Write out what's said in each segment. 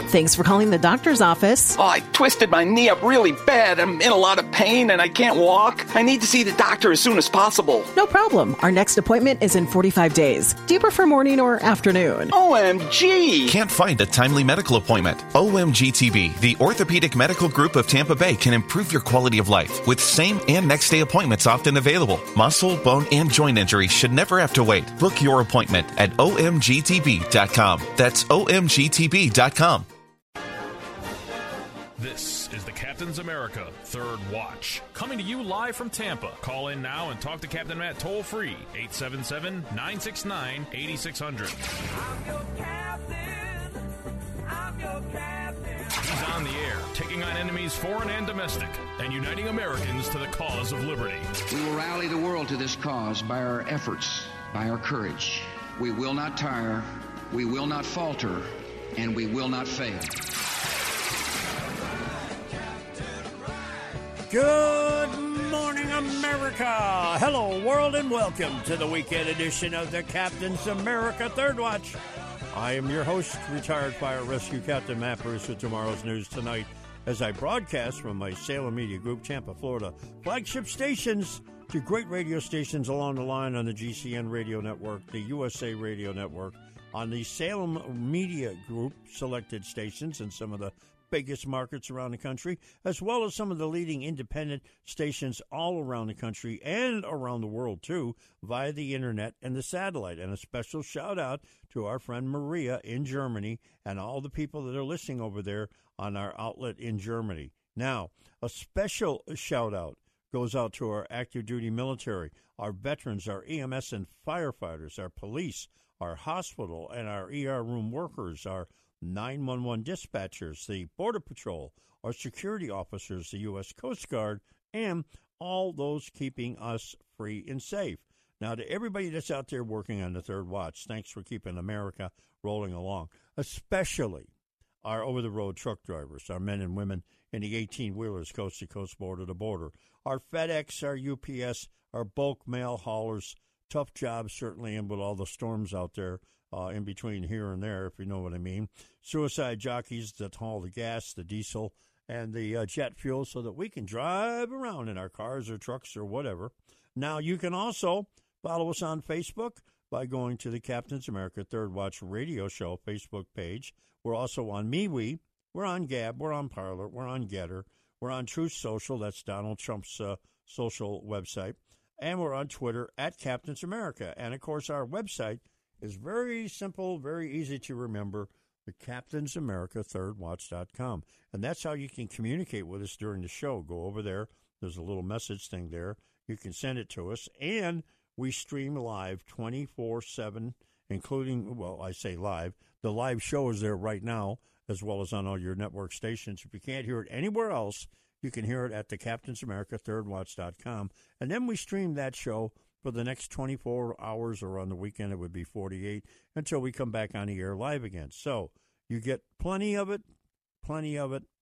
Thanks for calling the doctor's office. Oh, I twisted my knee up really bad. I'm in a lot of pain and I can't walk. I need to see the doctor as soon as possible. No problem. Our next appointment is in 45 days. Do you prefer morning or afternoon? OMG! Can't find a timely medical appointment? OMGTB, the Orthopedic Medical Group of Tampa Bay, can improve your quality of life with same and next day appointments often available. Muscle, bone, and joint injuries should never have to wait. Book your appointment at omgtb.com. That's omgtb.com. This is the Captain's America Third Watch, coming to you live from Tampa. Call in now and talk to Captain Matt toll free, 877-969-8600. I'm your captain. I'm your captain. He's on the air, taking on enemies foreign and domestic, and uniting Americans to the cause of liberty. We will rally the world to this cause by our efforts, by our courage. We will not tire, we will not falter, and we will not fail. Good morning, America. Hello, world, and welcome to the weekend edition of the Captain's America Third Watch. I am your host, retired fire rescue Captain Matt Bruce, with tomorrow's news tonight as I broadcast from my Salem Media Group, Tampa, Florida, flagship stations to great radio stations along the line on the GCN Radio Network, the USA Radio Network, on the Salem Media Group selected stations and some of the biggest markets around the country, as well as some of the leading independent stations all around the country and around the world, too, via the internet and the satellite. And a special shout-out to our friend Maria in Germany and all the people that are listening over there on our outlet in Germany. Now, a special shout-out goes out to our active duty military, our veterans, our EMS and firefighters, our police, our hospital and our ER room workers, our 911 dispatchers, the Border Patrol, our security officers, the U.S. Coast Guard, and all those keeping us free and safe. Now, to everybody that's out there working on the Third Watch, thanks for keeping America rolling along, especially our over-the-road truck drivers, our men and women in the 18-wheelers coast-to-coast, border-to-border, our FedEx, our UPS, our bulk mail haulers, tough jobs certainly, and with all the storms out there, in between here and there, if you know what I mean. Suicide jockeys that haul the gas, the diesel, and the jet fuel so that we can drive around in our cars or trucks or whatever. Now, you can also follow us on Facebook by going to the Captain's America Third Watch Radio Show Facebook page. We're also on MeWe. We're on Gab. We're on Parler. We're on Getter. We're on Truth Social. That's Donald Trump's social website. And we're on Twitter at Captain's America. And, of course, our website is very simple, very easy to remember, the CaptainsAmericaThirdWatch.com. And that's how you can communicate with us during the show. Go over there. There's a little message thing there. You can send it to us. And we stream live 24/7, including, well, I say live. The live show is there right now, as well as on all your network stations. If you can't hear it anywhere else, you can hear it at the CaptainsAmericaThirdWatch.com. And then we stream that show for the next 24 hours, or on the weekend it would be 48, until we come back on the air live again. So you get plenty of it, and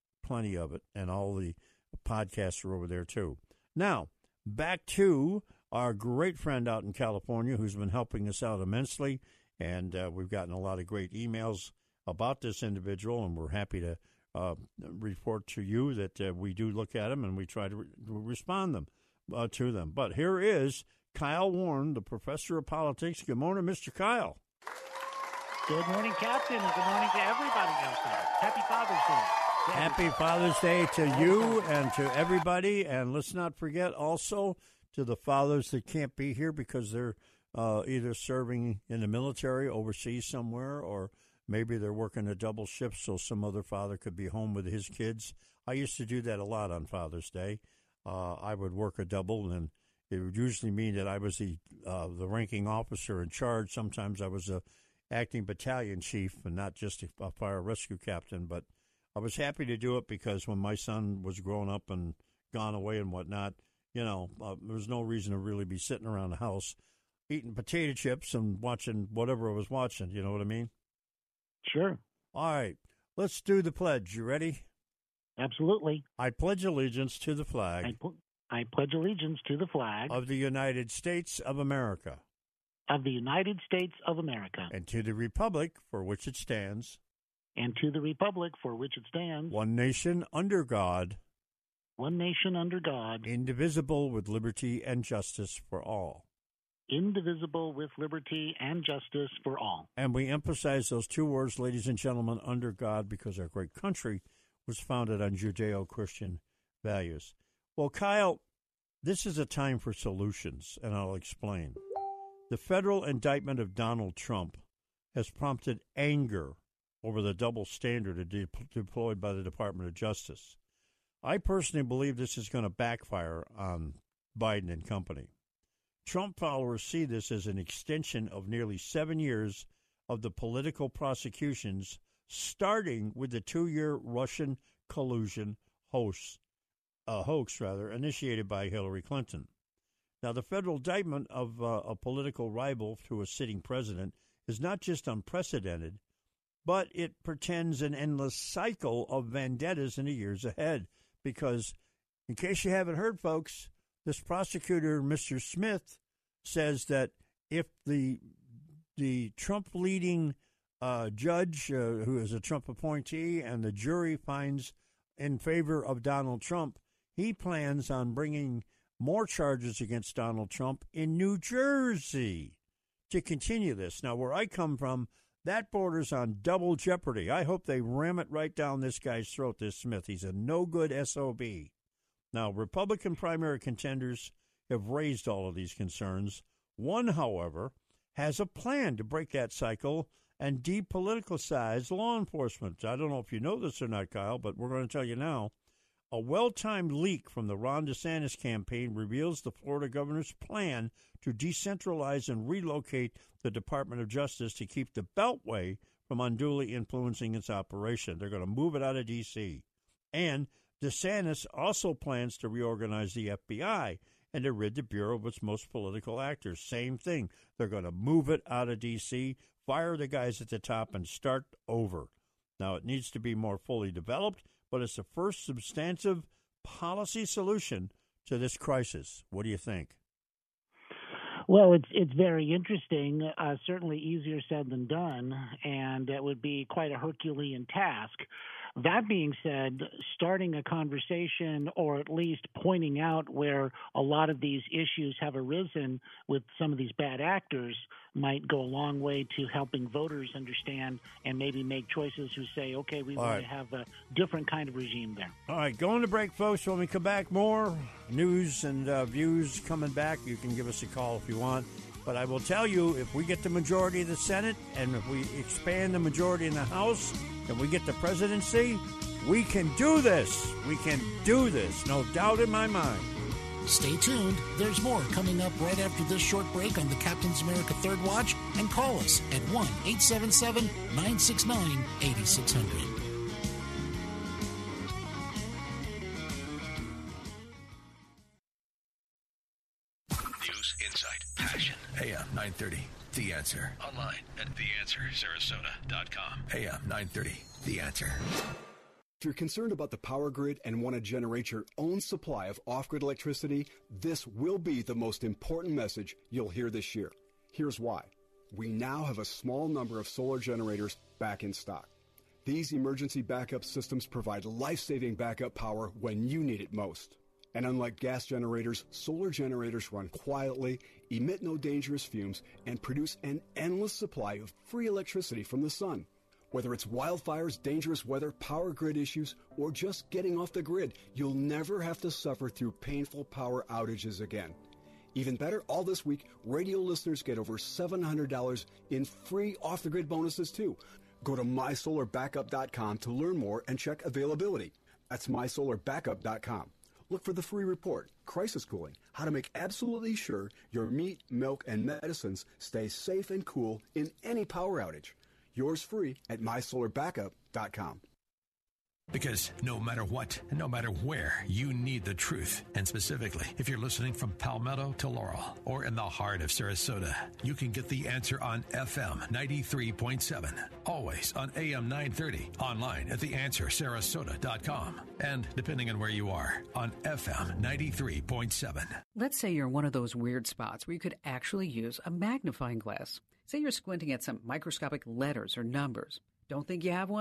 all the podcasts are over there too. Now, back to our great friend out in California who's been helping us out immensely, and we've gotten a lot of great emails about this individual, and we're happy to report to you that we do look at them and we try to respond to them. But here is Kyle Warren, the professor of politics. Good morning, Mr. Kyle. Good morning, Captain, and good morning to everybody out there. Happy Father's Day. Happy Father's Day to you and to everybody. And let's not forget also to the fathers that can't be here because they're either serving in the military overseas somewhere, or maybe they're working a double shift so some other father could be home with his kids. I used to do that a lot on Father's Day. I would work a double, and it would usually mean that I was the ranking officer in charge. Sometimes I was a acting battalion chief and not just a fire rescue captain. But I was happy to do it because when my son was growing up and gone away and whatnot, there was no reason to really be sitting around the house eating potato chips and watching whatever I was watching. You know what I mean? Sure. All right. Let's do the pledge. You ready? Absolutely. I pledge allegiance to the flag. I pledge allegiance to the flag of the United States of America. Of the United States of America. And to the republic for which it stands. and to the republic for which it stands, one nation under God, one nation under God, indivisible with liberty and justice for all. indivisible with liberty and justice for all. And we emphasize those two words, ladies and gentlemen, under God, because our great country was founded on Judeo-Christian values. Well, Kyle, this is a time for solutions, and I'll explain. The federal indictment of Donald Trump has prompted anger over the double standard deployed by the Department of Justice. I personally believe this is going to backfire on Biden and company. Trump followers see this as an extension of nearly 7 years of the political prosecutions, starting with the 2-year Russian collusion hoax initiated by Hillary Clinton. Now, the federal indictment of a political rival to a sitting president is not just unprecedented, but it portends an endless cycle of vendettas in the years ahead. Because, in case you haven't heard, folks, this prosecutor, Mr. Smith, says that if the Trump-leading judge, who is a Trump appointee, and the jury finds in favor of Donald Trump, he plans on bringing more charges against Donald Trump in New Jersey to continue this. Now, where I come from, that borders on double jeopardy. I hope they ram it right down this guy's throat, this Smith. He's a no-good SOB. Now, Republican primary contenders have raised all of these concerns. One, however, has a plan to break that cycle and depoliticize law enforcement. I don't know if you know this or not, Kyle, but we're going to tell you now. A well-timed leak from the Ron DeSantis campaign reveals the Florida governor's plan to decentralize and relocate the Department of Justice to keep the Beltway from unduly influencing its operation. They're going to move it out of D.C. And DeSantis also plans to reorganize the FBI and to rid the Bureau of its most political actors. Same thing. They're going to move it out of D.C., fire the guys at the top, and start over. Now, it needs to be more fully developed, but it's the first substantive policy solution to this crisis. What do you think? Well, it's very interesting, certainly easier said than done, and it would be quite a Herculean task. That being said, starting a conversation or at least pointing out where a lot of these issues have arisen with some of these bad actors might go a long way to helping voters understand and maybe make choices who say, okay, we want to have a different kind of regime there. All right, going to break, folks. When we come back, more news and views coming back. You can give us a call if you want. But I will tell you, if we get the majority of the Senate and if we expand the majority in the House and we get the presidency, we can do this. We can do this. No doubt in my mind. Stay tuned. There's more coming up right after this short break on the Captain's America Third Watch. And call us at 1-877-969-8600. News, insight, passion. AM 930, The Answer. Online at TheAnswerSarasota.com. AM 930, The Answer. If you're concerned about the power grid and want to generate your own supply of off-grid electricity, this will be the most important message you'll hear this year. Here's why. We now have a small number of solar generators back in stock. These emergency backup systems provide life-saving backup power when you need it most. And unlike gas generators, solar generators run quietly, emit no dangerous fumes, and produce an endless supply of free electricity from the sun. Whether it's wildfires, dangerous weather, power grid issues, or just getting off the grid, you'll never have to suffer through painful power outages again. Even better, all this week, radio listeners get over $700 in free off-the-grid bonuses, too. Go to MySolarBackup.com to learn more and check availability. That's MySolarBackup.com. Look for the free report, Crisis Cooling, how to make absolutely sure your meat, milk, and medicines stay safe and cool in any power outage. Yours free at MySolarBackup.com. Because no matter what, and no matter where, you need the truth. And specifically, if you're listening from Palmetto to Laurel or in the heart of Sarasota, you can get the answer on FM 93.7, always on AM 930, online at TheAnswerSarasota.com, and depending on where you are, on FM 93.7. Let's say you're in one of those weird spots where you could actually use a magnifying glass. Say you're squinting at some microscopic letters or numbers. Don't think you have one?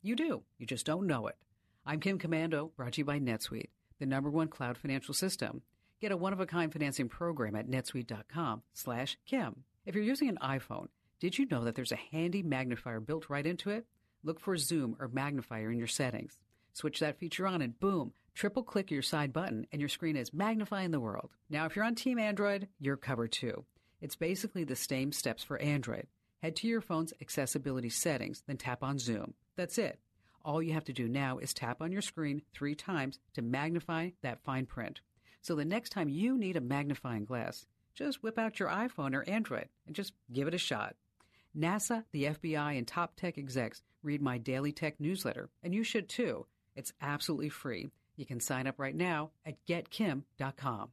You do. You just don't know it. I'm Kim Commando, brought to you by NetSuite, the #1 cloud financial system. Get a one-of-a-kind financing program at netsuite.com/Kim. If you're using an iPhone, did you know that there's a handy magnifier built right into it? Look for Zoom or magnifier in your settings. Switch that feature on and boom, triple-click your side button and your screen is magnifying the world. Now, if you're on Team Android, you're covered too. It's basically the same steps for Android. Head to your phone's accessibility settings, then tap on Zoom. That's it. All you have to do now is tap on your screen 3 times to magnify that fine print. So the next time you need a magnifying glass, just whip out your iPhone or Android and just give it a shot. NASA, the FBI, and top tech execs read my daily tech newsletter, and you should too. It's absolutely free. You can sign up right now at getkim.com.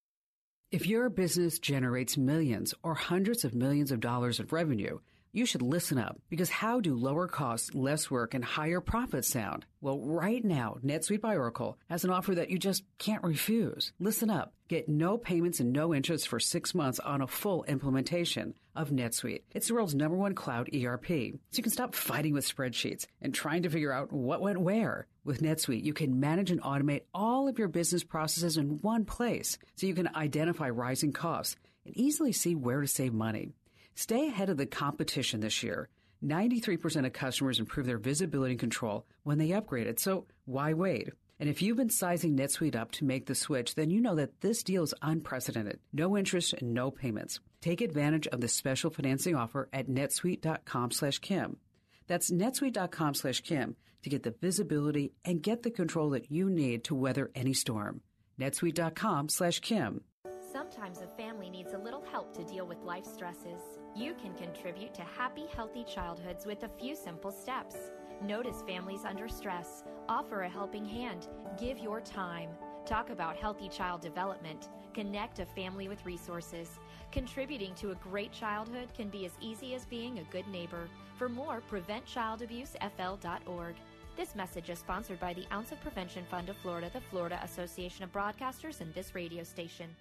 If your business generates millions or hundreds of millions of dollars of revenue, you should listen up, because how do lower costs, less work, and higher profits sound? Well, right now, NetSuite by Oracle has an offer that you just can't refuse. Listen up. Get no payments and no interest for 6 months on a full implementation of NetSuite. It's the world's #1 cloud ERP, so you can stop fighting with spreadsheets and trying to figure out what went where. With NetSuite, you can manage and automate all of your business processes in one place, so you can identify rising costs and easily see where to save money. Stay ahead of the competition this year. 93% of customers improve their visibility and control when they upgraded, so why wait? And if you've been sizing NetSuite up to make the switch, then you know that this deal is unprecedented. No interest and no payments. Take advantage of the special financing offer at netsuite.com/Kim. That's netsuite.com/Kim to get the visibility and get the control that you need to weather any storm. netsuite.com/Kim. Sometimes a family needs a little help to deal with life stresses. You can contribute to happy, healthy childhoods with a few simple steps. Notice families under stress. Offer a helping hand. Give your time. Talk about healthy child development. Connect a family with resources. Contributing to a great childhood can be as easy as being a good neighbor. For more, preventchildabusefl.org. This message is sponsored by the Ounce of Prevention Fund of Florida, the Florida Association of Broadcasters, and this radio station.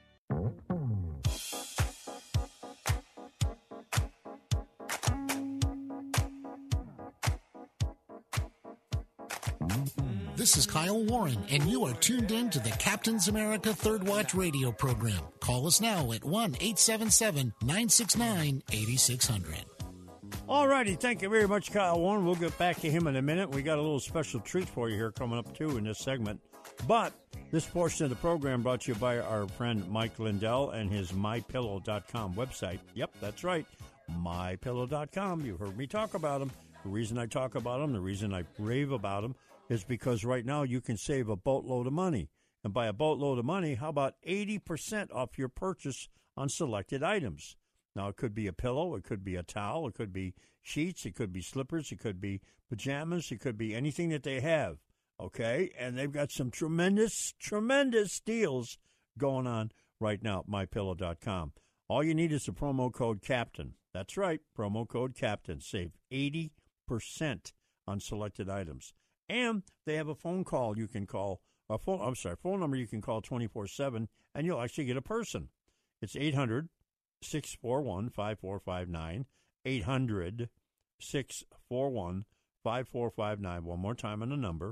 This is Kyle Warren, and you are tuned in to the Captain's America Third Watch radio program. Call us now at 1-877-969-8600. All righty, thank you very much, Kyle Warren. We'll get back to him in a minute. We got a little special treat for you here coming up, too, in this segment. But this portion of the program brought to you by our friend Mike Lindell and his MyPillow.com website. Yep, that's right, MyPillow.com. You've heard me talk about them. The reason I talk about them, the reason I rave about them, is because right now you can save a boatload of money. And by a boatload of money, how about 80% off your purchase on selected items? Now, it could be a pillow, it could be a towel, it could be sheets, it could be slippers, it could be pajamas, it could be anything that they have, okay? And they've got some tremendous, tremendous deals going on right now at MyPillow.com. All you need is the promo code CAPTAIN. That's right, promo code CAPTAIN. Save 80% on selected items. And they have a phone call you can call, phone number you can call 24/7, and you'll actually get a person. It's 800-641-5459, 800-641-5459. One more time on the number,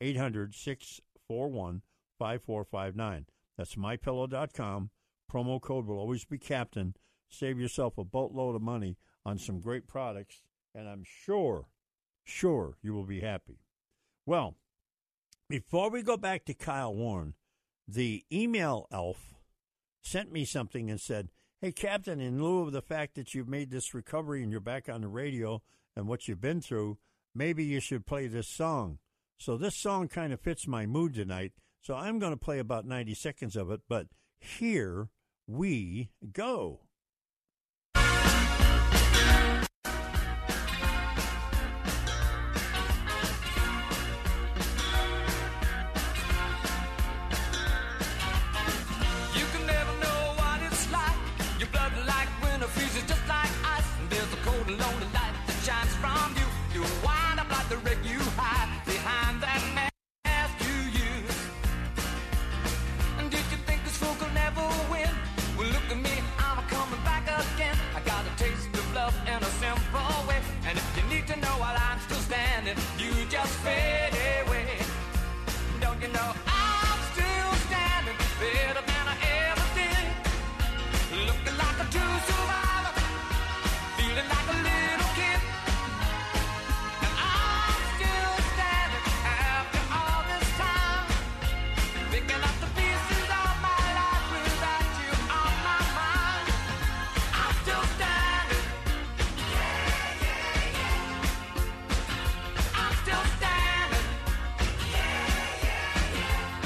800-641-5459. That's MyPillow.com. Promo code will always be CAPTAIN. Save yourself a boatload of money on some great products, and I'm sure you will be happy. Well, before we go back to Kyle Warren, the email elf sent me something and said, hey, Captain, in lieu of the fact that you've made this recovery and you're back on the radio and what you've been through, maybe you should play this song. So this song kind of fits my mood tonight, so I'm going to play about 90 seconds of it, but here we go. Never win. Well, look at me, I'm a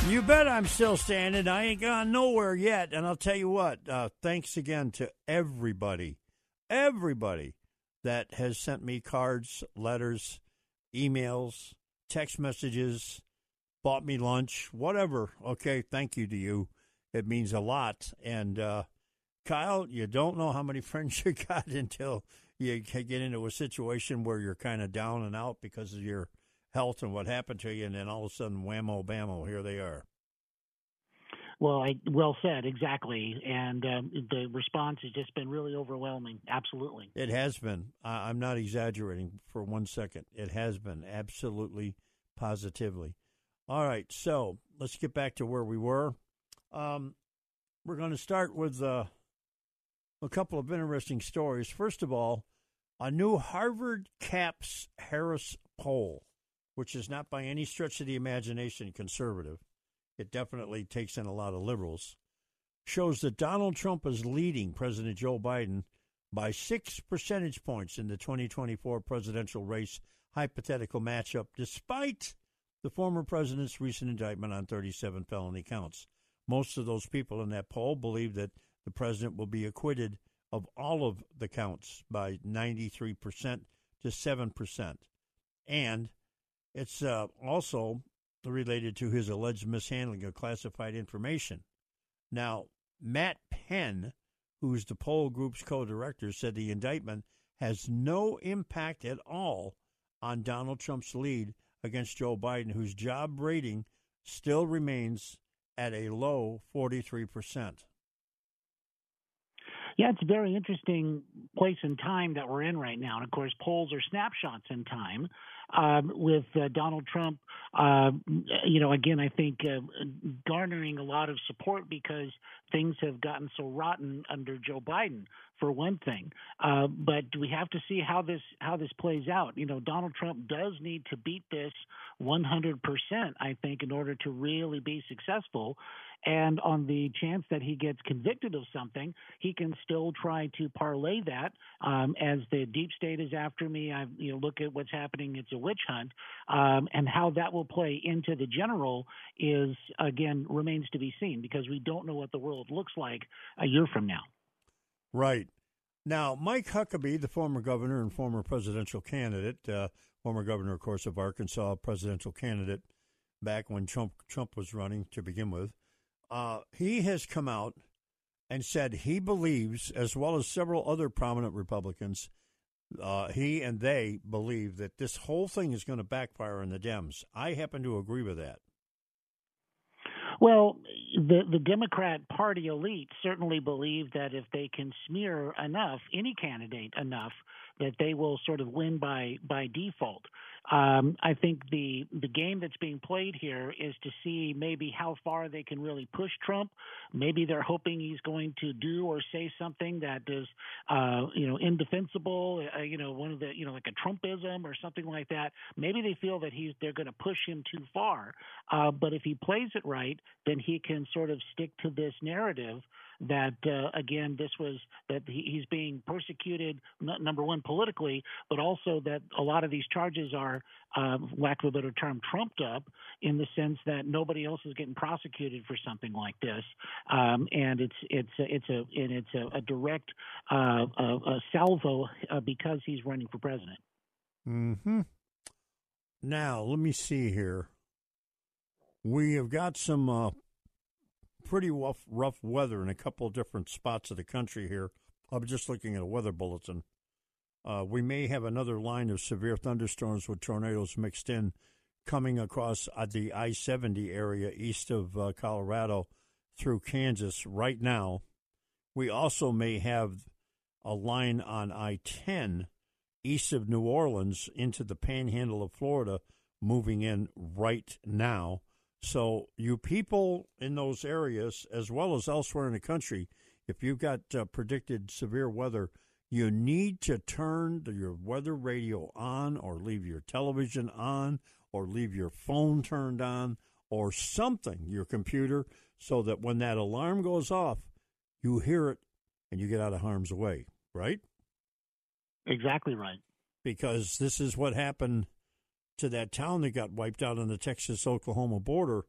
You bet I'm still standing. I ain't gone nowhere yet. And I'll tell you what, thanks again to everybody that has sent me cards, letters, emails, text messages, bought me lunch, whatever. Okay, thank you to you. It means a lot. And, Kyle, you don't know how many friends you got until you get into a situation where you're kind of down and out because of your health and what happened to you, and then all of a sudden, whammo, bammo, here they are. Well said, exactly. And the response has just been really overwhelming. Absolutely. It has been. I'm not exaggerating for 1 second. It has been, absolutely, positively. All right, so let's get back to where we were. We're going to start with a couple of interesting stories. First of all, a new Harvard CAPS Harris poll, which is not by any stretch of the imagination conservative. It definitely takes in a lot of liberals, shows that Donald Trump is leading President Joe Biden by 6 percentage points in the 2024 presidential race hypothetical matchup, despite the former president's recent indictment on 37 felony counts. Most of those people in that poll believe that the president will be acquitted of all of the counts by 93% to 7%. And it's also related to his alleged mishandling of classified information. Now, Matt Penn, who's the poll group's co-director, said the indictment has no impact at all on Donald Trump's lead against Joe Biden, whose job rating still remains at a low 43%. Yeah, it's a very interesting place and time that we're in right now. And, of course, polls are snapshots in time. With Donald Trump, again, I think garnering a lot of support because things have gotten so rotten under Joe Biden, for one thing. But we have to see how this plays out. Donald Trump does need to beat this 100%, I think, in order to really be successful. And on the chance that he gets convicted of something, he can still try to parlay that. As the deep state is after me, I look at what's happening. It's a witch hunt, and how that will play into the general is, again, remains to be seen, because we don't know what the world looks like a year from now. Right. Now, Mike Huckabee, the former governor and former presidential candidate, former governor, of course, of Arkansas, presidential candidate back when Trump was running to begin with, he has come out and said he believes, as well as several other prominent Republicans, he and they believe that this whole thing is going to backfire on the Dems. I happen to agree with that. Well, the Democrat Party elite certainly believe that if they can smear enough, any candidate enough, that they will sort of win by default. I think the game that's being played here is to see maybe how far they can really push Trump. Maybe they're hoping he's going to do or say something that is, indefensible. One of the, like a Trumpism or something like that. Maybe they feel that they're going to push him too far. But if he plays it right, then he can sort of stick to this narrative that, again, that he's being persecuted, number one, politically, but also that a lot of these charges are, lack of a better term, trumped up in the sense that nobody else is getting prosecuted for something like this. And it's a direct salvo because he's running for president. Mm-hmm. Now, let me see here. We have got some pretty rough weather in a couple of different spots of the country here. I'm just looking at a weather bulletin. We may have another line of severe thunderstorms with tornadoes mixed in coming across the I-70 area east of Colorado through Kansas right now. We also may have a line on I-10 east of New Orleans into the panhandle of Florida moving in right now. So you people in those areas, as well as elsewhere in the country, if you've got predicted severe weather, you need to turn your weather radio on or leave your television on or leave your phone turned on or something, your computer, so that when that alarm goes off, you hear it and you get out of harm's way, right? Exactly right. Because this is what happened to that town that got wiped out on the Texas-Oklahoma border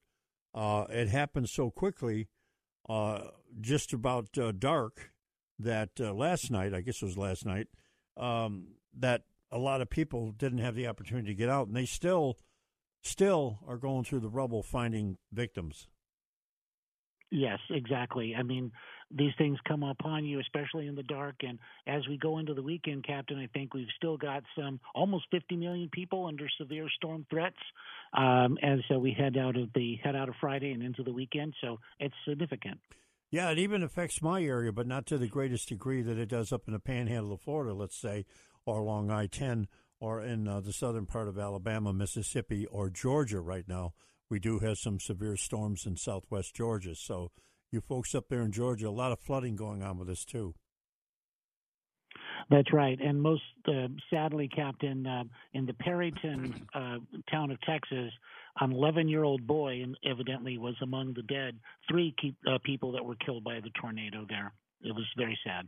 It happened so quickly, just about dark, that last night, I guess it was last night, that a lot of people didn't have the opportunity to get out, and they still are going through the rubble finding victims. Yes, exactly. I mean, these things come upon you, especially in the dark. And as we go into the weekend, Captain, I think we've still got some almost 50 million people under severe storm threats. And so we head out of Friday and into the weekend. So it's significant. Yeah, it even affects my area, but not to the greatest degree that it does up in the panhandle of Florida, let's say, or along I-10, or in the southern part of Alabama, Mississippi, or Georgia right now. We do have some severe storms in southwest Georgia. So you folks up there in Georgia, a lot of flooding going on with this too. That's right. And most sadly, Captain, in the Perryton town of Texas, an 11-year-old boy evidently was among the dead. 3 people that were killed by the tornado there. It was very sad.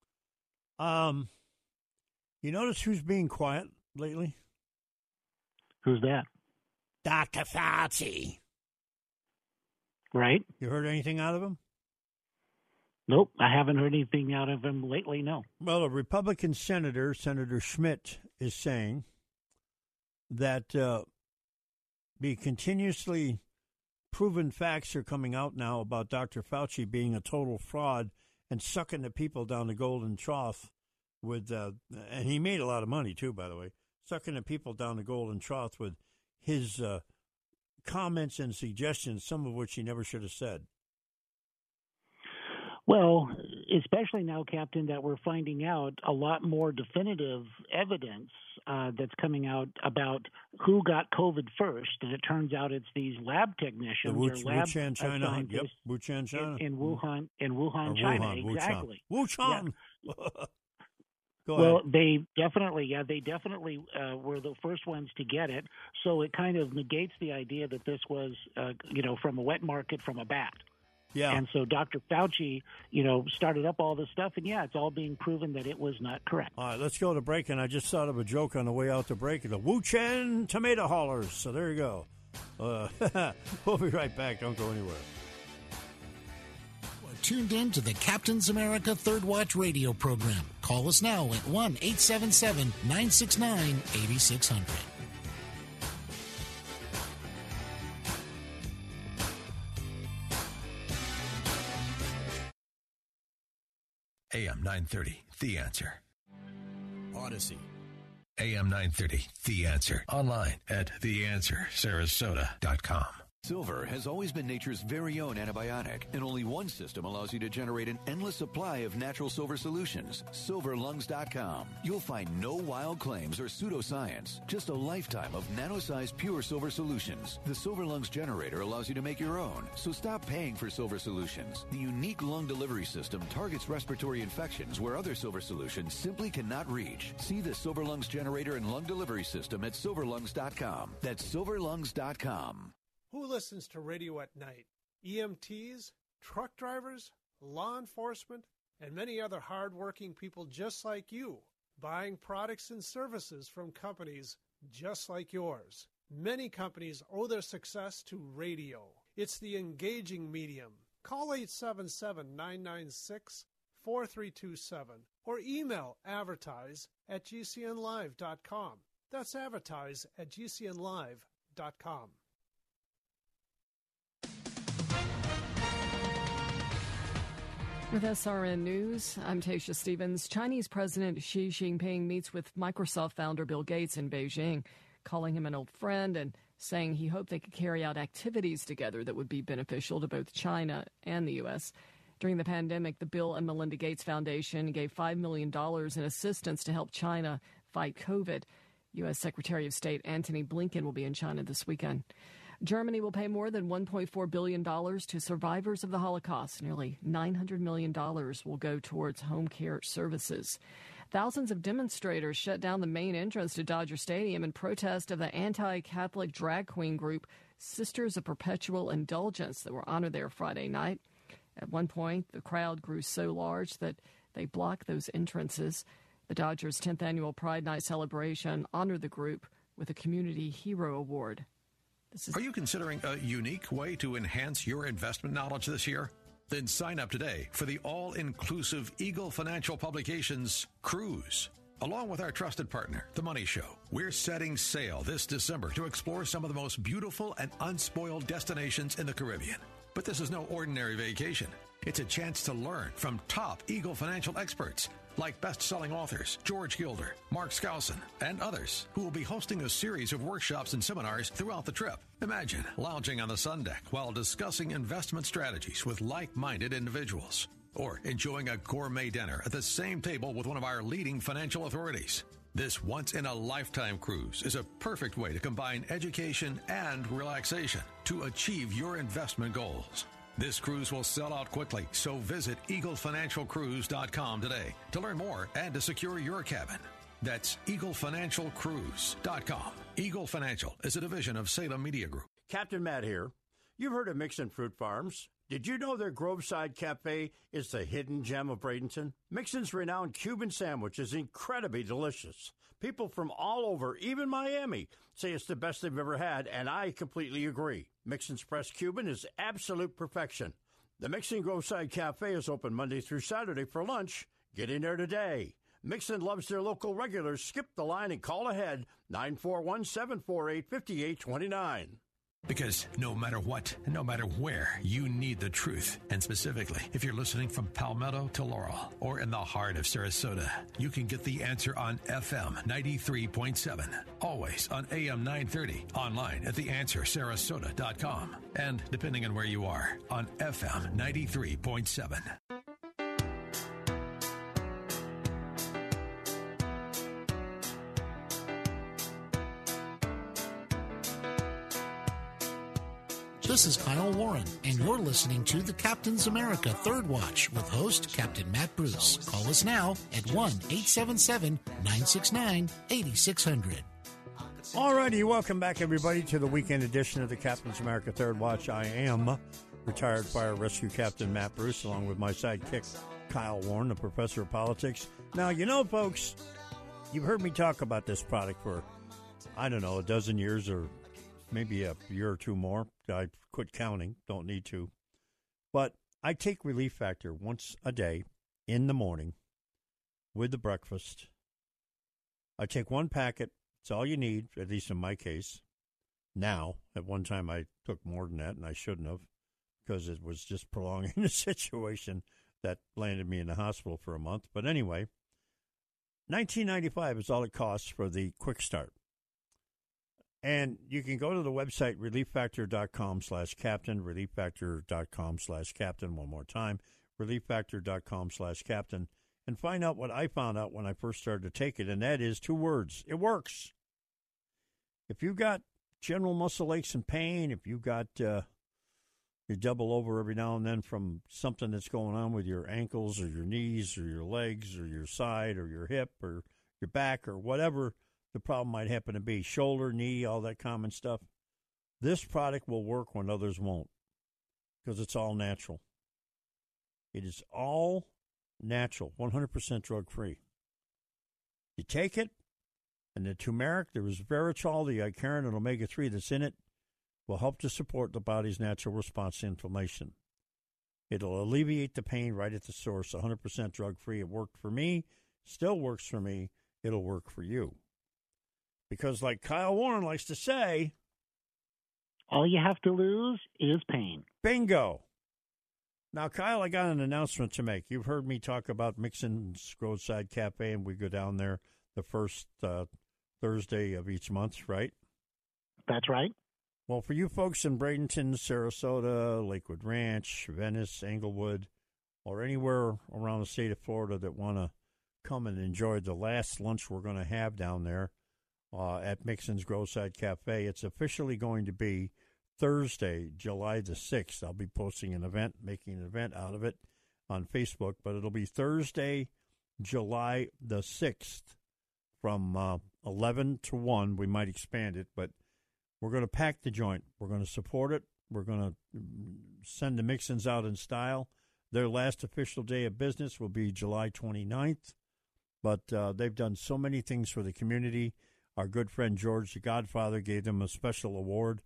You notice who's being quiet lately? Who's that? Dr. Fauci. Right. You heard anything out of him? Nope, I haven't heard anything out of him lately, no. Well, a Republican senator, Senator Schmidt, is saying that the continuously proven facts are coming out now about Dr. Fauci being a total fraud and sucking the people down the golden trough with, and he made a lot of money too, by the way, sucking the people down the golden trough with his comments and suggestions, some of which he never should have said. Well, especially now, Captain, that we're finding out a lot more definitive evidence that's coming out about who got COVID first, and it turns out it's these lab technicians or lab Wuhan, China. scientists Yep, Wuhan, China. in Wuhan, China. Exactly. Wuhan. Yeah. Go well, ahead. they definitely were the first ones to get it. So it kind of negates the idea that this was, from a wet market from a bat. Yeah. And so Dr. Fauci, started up all this stuff, and it's all being proven that it was not correct. All right, let's go to break, and I just thought of a joke on the way out to break. The Wu-Chen tomato haulers. So there you go. We'll be right back. Don't go anywhere. Tuned in to the Captain's America Third Watch radio program. Call us now at 1-877-969-8600. AM 930, The Answer. Odyssey. AM 930, The Answer. Online at theanswersarasota.com. Silver has always been nature's very own antibiotic, and only one system allows you to generate an endless supply of natural silver solutions. SilverLungs.com. You'll find no wild claims or pseudoscience, just a lifetime of nano-sized pure silver solutions. The Silver Lungs generator allows you to make your own, so stop paying for silver solutions. The unique lung delivery system targets respiratory infections where other silver solutions simply cannot reach. See the Silver Lungs generator and lung delivery system at SilverLungs.com. That's SilverLungs.com. Who listens to radio at night? EMTs, truck drivers, law enforcement, and many other hard-working people just like you, buying products and services from companies just like yours. Many companies owe their success to radio. It's the engaging medium. Call 877-996-4327 or email advertise@gcnlive.com. That's advertise@gcnlive.com. With SRN News, I'm Tasha Stevens. Chinese President Xi Jinping meets with Microsoft founder Bill Gates in Beijing, calling him an old friend and saying he hoped they could carry out activities together that would be beneficial to both China and the U.S. During the pandemic, the Bill and Melinda Gates Foundation gave $5 million in assistance to help China fight COVID. U.S. Secretary of State Antony Blinken will be in China this weekend. Germany will pay more than $1.4 billion to survivors of the Holocaust. Nearly $900 million will go towards home care services. Thousands of demonstrators shut down the main entrance to Dodger Stadium in protest of the anti-Catholic drag queen group Sisters of Perpetual Indulgence that were honored there Friday night. At one point, the crowd grew so large that they blocked those entrances. The Dodgers' 10th annual Pride Night celebration honored the group with a Community Hero Award. Are you considering a unique way to enhance your investment knowledge this year? Then sign up today for the all-inclusive Eagle Financial Publications Cruise. Along with our trusted partner, The Money Show, we're setting sail this December to explore some of the most beautiful and unspoiled destinations in the Caribbean. But this is no ordinary vacation. It's a chance to learn from top Eagle financial experts like best-selling authors George Gilder, Mark Skousen, and others who will be hosting a series of workshops and seminars throughout the trip. Imagine lounging on the sun deck while discussing investment strategies with like-minded individuals, or enjoying a gourmet dinner at the same table with one of our leading financial authorities. This once-in-a-lifetime cruise is a perfect way to combine education and relaxation to achieve your investment goals. This cruise will sell out quickly, so visit EagleFinancialCruise.com today to learn more and to secure your cabin. That's EagleFinancialCruise.com. Eagle Financial is a division of Salem Media Group. Captain Matt here. You've heard of Mixon Fruit Farms. Did you know their Groveside Cafe is the hidden gem of Bradenton? Mixon's renowned Cuban sandwich is incredibly delicious. People from all over, even Miami, say it's the best they've ever had, and I completely agree. Mixon's pressed Cuban is absolute perfection. The Mixon Groveside Cafe is open Monday through Saturday for lunch. Get in there today. Mixon loves their local regulars. Skip the line and call ahead, 941-748-5829. Because no matter what, no matter where, you need the truth. And specifically, if you're listening from Palmetto to Laurel or in the heart of Sarasota, you can get the answer on FM 93.7. Always on AM 930. Online at theanswersarasota.com. And depending on where you are, on FM 93.7. This is Kyle Warren, and you're listening to the Captain's America Third Watch with host Captain Matt Bruce. Call us now at 1-877-969-8600. All righty, welcome back, everybody, to the weekend edition of the Captain's America Third Watch. I am retired Fire Rescue Captain Matt Bruce, along with my sidekick, Kyle Warren, the professor of politics. Now, you know, folks, you've heard me talk about this product for, I don't know, a dozen years or maybe a year or two more. I quit counting, don't need to. But I take Relief Factor once a day in the morning with the breakfast. I take one packet. It's all you need, at least in my case. Now, at one time I took more than that, and I shouldn't have, because it was just prolonging the situation that landed me in the hospital for a month. But anyway, $19.95 is all it costs for the Quick Start. And you can go to the website, relieffactor.com/captain, relieffactor.com/captain, one more time, relieffactor.com/captain, and find out what I found out when I first started to take it, and that is 2 words. It works. If you've got general muscle aches and pain, if you've got you double over every now and then from something that's going on with your ankles or your knees or your legs or your side or your hip or your back or whatever the problem might happen to be, shoulder, knee, all that common stuff, this product will work when others won't, because it's all natural. It is all natural, 100% drug-free. You take it, and the turmeric, there is Veritol, the Icarin, and omega-3 that's in it, will help to support the body's natural response to inflammation. It'll alleviate the pain right at the source, 100% drug-free. It worked for me, still works for me. It'll work for you. Because like Kyle Warren likes to say, all you have to lose is pain. Bingo. Now, Kyle, I got an announcement to make. You've heard me talk about Mixon's Roadside Cafe, and we go down there the first Thursday of each month, right? That's right. Well, for you folks in Bradenton, Sarasota, Lakewood Ranch, Venice, Englewood, or anywhere around the state of Florida that want to come and enjoy the last lunch we're going to have down there, at Mixon's Roadside Cafe. It's officially going to be Thursday, July the 6th. I'll be posting an event, making an event out of it on Facebook, but it'll be Thursday, July the 6th from 11 to 1. We might expand it, but we're going to pack the joint. We're going to support it. We're going to send the Mixons out in style. Their last official day of business will be July 29th, but they've done so many things for the community. Our good friend George, the Godfather, gave them a special award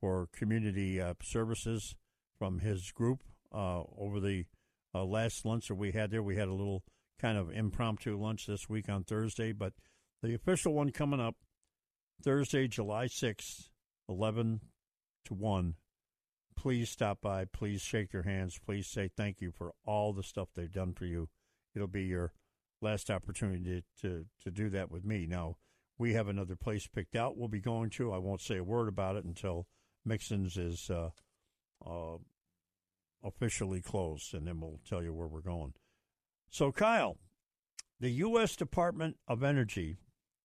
for community services from his group over the last lunch that we had there. We had a little kind of impromptu lunch this week on Thursday, but the official one coming up Thursday, July 6th, 11 to 1. Please stop by. Please shake their hands. Please say thank you for all the stuff they've done for you. It'll be your last opportunity to do that with me. Now, we have another place picked out we'll be going to. I won't say a word about it until Mixon's is officially closed, and then we'll tell you where we're going. So, Kyle, the U.S. Department of Energy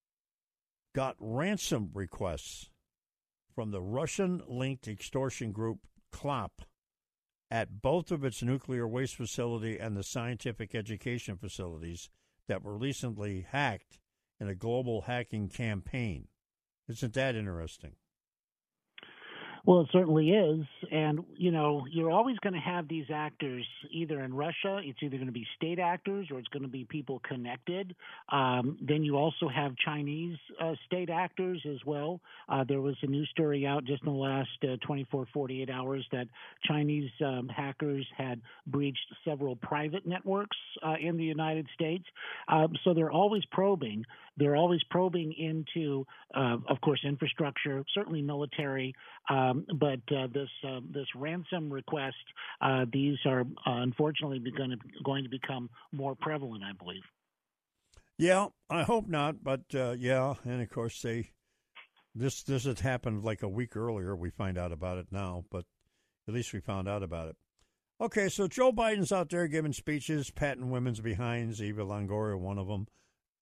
got ransom requests from the Russian-linked extortion group CLOP at both of its nuclear waste facility and the scientific education facilities that were recently hacked in a global hacking campaign. Isn't that interesting? Well, it certainly is. And, you know, you're always going to have these actors either in Russia. It's either going to be state actors or it's going to be people connected. Then you also have Chinese state actors as well. There was a news story out just in the last 24, 48 hours that Chinese hackers had breached several private networks in the United States. So they're always probing. They're always probing into, of course, infrastructure, certainly military, but this ransom request, these are unfortunately going to become more prevalent, I believe. Yeah, I hope not, but yeah, and of course this had happened like a week earlier. We find out about it now, but at least we found out about it. Okay, so Joe Biden's out there giving speeches, patting women's behinds, Eva Longoria, one of them.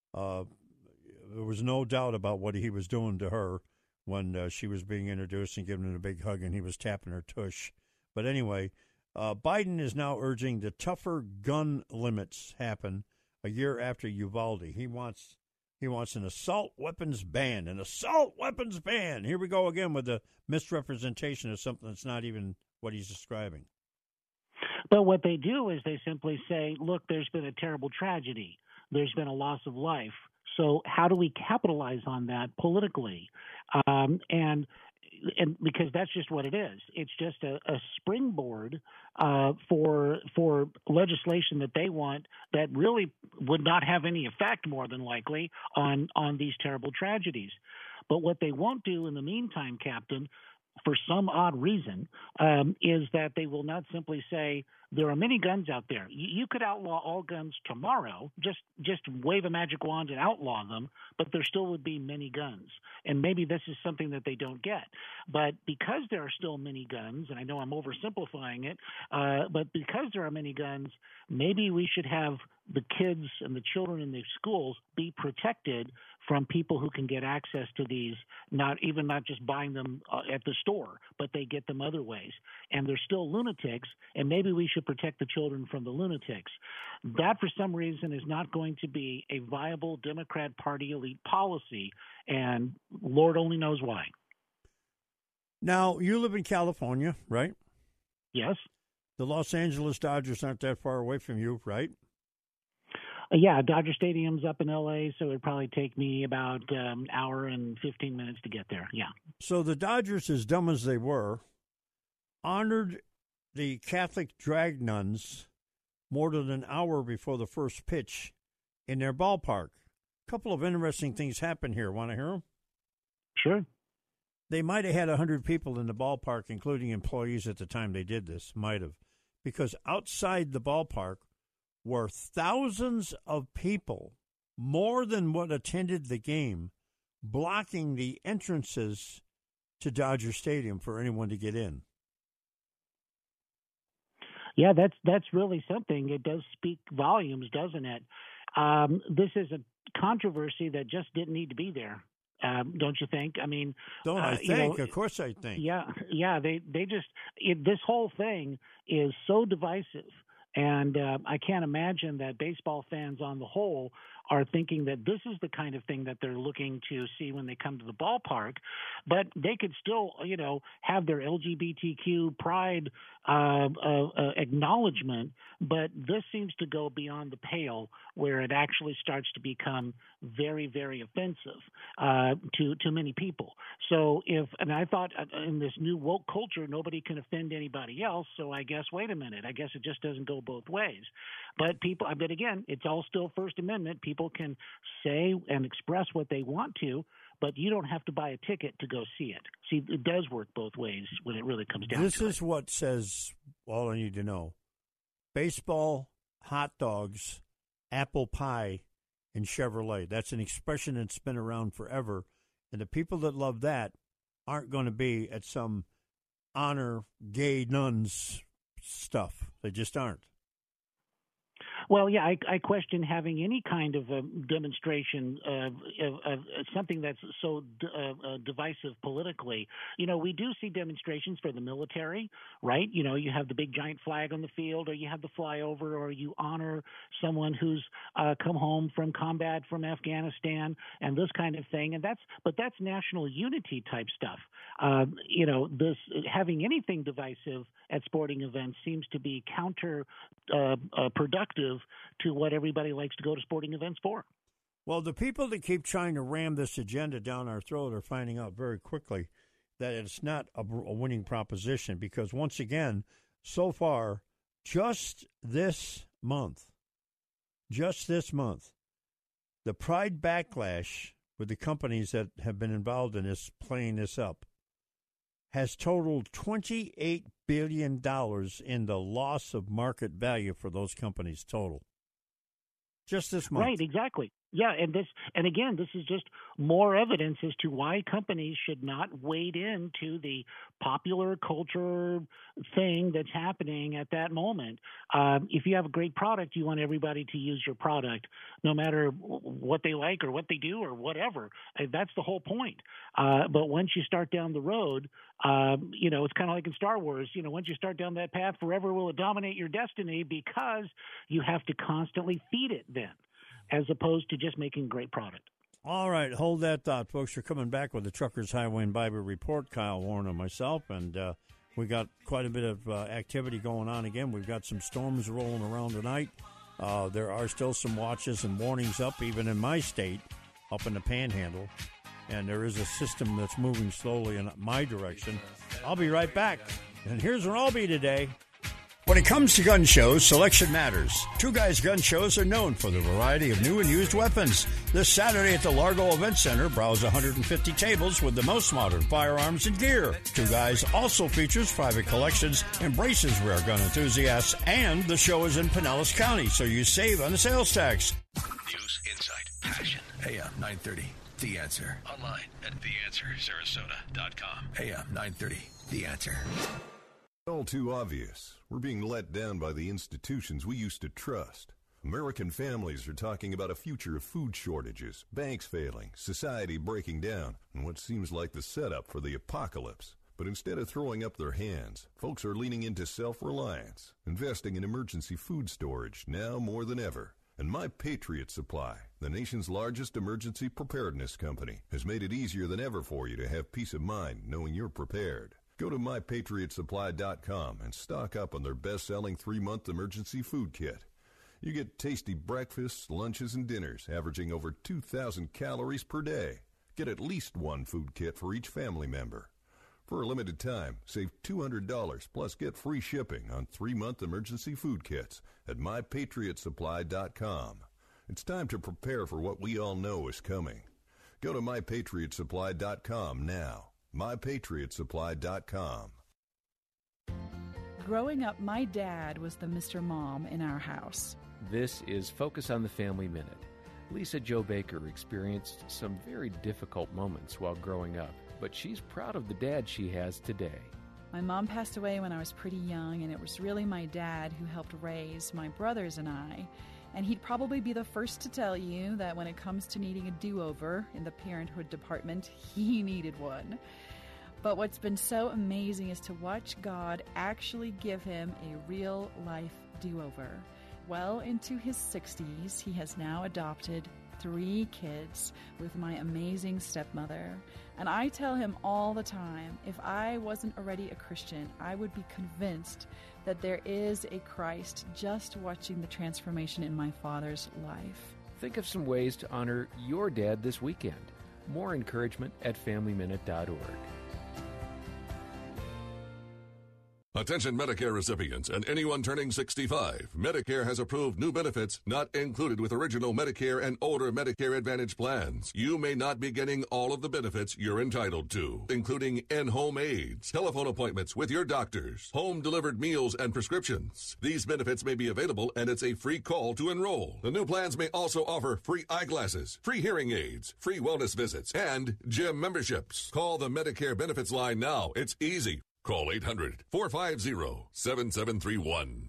There was no doubt about what he was doing to her when she was being introduced and giving her a big hug, and he was tapping her tush. But anyway, Biden is now urging the tougher gun limits happen a year after Uvalde. He wants an assault weapons ban. An assault weapons ban. Here we go again with the misrepresentation of something that's not even what he's describing. But what they do is they simply say, look, there's been a terrible tragedy. There's been a loss of life. So how do we capitalize on that politically? And because that's just what it is. It's just a springboard for legislation that they want that really would not have any effect, more than likely, on these terrible tragedies. But what they won't do in the meantime, Captain, for some odd reason, is that they will not simply say there are many guns out there. You could outlaw all guns tomorrow, just wave a magic wand and outlaw them, but there still would be many guns. And maybe this is something that they don't get. But because there are still many guns, and I know I'm oversimplifying it, but because there are many guns, maybe we should have the kids and the children in the schools be protected from people who can get access to these, not just buying them at the store, but they get them other ways. And they're still lunatics, and maybe we should protect the children from the lunatics. That, for some reason, is not going to be a viable Democrat Party elite policy, and Lord only knows why. Now, you live in California, right? Yes. The Los Angeles Dodgers aren't that far away from you, right? Yeah, Dodger Stadium's up in L.A., so it would probably take me about an hour and 15 minutes to get there, yeah. So the Dodgers, as dumb as they were, honored the Catholic drag nuns more than an hour before the first pitch in their ballpark. A couple of interesting things happened here. Want to hear them? Sure. They might have had 100 people in the ballpark, including employees at the time they did this, might have, because outside the ballpark were thousands of people, more than what attended the game, blocking the entrances to Dodger Stadium for anyone to get in. Yeah, that's really something. It does speak volumes, doesn't it? This is a controversy that just didn't need to be there. Don't you think? I mean, don't I think? Of course I think. Yeah. They just this whole thing is so divisive. And I can't imagine that baseball fans on the whole are thinking that this is the kind of thing that they're looking to see when they come to the ballpark, but they could still, have their LGBTQ pride acknowledgement, but this seems to go beyond the pale where it actually starts to become very, very offensive to many people. So and I thought in this new woke culture, nobody can offend anybody else. So I guess, wait a minute, I guess it just doesn't go both ways. But again, it's all still First Amendment. People can say and express what they want to, but you don't have to buy a ticket to go see it. See, it does work both ways when it really comes down to it. This is what says all I need to know. Baseball, hot dogs, apple pie, and Chevrolet. That's an expression that's been around forever. And the people that love that aren't going to be at some honor gay nuns stuff. They just aren't. Well, yeah, I question having any kind of a demonstration of something that's so divisive politically. We do see demonstrations for the military, right? You have the big giant flag on the field, or you have the flyover, or you honor someone who's come home from combat from Afghanistan, and this kind of thing. But that's national unity type stuff. This having anything divisive at sporting events seems to be counterproductive to what everybody likes to go to sporting events for. Well, the people that keep trying to ram this agenda down our throat are finding out very quickly that it's not a winning proposition, because once again, so far, just this month, the pride backlash with the companies that have been involved in this, playing this up, has totaled $28 billion in the loss of market value for those companies total. Just this month. Right, exactly. Yeah, and again, this is just more evidence as to why companies should not wade into the popular culture thing that's happening at that moment. If you have a great product, you want everybody to use your product, no matter what they like or what they do or whatever. That's the whole point. But once you start down the road, it's kind of like in Star Wars. Once you start down that path, forever will it dominate your destiny, because you have to constantly feed it then, as opposed to just making great product. All right, hold that thought, folks. We're coming back with the Truckers Highway and Bible Report, Kyle Warren and myself, and we got quite a bit of activity going on again. We've got some storms rolling around tonight. There are still some watches and warnings up, even in my state, up in the Panhandle, and there is a system that's moving slowly in my direction. I'll be right back, and here's where I'll be today. When it comes to gun shows, selection matters. Two Guys Gun Shows are known for the variety of new and used weapons. This Saturday at the Largo Event Center, browse 150 tables with the most modern firearms and gear. Two Guys also features private collections, embraces rare gun enthusiasts, and the show is in Pinellas County, so you save on the sales tax. News, insight, passion. AM 930, The Answer. Online at theanswersarasota.com. AM 930, The Answer. All too obvious. We're being let down by the institutions we used to trust. American families are talking about a future of food shortages, banks failing, society breaking down, and what seems like the setup for the apocalypse. But instead of throwing up their hands, folks are leaning into self-reliance, investing in emergency food storage now more than ever. And My Patriot Supply, the nation's largest emergency preparedness company, has made it easier than ever for you to have peace of mind knowing you're prepared. Go to MyPatriotSupply.com and stock up on their best-selling 3-month emergency food kit. You get tasty breakfasts, lunches, and dinners averaging over 2,000 calories per day. Get at least one food kit for each family member. For a limited time, save $200 plus get free shipping on 3-month emergency food kits at MyPatriotSupply.com. It's time to prepare for what we all know is coming. Go to MyPatriotSupply.com now. MyPatriotSupply.com. Growing up, my dad was the Mr. Mom in our house. This is Focus on the Family Minute. Lisa Jo Baker experienced some very difficult moments while growing up, but she's proud of the dad she has today. My mom passed away when I was pretty young, and it was really my dad who helped raise my brothers and I. And he'd probably be the first to tell you that when it comes to needing a do-over in the parenthood department, he needed one. But what's been so amazing is to watch God actually give him a real-life do-over. Well into his 60s, he has now adopted 3 kids with my amazing stepmother. And I tell him all the time, if I wasn't already a Christian, I would be convinced that there is a Christ just watching the transformation in my father's life. Think of some ways to honor your dad this weekend. More encouragement at FamilyMinute.org. Attention Medicare recipients and anyone turning 65. Medicare has approved new benefits not included with original Medicare and older Medicare Advantage plans. You may not be getting all of the benefits you're entitled to, including in-home aids, telephone appointments with your doctors, home-delivered meals and prescriptions. These benefits may be available, and it's a free call to enroll. The new plans may also offer free eyeglasses, free hearing aids, free wellness visits, and gym memberships. Call the Medicare Benefits line now. It's easy. Call 800-450-7731.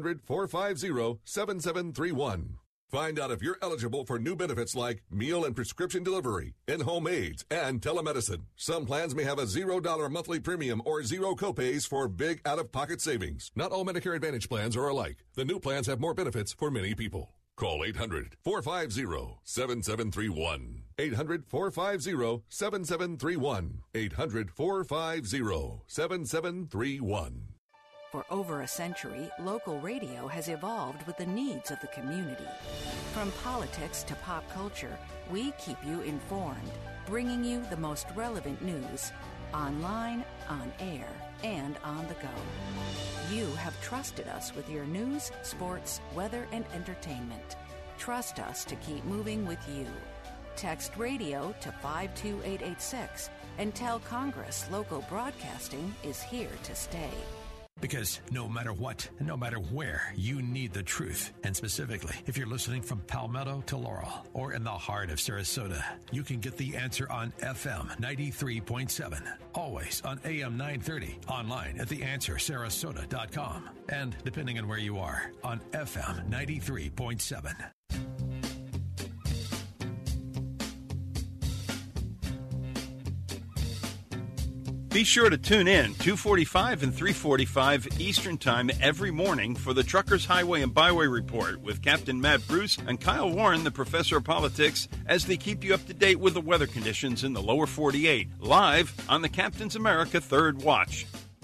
800-450-7731. Find out if you're eligible for new benefits like meal and prescription delivery, in-home aids, and telemedicine. Some plans may have a $0 monthly premium or zero copays for big out-of-pocket savings. Not all Medicare Advantage plans are alike. The new plans have more benefits for many people. Call 800-450-7731. 800-450-7731. 800-450-7731. For over a century, local radio has evolved with the needs of the community. From politics to pop culture, we keep you informed, bringing you the most relevant news, online, on air, and on the go. You have trusted us with your news, sports, weather, and entertainment. Trust us to keep moving with you. Text radio to 52886 and tell Congress local broadcasting is here to stay. Because no matter what, no matter where, you need the truth. And specifically, if you're listening from Palmetto to Laurel or in the heart of Sarasota, you can get the answer on FM 93.7. Always on AM 930. Online at theanswersarasota.com. And depending on where you are, on FM 93.7. Be sure to tune in 2:45 and 3:45 Eastern Time every morning for the Truckers Highway and Byway Report with Captain Matt Bruce and Kyle Warren, the professor of politics, as they keep you up to date with the weather conditions in the lower 48, live on the Captain's America Third Watch.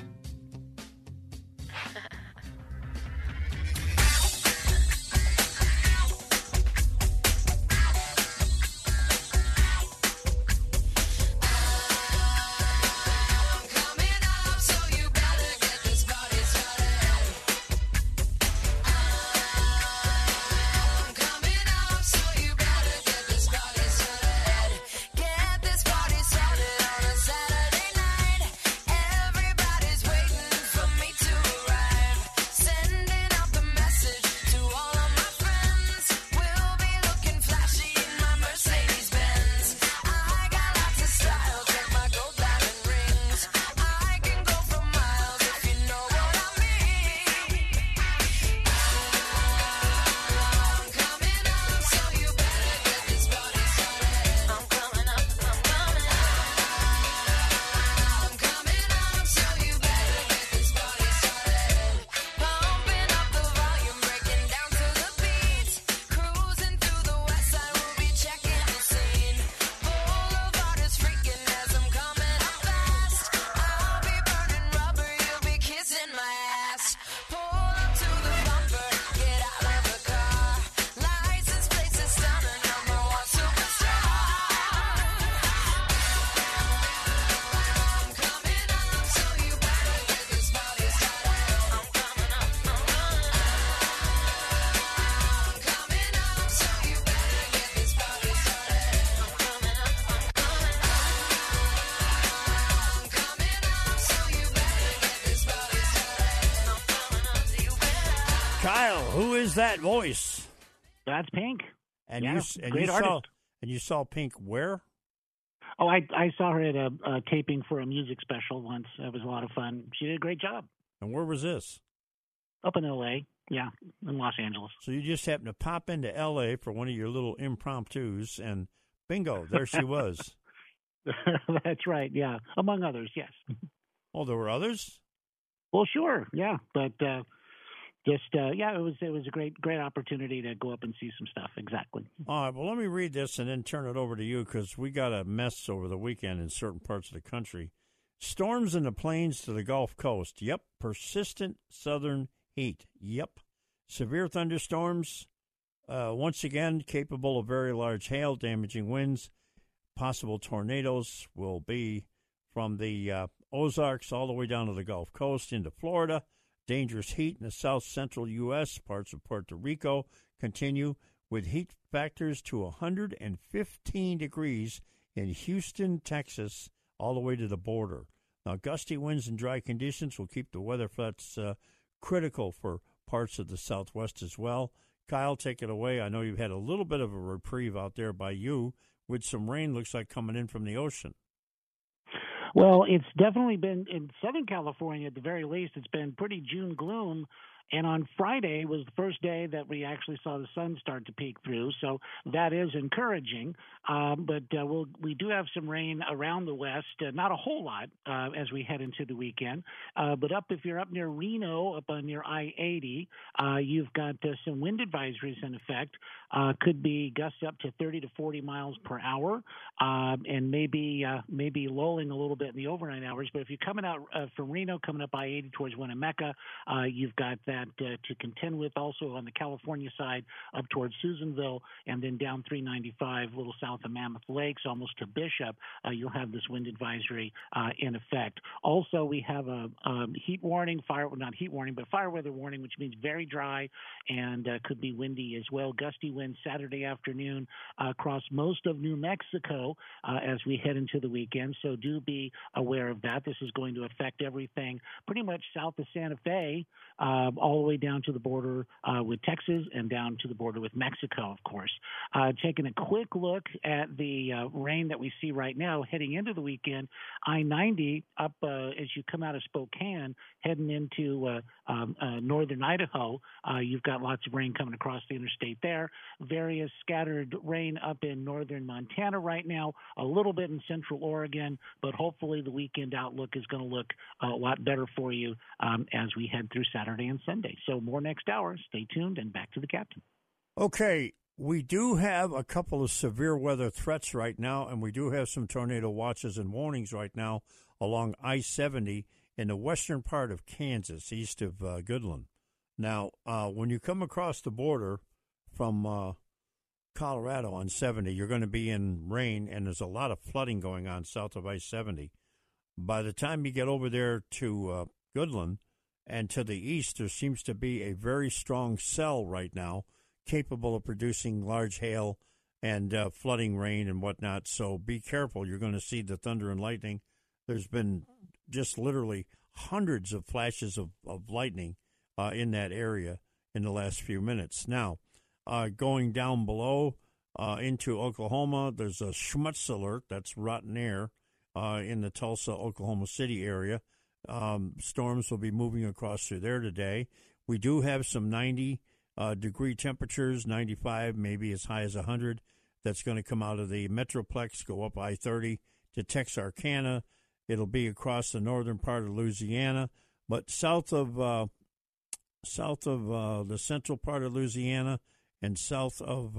Who is that voice? That's Pink. And yeah, you saw Pink where? Oh, I saw her at a taping for a music special once. It was a lot of fun. She did a great job. And where was this? Up in L.A., yeah, in Los Angeles. So you just happened to pop into L.A. for one of your little impromptus, and bingo, there she was. That's right, yeah, among others, yes. Oh, there were others? Well, sure, yeah, but it was a great opportunity to go up and see some stuff. Exactly. All right, well, let me read this and then turn it over to you because we got a mess over the weekend in certain parts of the country. Storms in the plains to the Gulf Coast. Yep. Persistent southern heat. Yep. Severe thunderstorms, once again, capable of very large hail, damaging winds. Possible tornadoes will be from the Ozarks all the way down to the Gulf Coast into Florida. Dangerous heat in the south-central U.S., parts of Puerto Rico continue with heat factors to 115 degrees in Houston, Texas, all the way to the border. Now, gusty winds and dry conditions will keep the weather flats critical for parts of the Southwest as well. Kyle, take it away. I know you've had a little bit of a reprieve out there by you with some rain, looks like, coming in from the ocean. Well, it's definitely been in Southern California, at the very least, it's been pretty June gloom. And on Friday was the first day that we actually saw the sun start to peek through, so that is encouraging. But we do have some rain around the west, not a whole lot as we head into the weekend. But if you're up near Reno, up on near I-80, you've got some wind advisories in effect. Could be gusts up to 30 to 40 miles per hour, and maybe lulling a little bit in the overnight hours. But if you're coming out from Reno, coming up I-80 towards Winnemucca, you've got that to contend with. Also on the California side, up towards Susanville, and then down 395, a little south of Mammoth Lakes, almost to Bishop, you'll have this wind advisory in effect. Also, we have a fire weather warning, which means very dry and could be windy as well. Gusty winds Saturday afternoon across most of New Mexico as we head into the weekend. So do be aware of that. This is going to affect everything pretty much south of Santa Fe, all the way down to the border with Texas and down to the border with Mexico, of course. Taking a quick look at the rain that we see right now heading into the weekend, I-90 up as you come out of Spokane, heading into northern Idaho, you've got lots of rain coming across the interstate there. Various scattered rain up in northern Montana right now, a little bit in central Oregon, but hopefully the weekend outlook is going to look a lot better for you as we head through Saturday and Sunday. So more next hour. Stay tuned, and back to the captain. Okay, we do have a couple of severe weather threats right now, and we do have some tornado watches and warnings right now along I-70 in the western part of Kansas, east of Goodland. Now, when you come across the border from Colorado on 70, you're going to be in rain, and there's a lot of flooding going on south of I-70. By the time you get over there to Goodland and to the east, there seems to be a very strong cell right now capable of producing large hail and flooding rain and whatnot. So be careful. You're going to see the thunder and lightning. There's been just literally hundreds of flashes of lightning in that area in the last few minutes. Now, going down below into Oklahoma, there's a Schmutz alert. That's rotten air in the Tulsa, Oklahoma City area. Storms will be moving across through there today. We do have some 90-degree temperatures, 95, maybe as high as 100. That's going to come out of the Metroplex, go up I-30 to Texarkana. It'll be across the northern part of Louisiana, but south of the central part of Louisiana and south of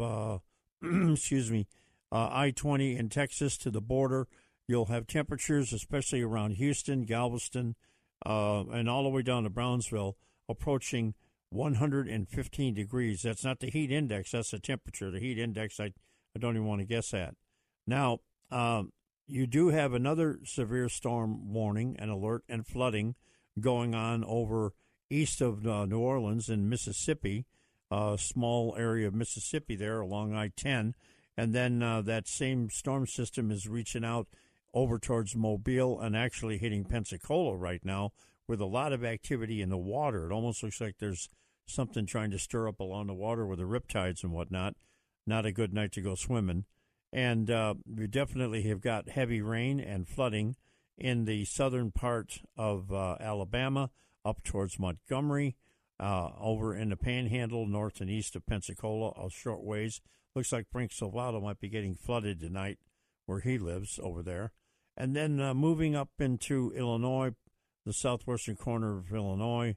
I-20 in Texas to the border, you'll have temperatures, especially around Houston, Galveston, and all the way down to Brownsville, approaching 115 degrees. That's not the heat index. That's the temperature. The heat index, I don't even want to guess at. Now, you do have another severe storm warning and alert and flooding going on over east of New Orleans in Mississippi, a small area of Mississippi there along I-10. And then that same storm system is reaching out over towards Mobile and actually hitting Pensacola right now with a lot of activity in the water. It almost looks like there's something trying to stir up along the water with the riptides and whatnot. Not a good night to go swimming. And we definitely have got heavy rain and flooding in the southern part of Alabama up towards Montgomery, over in the Panhandle, north and east of Pensacola, a short ways. Looks like Frank Salvato might be getting flooded tonight where he lives over there. And then moving up into Illinois, the southwestern corner of Illinois,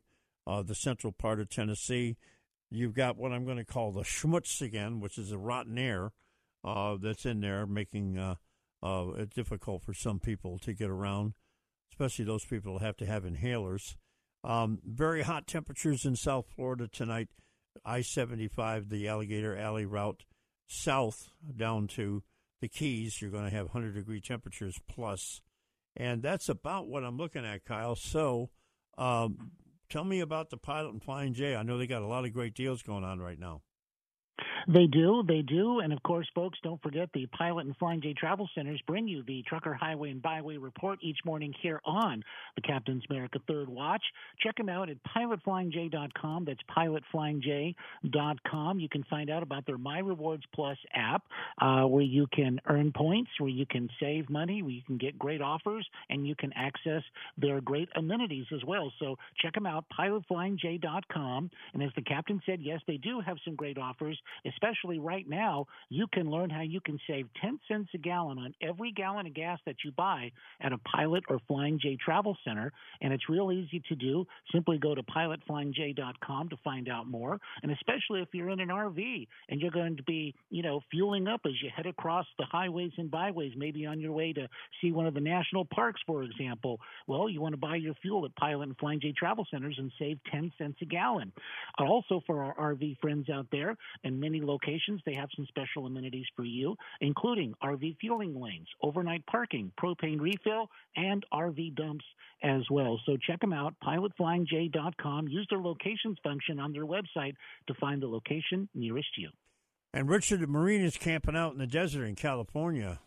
the central part of Tennessee. You've got what I'm going to call the schmutz again, which is the rotten air that's in there, making it difficult for some people to get around, especially those people who have to have inhalers. Very hot temperatures in South Florida tonight. I-75, the Alligator Alley route south down to the Keys, you're going to have 100-degree temperatures plus. And that's about what I'm looking at, Kyle. So tell me about the Pilot and Flying J. I know they got a lot of great deals going on right now. They do. And, of course, folks, don't forget the Pilot and Flying J Travel Centers bring you the Trucker Highway and Byway Report each morning here on the Captain's America Third Watch. Check them out at pilotflyingj.com. That's pilotflyingj.com. You can find out about their My Rewards Plus app where you can earn points, where you can save money, where you can get great offers, and you can access their great amenities as well. So check them out, pilotflyingj.com. And as the captain said, yes, they do have some great offers. Especially right now, you can learn how you can save 10 cents a gallon on every gallon of gas that you buy at a Pilot or Flying J Travel Center. And it's real easy to do. Simply go to pilotflyingj.com to find out more. And especially if you're in an RV and you're going to be, fueling up as you head across the highways and byways, maybe on your way to see one of the national parks, for example. Well, you want to buy your fuel at Pilot and Flying J Travel Centers and save 10 cents a gallon. Also, for our RV friends out there, in many locations, they have some special amenities for you, including RV fueling lanes, overnight parking, propane refill, and RV dumps as well. So check them out, pilotflyingj.com. Use their locations function on their website to find the location nearest you. And Richard the Marine is camping out in the desert in California.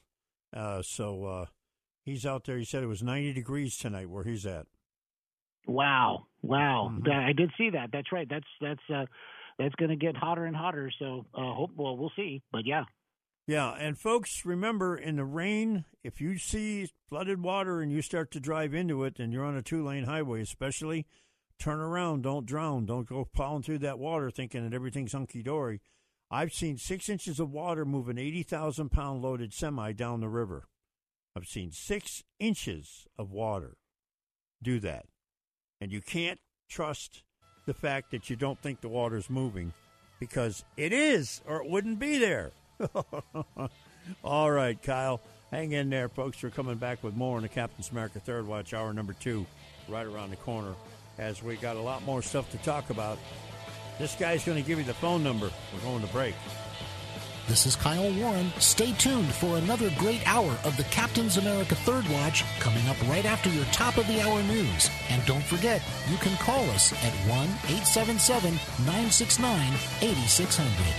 So he's out there. He said it was 90 degrees tonight where he's at. Wow. I did see that. That's right. That's going to get hotter and hotter. So we'll see. But yeah. Yeah, and folks, remember, in the rain, if you see flooded water and you start to drive into it and you're on a 2-lane highway especially, turn around, don't drown. Don't go plowing through that water thinking that everything's hunky-dory. I've seen 6 inches of water move an 80,000-pound loaded semi down the river. I've seen 6 inches of water do that. And you can't trust the fact that you don't think the water's moving, because it is, or it wouldn't be there. All right, Kyle, hang in there, folks. We're coming back with more on the Captain's America Third Watch, hour number 2, right around the corner, as we got a lot more stuff to talk about. This guy's going to give you the phone number. We're going to break. This is Kyle Warren. Stay tuned for another great hour of the Captain's America Third Watch coming up right after your top-of-the-hour news. And don't forget, you can call us at 1-877-969-8600.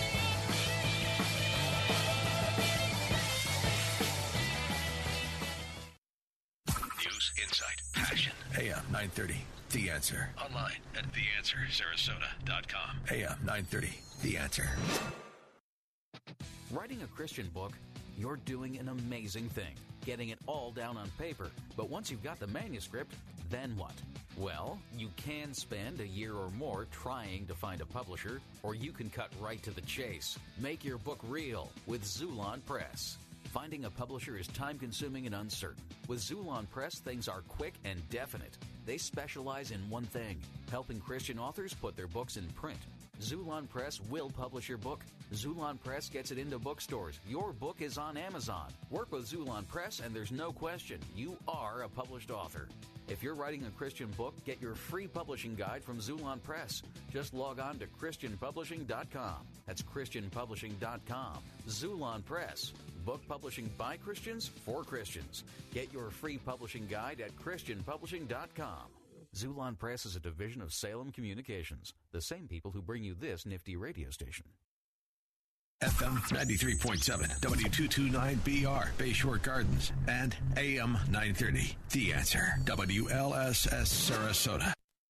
News, insight, passion. AM 930, The Answer. Online at TheAnswerSarasota.com. AM 930, The Answer. Writing a Christian book, you're doing an amazing thing, getting it all down on paper. But once you've got the manuscript, then what? Well, you can spend a year or more trying to find a publisher, or you can cut right to the chase. Make your book real with Xulon Press. Finding a publisher is time-consuming and uncertain. With Xulon Press, things are quick and definite. They specialize in one thing, helping Christian authors put their books in print. Xulon Press will publish your book. Xulon Press gets it into bookstores. Your book is on Amazon. Work with Xulon Press and there's no question, you are a published author. If you're writing a Christian book, get your free publishing guide from Xulon Press. Just log on to ChristianPublishing.com. That's ChristianPublishing.com. Xulon Press. Book publishing by Christians for Christians. Get your free publishing guide at ChristianPublishing.com. Xulon Press is a division of Salem Communications, the same people who bring you this nifty radio station. FM 93.7, W229BR, Bayshore Gardens, and AM 930, The Answer, WLSS Sarasota.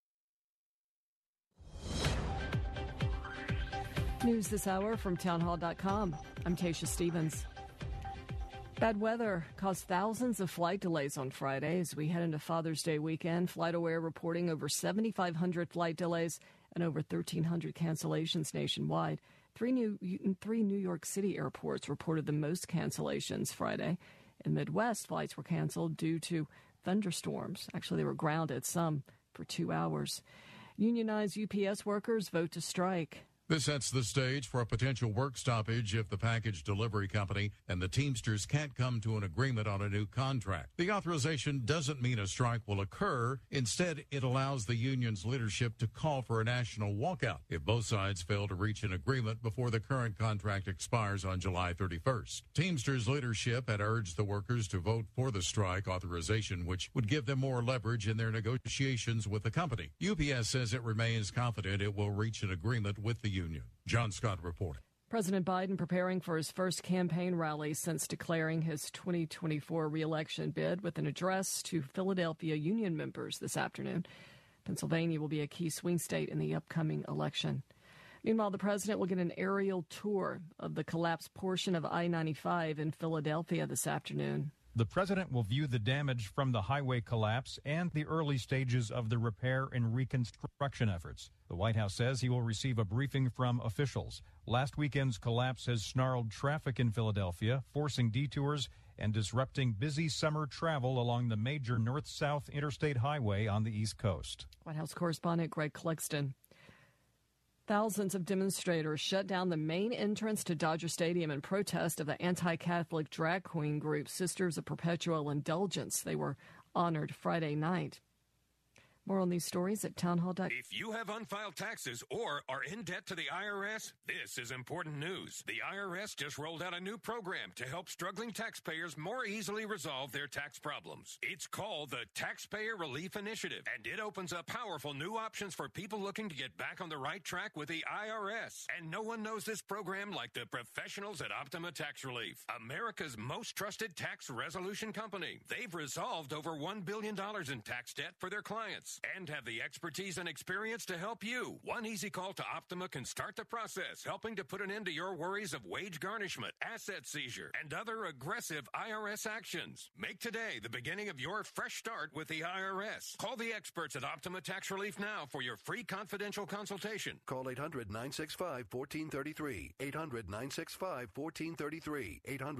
News this hour from townhall.com. I'm Tasha Stevens. Bad weather caused thousands of flight delays on Friday as we head into Father's Day weekend. FlightAware reporting over 7,500 flight delays and over 1,300 cancellations nationwide. Three New York City airports reported the most cancellations Friday. In the Midwest, flights were canceled due to thunderstorms. Actually, they were grounded, some for 2 hours. Unionized UPS workers vote to strike. This sets the stage for a potential work stoppage if the package delivery company and the Teamsters can't come to an agreement on a new contract. The authorization doesn't mean a strike will occur. Instead, it allows the union's leadership to call for a national walkout if both sides fail to reach an agreement before the current contract expires on July 31st. Teamsters leadership had urged the workers to vote for the strike authorization, which would give them more leverage in their negotiations with the company. UPS says it remains confident it will reach an agreement with the union. John Scott reporting. President Biden preparing for his first campaign rally since declaring his 2024 reelection bid with an address to Philadelphia union members this afternoon. Pennsylvania will be a key swing state in the upcoming election. Meanwhile, the president will get an aerial tour of the collapsed portion of I-95 in Philadelphia this afternoon. The president will view the damage from the highway collapse and the early stages of the repair and reconstruction efforts. The White House says he will receive a briefing from officials. Last weekend's collapse has snarled traffic in Philadelphia, forcing detours and disrupting busy summer travel along the major north-south interstate highway on the East Coast. White House correspondent Greg Clugston. Thousands of demonstrators shut down the main entrance to Dodger Stadium in protest of the anti-Catholic drag queen group Sisters of Perpetual Indulgence. They were honored Friday night. More on these stories at townhall.com. If you have unfiled taxes or are in debt to the IRS, this is important news. The IRS just rolled out a new program to help struggling taxpayers more easily resolve their tax problems. It's called the Taxpayer Relief Initiative, and it opens up powerful new options for people looking to get back on the right track with the IRS. And no one knows this program like the professionals at Optima Tax Relief, America's most trusted tax resolution company. They've resolved over $1 billion in tax debt for their clients, and have the expertise and experience to help you. One easy call to Optima can start the process, helping to put an end to your worries of wage garnishment, asset seizure, and other aggressive IRS actions. Make today the beginning of your fresh start with the IRS. Call the experts at Optima Tax Relief now for your free confidential consultation. Call 800-965-1433. 800-965-1433.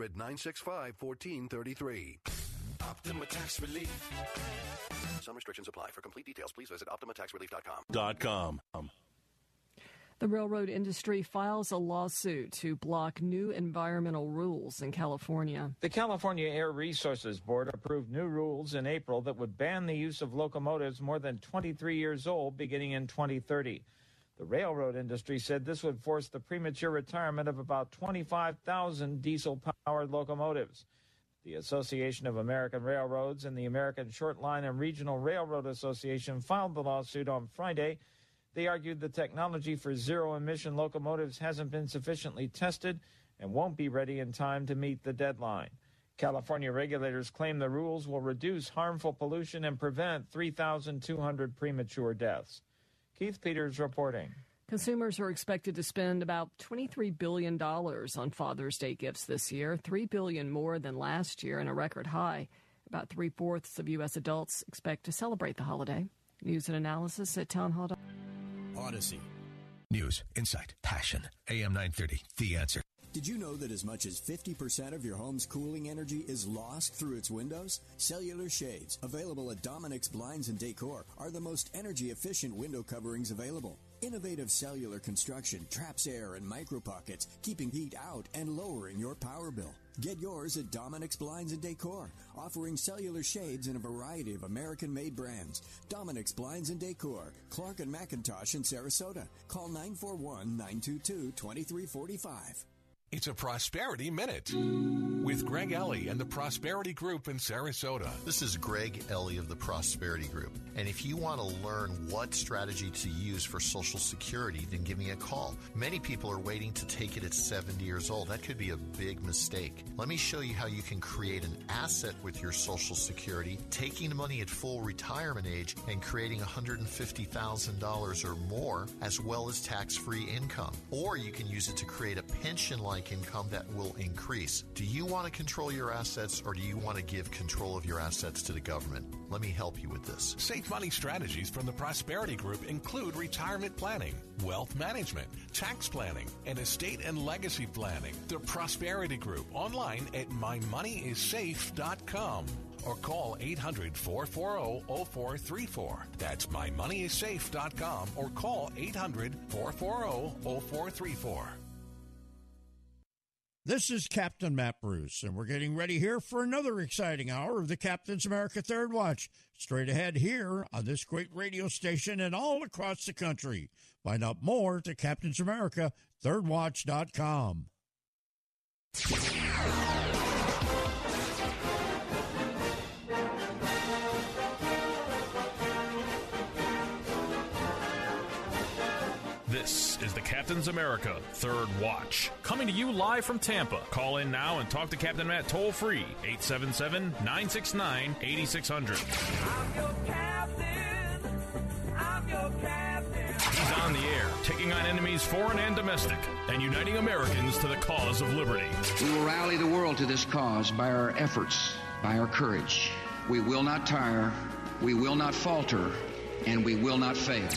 800-965-1433. Optima Tax Relief. Some restrictions apply. For complete details, please visit OptimaTaxRelief.com. The railroad industry files a lawsuit to block new environmental rules in California. The California Air Resources Board approved new rules in April that would ban the use of locomotives more than 23 years old beginning in 2030. The railroad industry said this would force the premature retirement of about 25,000 diesel-powered locomotives. The Association of American Railroads and the American Short Line and Regional Railroad Association filed the lawsuit on Friday. They argued the technology for zero-emission locomotives hasn't been sufficiently tested and won't be ready in time to meet the deadline. California regulators claim the rules will reduce harmful pollution and prevent 3,200 premature deaths. Keith Peters reporting. Consumers are expected to spend about $23 billion on Father's Day gifts this year, $3 billion more than last year and a record high. About 3/4 of U.S. adults expect to celebrate the holiday. News and analysis at townhall.com. Odyssey. News, insight, passion. AM 930, The Answer. Did you know that as much as 50% of your home's cooling energy is lost through its windows? Cellular shades, available at Dominic's Blinds and Decor, are the most energy-efficient window coverings available. Innovative cellular construction traps air and micro-pockets, keeping heat out and lowering your power bill. Get yours at Dominic's Blinds and Decor, offering cellular shades in a variety of American-made brands. Dominic's Blinds and Decor, Clark and McIntosh in Sarasota. Call 941-922-2345. It's a Prosperity Minute with Greg Ellie and the Prosperity Group in Sarasota. This is Greg Ellie of the Prosperity Group. And if you want to learn what strategy to use for Social Security, then give me a call. Many people are waiting to take it at 70 years old. That could be a big mistake. Let me show you how you can create an asset with your Social Security, taking the money at full retirement age and creating $150,000 or more, as well as tax-free income. Or you can use it to create a pension-like income that will increase. Do you want to control your assets, or do you want to give control of your assets to the government? Let me help you with this. Safe money strategies from the Prosperity Group include retirement planning, wealth management, tax planning, and estate and legacy planning. The Prosperity Group, online at mymoneyissafe.com. or call 800-440-0434. That's mymoneyissafe.com or call 800-440-0434. This is Captain Matt Bruce, and we're getting ready here for another exciting hour of the Captain's America Third Watch. Straight ahead here on this great radio station and all across the country. Find out more at CaptainsAmerica3rdWatch.com. This is the Captain's America Third Watch, coming to you live from Tampa. Call in now and talk to Captain Matt toll free, 877-969-8600. I'm your captain. I'm your captain. He's on the air, taking on enemies foreign and domestic, and uniting Americans to the cause of liberty. We will rally the world to this cause by our efforts, by our courage. We will not tire, we will not falter, and we will not fail.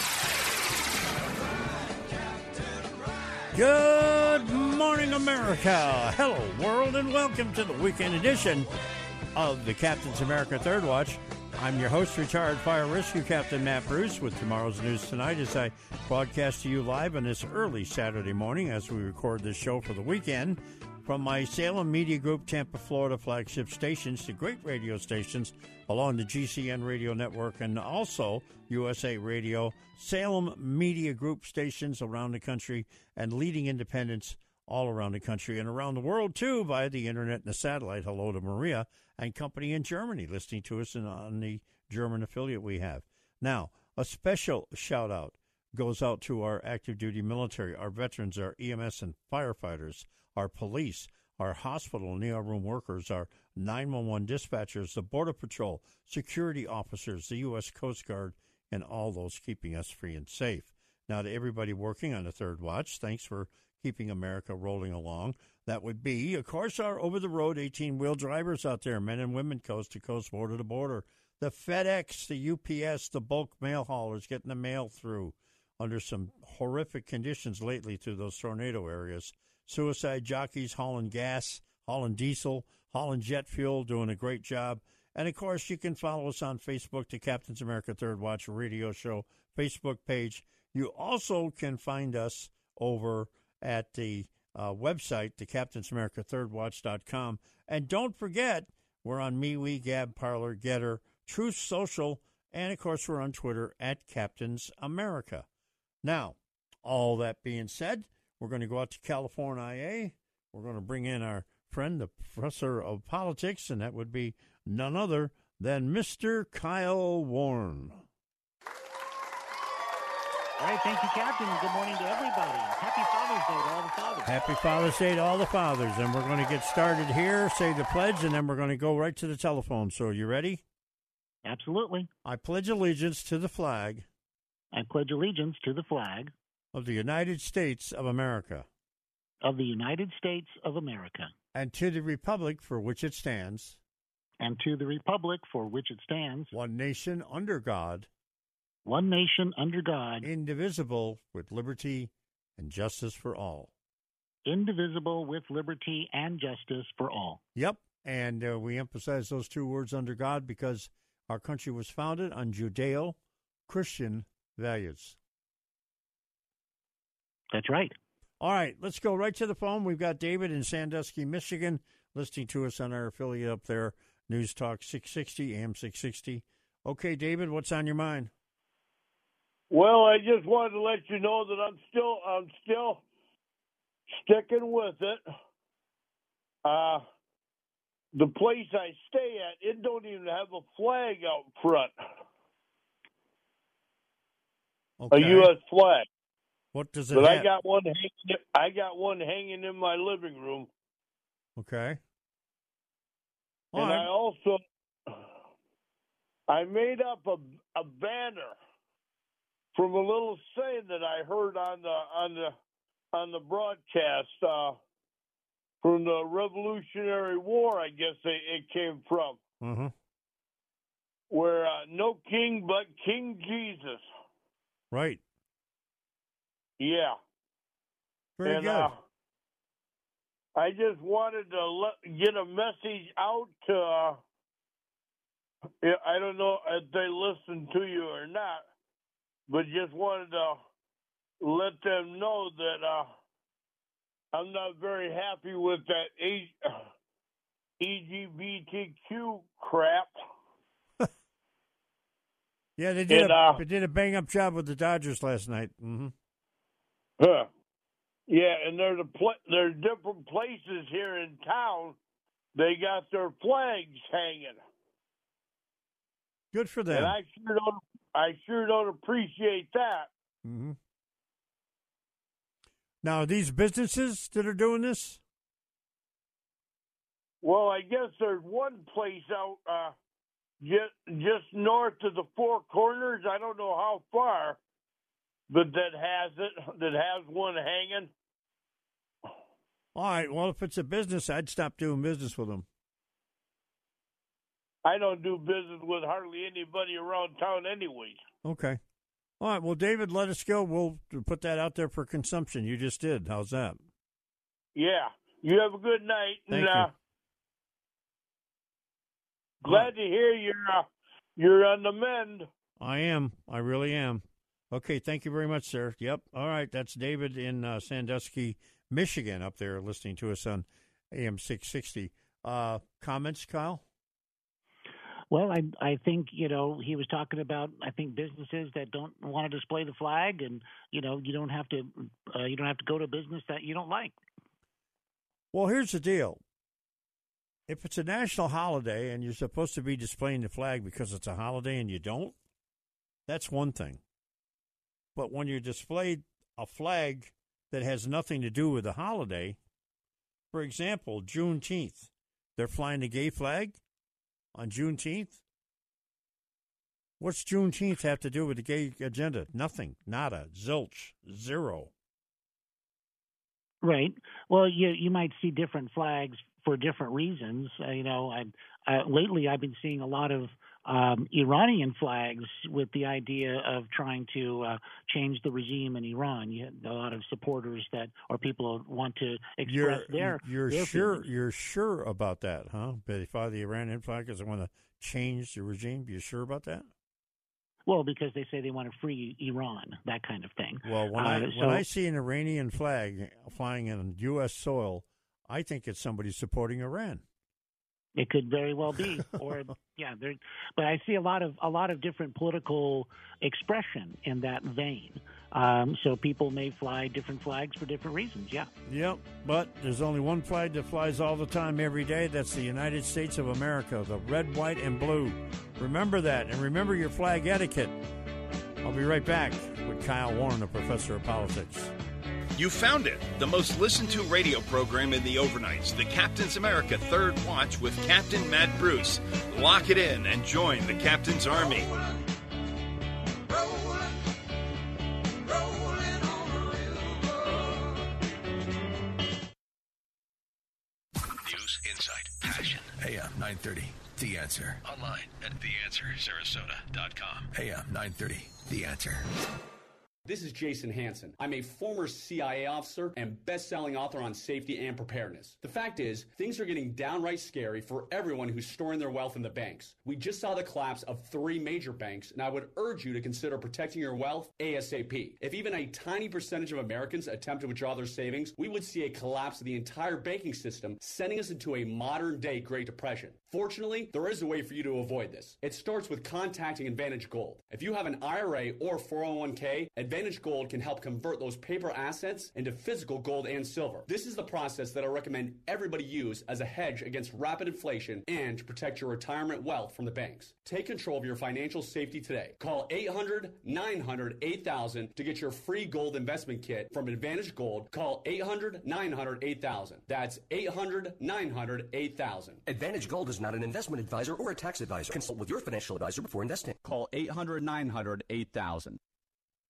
Good morning, America. Hello, world, and welcome to the weekend edition of the Captain's America Third Watch. I'm your host, retired fire rescue captain Matt Bruce, with tomorrow's news tonight as I broadcast to you live on this early Saturday morning as we record this show for the weekend from my Salem Media Group, Tampa, Florida flagship stations to great radio stations along the GCN radio network and also USA Radio, Salem Media Group stations around the country, and leading independents all around the country and around the world, too, via the internet and the satellite. Hello to Maria and company in Germany listening to us on the German affiliate we have. Now, a special shout-out goes out to our active duty military, our veterans, our EMS and firefighters, our police, our hospital and ER room workers, our 911 dispatchers, the Border Patrol, security officers, the U.S. Coast Guard, and all those keeping us free and safe. Now, to everybody working on the Third Watch, thanks for keeping America rolling along. That would be, of course, our over-the-road 18-wheel drivers out there, men and women, coast to coast, border to border, the FedEx, the UPS, the bulk mail haulers getting the mail through under some horrific conditions lately through those tornado areas. Suicide jockeys hauling gas, hauling diesel, hauling jet fuel, doing a great job. And, of course, you can follow us on Facebook, the Captain's America Third Watch radio show Facebook page. You also can find us over at the website, the CaptainsAmerica3rdWatch.com. And don't forget, we're on MeWe, Gab, Parler, Getter, Truth Social, and, of course, we're on Twitter at Captains America. Now, all that being said, we're going to go out to California IA. We're going to bring in our friend, the professor of politics, and that would be none other than Mr. Kyle Warren. All right, thank you, Captain. Good morning to everybody. Happy Father's Day to all the fathers. Happy Father's Day to all the fathers. And we're going to get started here, say the pledge, and then we're going to go right to the telephone. So, you ready? Absolutely. I pledge allegiance to the flag. I pledge allegiance to the flag of the United States of America. Of the United States of America. And to the republic for which it stands. And to the republic for which it stands. One nation under God. One nation under God. Indivisible, with liberty and justice for all. Indivisible, with liberty and justice for all. Yep. And we emphasize those two words, under God, because our country was founded on Judeo-Christian values. That's right. All right, let's go right to the phone. We've got David in Sandusky, Michigan, listening to us on our affiliate up there, News Talk 660, AM 660. Okay, David, what's on your mind? Well, I just wanted to let you know that I'm still sticking with it. The place I stay at, it don't even have a flag out front. Okay. A U.S. flag. What does it have? But I got one hanging in my living room. Okay. And I also made up a banner from a little saying that I heard on the broadcast from the Revolutionary War. I guess it came from. Mm-hmm. Where no king but King Jesus. Right. Yeah. Very good. I just wanted to get a message out to I don't know if they listen to you or not, but just wanted to let them know that I'm not very happy with that LGBTQ crap. Yeah, they did a bang-up job with the Dodgers last night. Mm-hmm. Yeah, and there's different places here in town. They got their flags hanging. Good for them. And I sure don't appreciate that. Mm-hmm. Now, are these businesses that are doing this? Well, I guess there's one place out just north of the Four Corners. I don't know how far, but that has one hanging. All right. Well, if it's a business, I'd stop doing business with them. I don't do business with hardly anybody around town anyways. Okay. All right. Well, David, let us go. We'll put that out there for consumption. You just did. How's that? Yeah. You have a good night. Thank you. Glad to hear you're on the mend. I am. I really am. Okay. Thank you very much, sir. Yep. All right. That's David in Sandusky, Michigan, up there listening to us on AM 660. Comments, Kyle? Well, I think, he was talking about, I think, businesses that don't want to display the flag, and, you don't have to go to a business that you don't like. Well, here's the deal. If it's a national holiday and you're supposed to be displaying the flag because it's a holiday and you don't, that's one thing. But when you display a flag that has nothing to do with the holiday, for example, Juneteenth, they're flying the gay flag on Juneteenth? What's Juneteenth have to do with the gay agenda? Nothing. Nada. Zilch. Zero. Right. Well, you might see different flags for different reasons. Lately I've been seeing a lot of Iranian flags with the idea of trying to change the regime in Iran. You have a lot of supporters or people who want to express their feelings. You're sure about that, huh? They fly the Iranian flag because they want to change the regime. You sure about that? Well, because they say they want to free Iran, that kind of thing. Well, when I see an Iranian flag flying in U.S. soil, I think it's somebody supporting Iran. It could very well be, but I see a lot of different political expression in that vein. So people may fly different flags for different reasons. Yeah. Yep. But there's only one flag that flies all the time, every day. That's the United States of America, the red, white, and blue. Remember that, and remember your flag etiquette. I'll be right back with Kyle Warren, the professor of politics. You found it, the most listened to radio program in the overnights, the Captain's America Third Watch with Captain Matt Bruce. Lock it in and join the Captain's Army. News, insight, passion. AM 930, The Answer. Online at theanswersarasota.com. AM 930, The Answer. This is Jason Hansen. I'm a former CIA officer and best-selling author on safety and preparedness. The fact is, things are getting downright scary for everyone who's storing their wealth in the banks. We just saw the collapse of 3 major banks, and I would urge you to consider protecting your wealth ASAP. If even a tiny percentage of Americans attempt to withdraw their savings, we would see a collapse of the entire banking system, sending us into a modern-day Great Depression. Fortunately, there is a way for you to avoid this. It starts with contacting Advantage Gold. If you have an IRA or 401k, Advantage Gold can help convert those paper assets into physical gold and silver. This is the process that I recommend everybody use as a hedge against rapid inflation and to protect your retirement wealth from the banks. Take control of your financial safety today. Call 800-900-8000 to get your free gold investment kit from Advantage Gold. Call 800-900-8000. That's 800-900-8000. Advantage Gold is not an investment advisor or a tax advisor. Consult with your financial advisor before investing. Call 800-900-8000.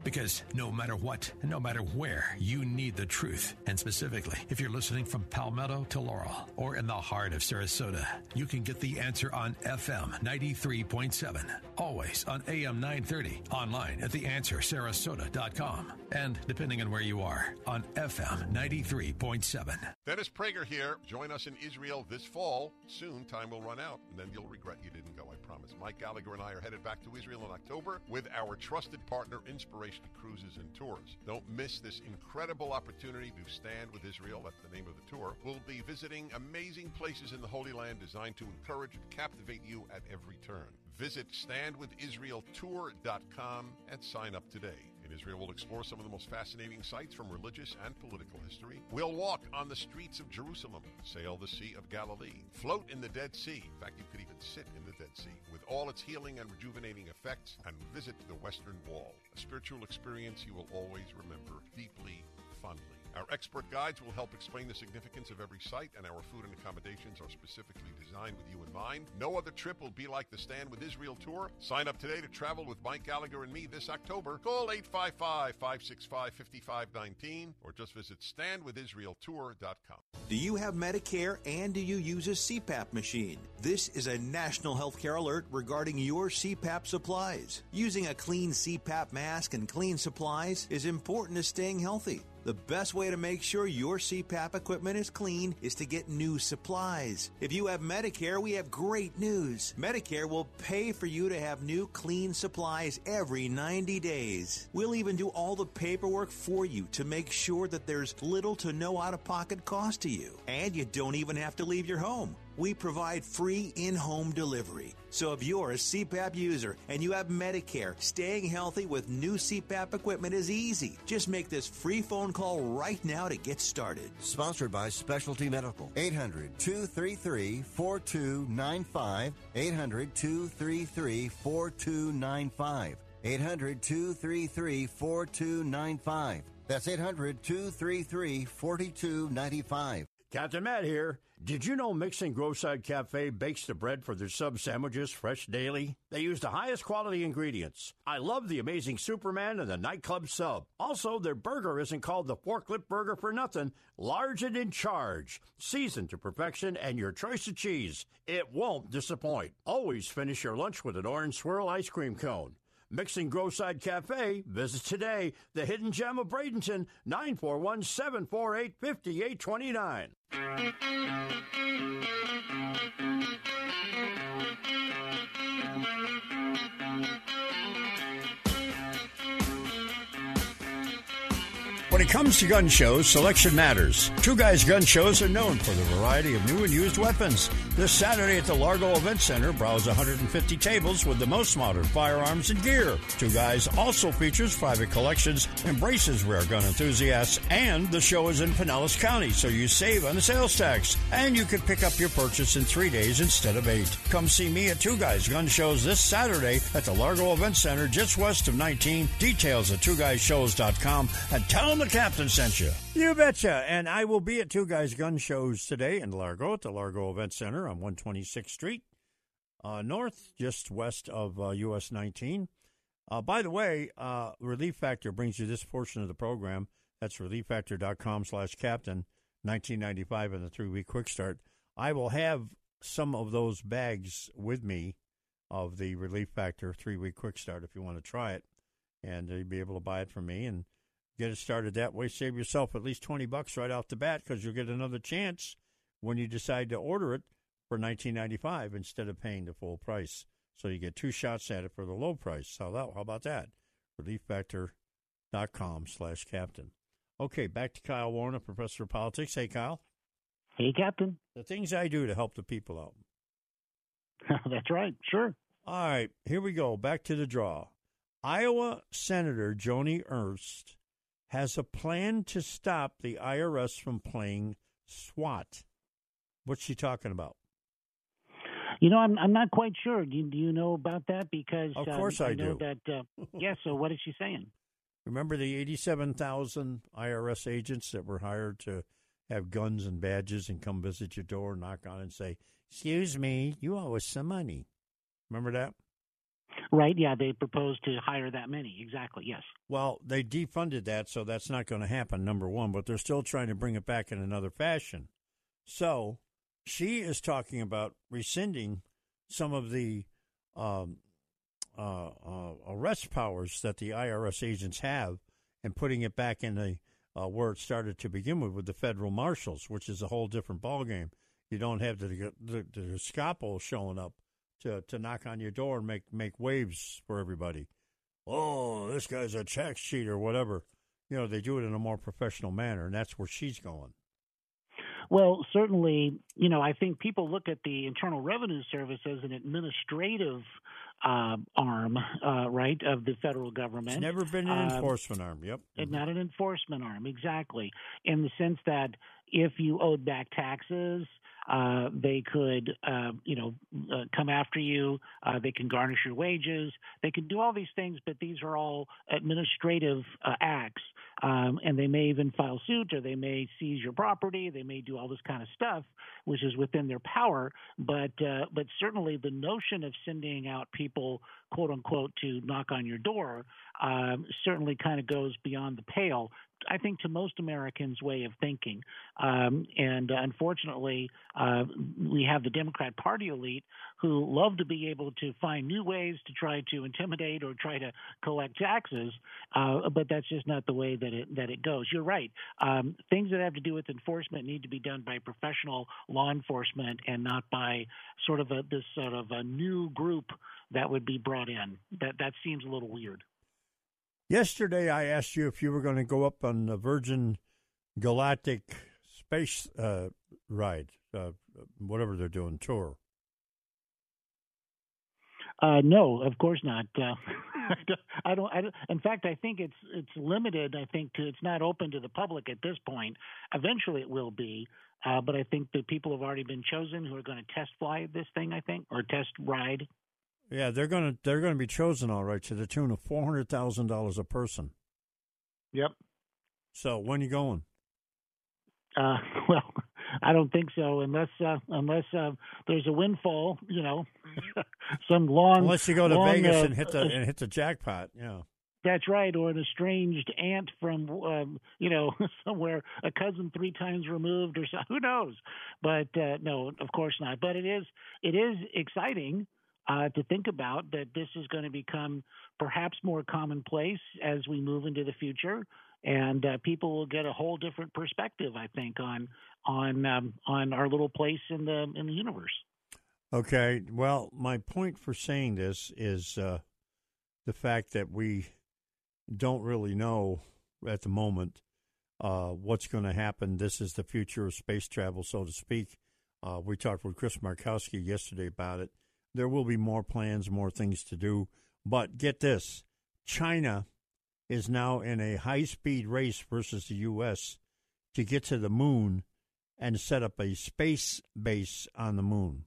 Because no matter what, and no matter where, you need the truth. And specifically, if you're listening from Palmetto to Laurel or in the heart of Sarasota, you can get the answer on FM 93.7. Always on AM 930. Online at theanswersarasota.com. And depending on where you are, on FM 93.7. Dennis Prager here. Join us in Israel this fall. Soon, time will run out, and then you'll regret you didn't go, I promise. Mike Gallagher and I are headed back to Israel in October with our trusted partner, Inspiration Cruises and Tours. Don't miss this incredible opportunity to stand with Israel. That's the name of the tour. We'll be visiting amazing places in the Holy Land designed to encourage and captivate you at every turn. Visit standwithisraeltour.com and sign up today. In Israel, we'll explore some of the most fascinating sites from religious and political history. We'll walk on the streets of Jerusalem, sail the Sea of Galilee, float in the Dead Sea. In fact, you could even sit in the Dead Sea with all its healing and rejuvenating effects, and visit the Western Wall, a spiritual experience you will always remember deeply, fondly. Our expert guides will help explain the significance of every site, and our food and accommodations are specifically designed with you in mind. No other trip will be like the Stand with Israel tour. Sign up today to travel with Mike Gallagher and me this October. Call 855-565-5519 or just visit standwithisraeltour.com. Do you have Medicare and do you use a CPAP machine? This is a national healthcare alert regarding your CPAP supplies. Using a clean CPAP mask and clean supplies is important to staying healthy. The best way to make sure your CPAP equipment is clean is to get new supplies. If you have Medicare, we have great news. Medicare will pay for you to have new clean supplies every 90 days. We'll even do all the paperwork for you to make sure that there's little to no out-of-pocket cost to you. And you don't even have to leave your home. We provide free in-home delivery. So if you're a CPAP user and you have Medicare, staying healthy with new CPAP equipment is easy. Just make this free phone call right now to get started. Sponsored by Specialty Medical. 800-233-4295. 800-233-4295. 800-233-4295. That's 800-233-4295. Captain Matt here. Did you know Mixing Growside Cafe bakes the bread for their sub sandwiches fresh daily? They use the highest quality ingredients. I love the Amazing Superman and the Nightclub Sub. Also, their burger isn't called the Forklift Burger for nothing. Large and in charge. Seasoned to perfection, and your choice of cheese. It won't disappoint. Always finish your lunch with an orange swirl ice cream cone. Mixing Growside Cafe. Visit today. The Hidden Gem of Bradenton, 941-748-5829. When it comes to gun shows, selection matters. Two Guys Gun Shows are known for the variety of new and used weapons. This Saturday at the Largo Event Center, browse 150 tables with the most modern firearms and gear. Two Guys also features private collections, embraces rare gun enthusiasts, and the show is in Pinellas County, so you save on the sales tax. And you can pick up your purchase in 3 days instead of 8. Come see me at Two Guys Gun Shows this Saturday at the Largo Event Center, just west of 19. Details at twoguyshows.com, and tell them the captain sent you. You betcha. And I will be at Two Guys Gun Shows today in Largo at the Largo Event Center on 126th Street, north, just west of US 19. By the way, Relief Factor brings you this portion of the program. That's relieffactor.com/captain, $19.95 in the 3-week quick start. I will have some of those bags with me of the Relief Factor 3-week quick start if you want to try it. And you'll be able to buy it from me and get it started that way. Save yourself at least $20 right off the bat, because you'll get another chance when you decide to order it for $19.95 instead of paying the full price. So you get 2 shots at it for the low price. How about that? ReliefFactor.com/captain. Okay, back to Kyle Warner, Professor of Politics. Hey, Kyle. Hey, Captain. The things I do to help the people out. That's right. Sure. All right, here we go. Back to the draw. Iowa Senator Joni Ernst has a plan to stop the IRS from playing SWAT. What's she talking about? You know, I'm not quite sure. Do you know about that? Because of course I know do. That, yeah. So what is she saying? Remember the 87,000 IRS agents that were hired to have guns and badges and come visit your door, knock on it, and say, "Excuse me, you owe us some money." Remember that? Right, yeah, they proposed to hire that many, exactly, yes. Well, they defunded that, so that's not going to happen, number one, but they're still trying to bring it back in another fashion. So she is talking about rescinding some of the arrest powers that the IRS agents have and putting it back in the where it started to begin with the federal marshals, which is a whole different ballgame. You don't have the Gestapo showing up to knock on your door and make waves for everybody. Oh, this guy's a tax cheat or whatever. You know, they do it in a more professional manner, and that's where she's going. Well, certainly, you know, I think people look at the Internal Revenue Service as an administrative arm, right, of the federal government. It's never been an enforcement arm, yep. Not an enforcement arm, exactly, in the sense that if you owed back taxes, they could, come after you. They can garnish your wages. They can do all these things, but these are all administrative acts. And they may even file suit, or they may seize your property. They may do all this kind of stuff, which is within their power. But certainly the notion of sending out people, quote unquote, to knock on your door certainly kind of goes beyond the pale, I think, to most Americans' way of thinking. And unfortunately, we have the Democrat Party elite who love to be able to find new ways to try to intimidate or try to collect taxes, but that's just not the way that it goes. You're right. Things that have to do with enforcement need to be done by professional law enforcement and not by sort of this sort of a new group that would be brought in. That seems a little weird. Yesterday, I asked you if you were going to go up on the Virgin Galactic space ride, whatever they're doing, tour. No, of course not. I don't. In fact, I think it's limited. I think it's not open to the public at this point. Eventually, it will be. But I think the people have already been chosen who are going to test fly this thing. I think, or test ride. Yeah, they're going to be chosen, all right, to the tune of $400,000 a person. Yep. So when are you going? Well, I don't think so, unless there's a windfall, some long. Unless you go to Vegas and hit the jackpot, yeah. That's right, or an estranged aunt from somewhere, a cousin 3 times removed, or so. Who knows? But no, of course not. But it is exciting. To think about that this is going to become perhaps more commonplace as we move into the future, and people will get a whole different perspective, I think, on our little place in the universe. Okay, well, my point for saying this is the fact that we don't really know at the moment what's going to happen. This is the future of space travel, so to speak. We talked with Chris Markowski yesterday about it. There will be more plans, more things to do. But get this, China is now in a high-speed race versus the U.S. to get to the moon and set up a space base on the moon.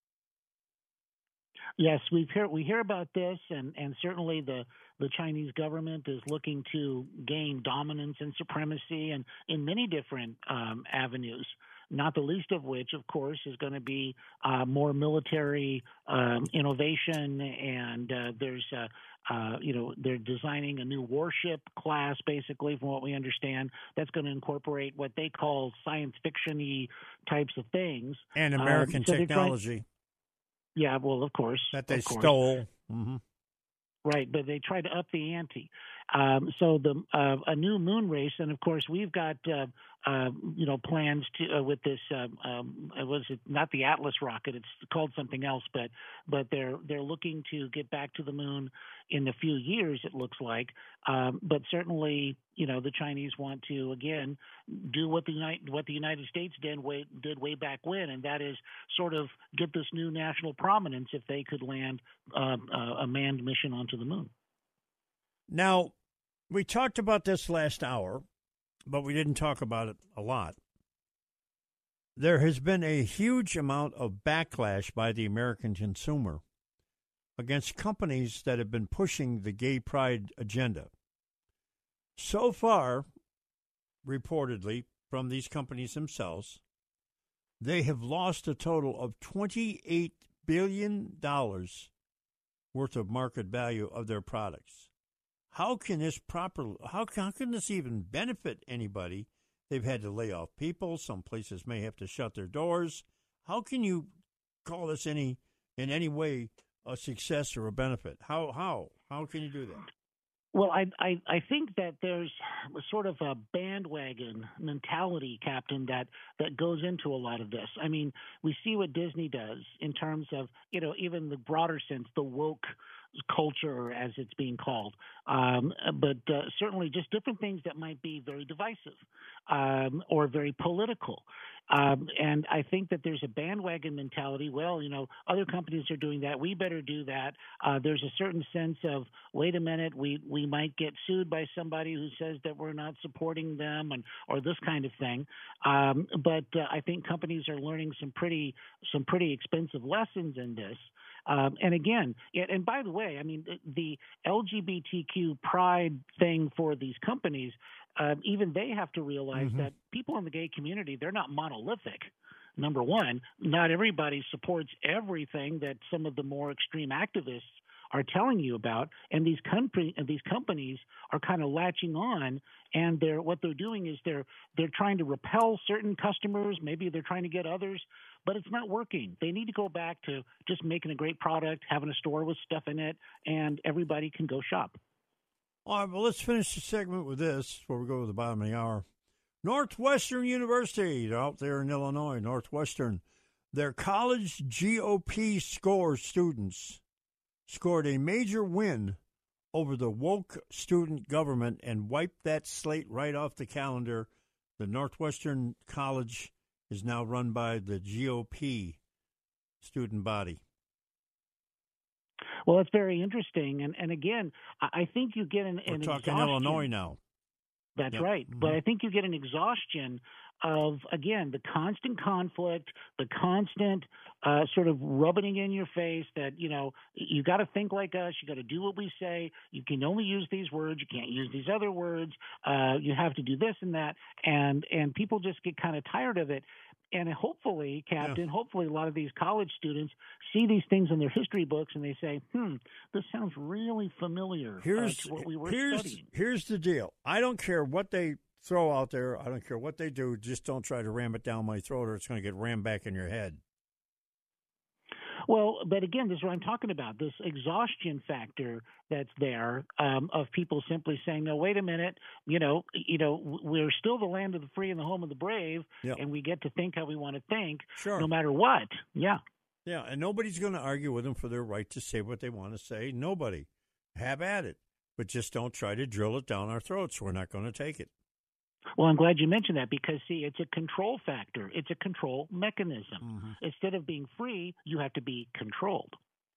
Yes, we hear about this, and certainly the Chinese government is looking to gain dominance and supremacy and in many different avenues. Not the least of which, of course, is going to be more military innovation, and they're designing a new warship class, basically, from what we understand, that's going to incorporate what they call science fiction-y types of things. And American technology. Yeah, well, of course. That they stole. Mm-hmm. Right, but they try to up the ante. So a new moon race, and of course we've got plans to with this. Was it not the Atlas rocket? It's called something else, but they're looking to get back to the moon in a few years. It looks like, but certainly the Chinese want to again do what the United States did way back when, and that is sort of get this new national prominence if they could land a manned mission onto the moon. Now, we talked about this last hour, but we didn't talk about it a lot. There has been a huge amount of backlash by the American consumer against companies that have been pushing the gay pride agenda. So far, reportedly, from these companies themselves, they have lost a total of $28 billion worth of market value of their products. How can this how can this even benefit anybody? They've had to lay off people. Some places may have to shut their doors. How can you call this in any way a success or a benefit? How can you do that? Well, I think that there's sort of a bandwagon mentality, Captain, that goes into a lot of this. I mean, we see what Disney does in terms of, even the broader sense, the woke culture, as it's being called, but certainly just different things that might be very divisive or very political. And I think that there's a bandwagon mentality. Well, other companies are doing that. We better do that. There's a certain sense of, wait a minute, we might get sued by somebody who says that we're not supporting them, or this kind of thing. But I think companies are learning some pretty expensive lessons in this. And again, and by the way, I mean, the LGBTQ pride thing for these companies, even they have to realize that people in the gay community, they're not monolithic. Number one, not everybody supports everything that some of the more extreme activists are telling you about, and these companies are kind of latching on, and what they're doing is they're trying to repel certain customers. Maybe they're trying to get others, but it's not working. They need to go back to just making a great product, having a store with stuff in it, and everybody can go shop. All right, well, let's finish the segment with this before we go to the bottom of the hour. Northwestern University, they're out there in Illinois, Northwestern, their college GOP score students scored a major win over the woke student government and wiped that slate right off the calendar. The Northwestern College is now run by the GOP student body. Well, it's very interesting. And again, I think you get an We're talking exhaustion. Illinois now. That's right. Mm-hmm. But I think you get an exhaustion of, again, the constant conflict, the constant sort of rubbing in your face that, you got to think like us. You got to do what we say. You can only use these words. You can't use these other words. You have to do this and that. And people just get kind of tired of it. And hopefully, Captain, hopefully a lot of these college students see these things in their history books and they say, this sounds really familiar to what we were studying. Here's the deal. I don't care what they throw out there. I don't care what they do. Just don't try to ram it down my throat or it's going to get rammed back in your head. Well, but again, this is what I'm talking about, this exhaustion factor that's there of people simply saying, no, wait a minute, we're still the land of the free and the home of the brave, and we get to think how we want to think, no matter what. Yeah. Yeah, and nobody's going to argue with them for their right to say what they want to say. Nobody. Have at it. But just don't try to drill it down our throats. We're not going to take it. Well, I'm glad you mentioned that because, see, it's a control factor. It's a control mechanism. Mm-hmm. Instead of being free, you have to be controlled.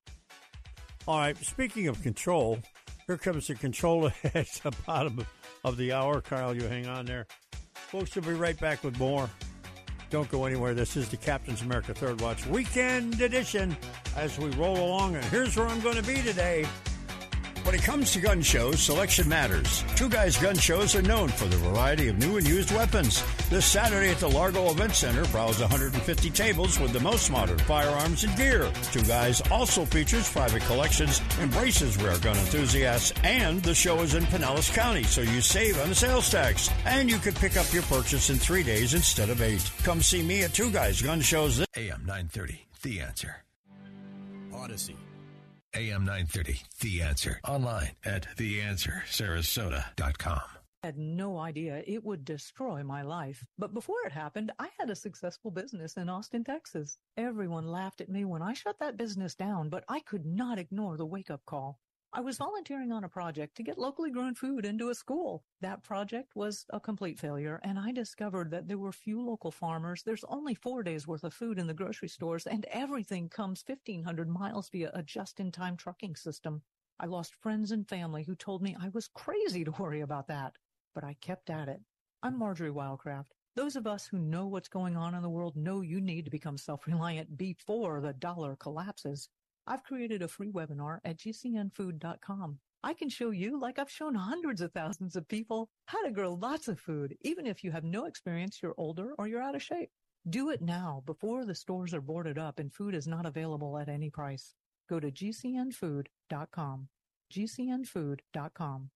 All right, speaking of control, here comes the controller at the bottom of the hour. Carl, you hang on there. Folks, we'll be right back with more. Don't go anywhere. This is the Captain's America Third Watch Weekend Edition as we roll along. And here's where I'm going to be today. When it comes to gun shows, selection matters. Two Guys Gun Shows are known for the variety of new and used weapons. This Saturday at the Largo Event Center, browse 150 tables with the most modern firearms and gear. Two Guys also features private collections, embraces rare gun enthusiasts, and the show is in Pinellas County, so you save on the sales tax. And you can pick up your purchase in 3 days instead of 8. Come see me at Two Guys Gun Shows. AM 930, The Answer. Odyssey. AM 930, The Answer. Online at theanswersarasota.com. I had no idea it would destroy my life. But before it happened, I had a successful business in Austin, Texas. Everyone laughed at me when I shut that business down, but I could not ignore the wake-up call. I was volunteering on a project to get locally grown food into a school. That project was a complete failure, and I discovered that there were few local farmers. There's only 4 days worth of food in the grocery stores, and everything comes 1,500 miles via a just-in-time trucking system. I lost friends and family who told me I was crazy to worry about that, but I kept at it. I'm Marjorie Wildcraft. Those of us who know what's going on in the world know you need to become self-reliant before the dollar collapses. I've created a free webinar at gcnfood.com. I can show you, like I've shown hundreds of thousands of people, how to grow lots of food, even if you have no experience, you're older, or you're out of shape. Do it now before the stores are boarded up and food is not available at any price. Go to gcnfood.com. gcnfood.com.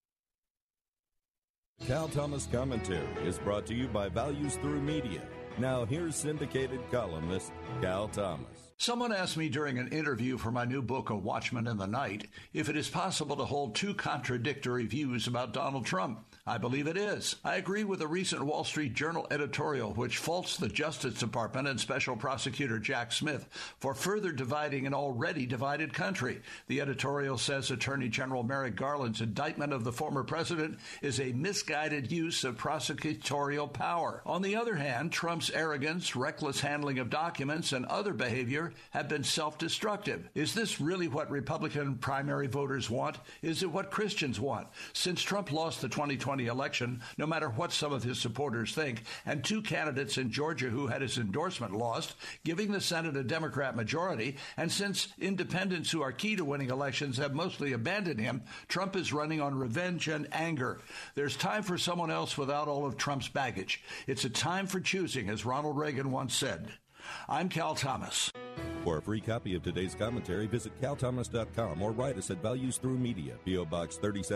Cal Thomas Commentary is brought to you by Values Through Media. Now here's syndicated columnist Cal Thomas. Someone asked me during an interview for my new book, A Watchman in the Night, if it is possible to hold two contradictory views about Donald Trump. I believe it is. I agree with a recent Wall Street Journal editorial which faults the Justice Department and Special Prosecutor Jack Smith for further dividing an already divided country. The editorial says Attorney General Merrick Garland's indictment of the former president is a misguided use of prosecutorial power. On the other hand, Trump's arrogance, reckless handling of documents, and other behavior have been self-destructive. Is this really what Republican primary voters want? Is it what Christians want? Since Trump lost the 2020 election, no matter what some of his supporters think, and two candidates in Georgia who had his endorsement lost, giving the Senate a Democrat majority, and since independents who are key to winning elections have mostly abandoned him, Trump is running on revenge and anger. There's time for someone else without all of Trump's baggage. It's a time for choosing, as Ronald Reagan once said. I'm Cal Thomas. For a free copy of today's commentary, visit calthomas.com or write us at Values Through Media, P.O. Box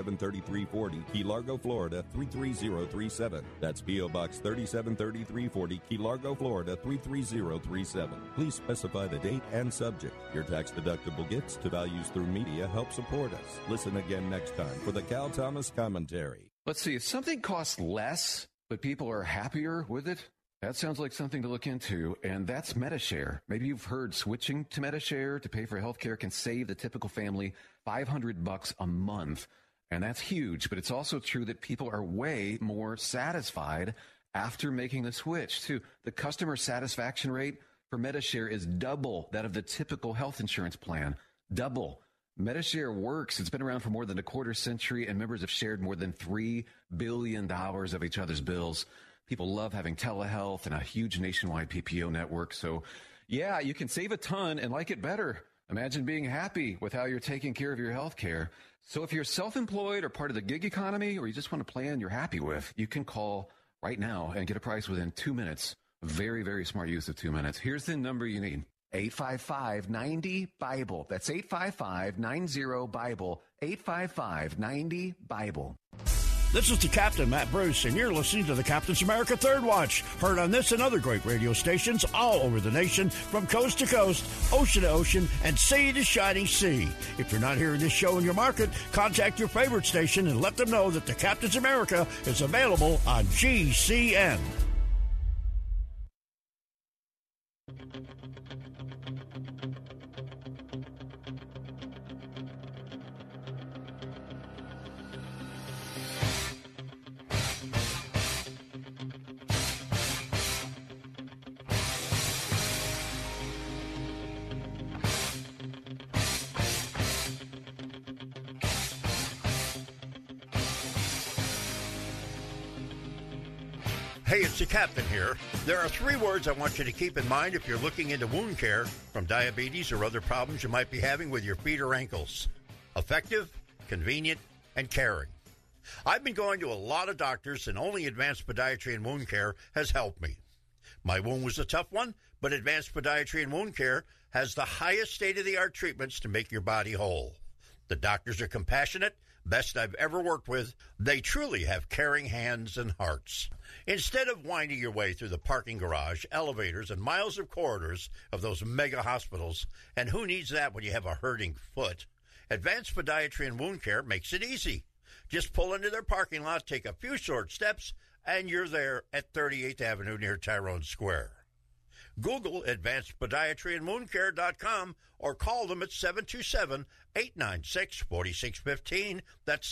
373340, Key Largo, Florida 33037. That's P.O. Box 373340, Key Largo, Florida 33037. Please specify the date and subject. Your tax-deductible gifts to Values Through Media help support us. Listen again next time for the Cal Thomas Commentary. Let's see, if something costs less, but people are happier with it, that sounds like something to look into, and that's Medi-Share. Maybe you've heard switching to Medi-Share to pay for healthcare can save the typical family $500 a month, and that's huge. But it's also true that people are way more satisfied after making the switch, too. The customer satisfaction rate for Medi-Share is double that of the typical health insurance plan. Double. Medi-Share works. It's been around for more than a quarter century, and members have shared more than $3 billion of each other's bills. People love having telehealth and a huge nationwide PPO network. So, yeah, you can save a ton and like it better. Imagine being happy with how you're taking care of your health care. So if you're self-employed or part of the gig economy, or you just want a plan you're happy with, you can call right now and get a price within 2 minutes. Very, very smart use of 2 minutes. Here's the number you need. 855-90-BIBLE. That's 855-90-BIBLE. 855-90-BIBLE. This is the Captain, Matt Bruce, and you're listening to the Captain's America Third Watch. Heard on this and other great radio stations all over the nation, from coast to coast, ocean to ocean, and sea to shining sea. If you're not hearing this show in your market, contact your favorite station and let them know that the Captain's America is available on GCN. Hey, it's the Captain here. There are 3 words I want you to keep in mind if you're looking into wound care from diabetes or other problems you might be having with your feet or ankles. Effective, convenient, and caring. I've been going to a lot of doctors, and only Advanced Podiatry and Wound Care has helped me. My wound was a tough one, but Advanced Podiatry and Wound Care has the highest state-of-the-art treatments to make your body whole. The doctors are compassionate, best I've ever worked with. They truly have caring hands and hearts. Instead of winding your way through the parking garage, elevators, and miles of corridors of those mega hospitals, and who needs that when you have a hurting foot, Advanced Podiatry and Wound Care makes it easy. Just pull into their parking lot, take a few short steps, and you're there at 38th Avenue near Tyrone Square. Google Advanced Podiatry and WoundCare.com or call them at 727-896-4615. That's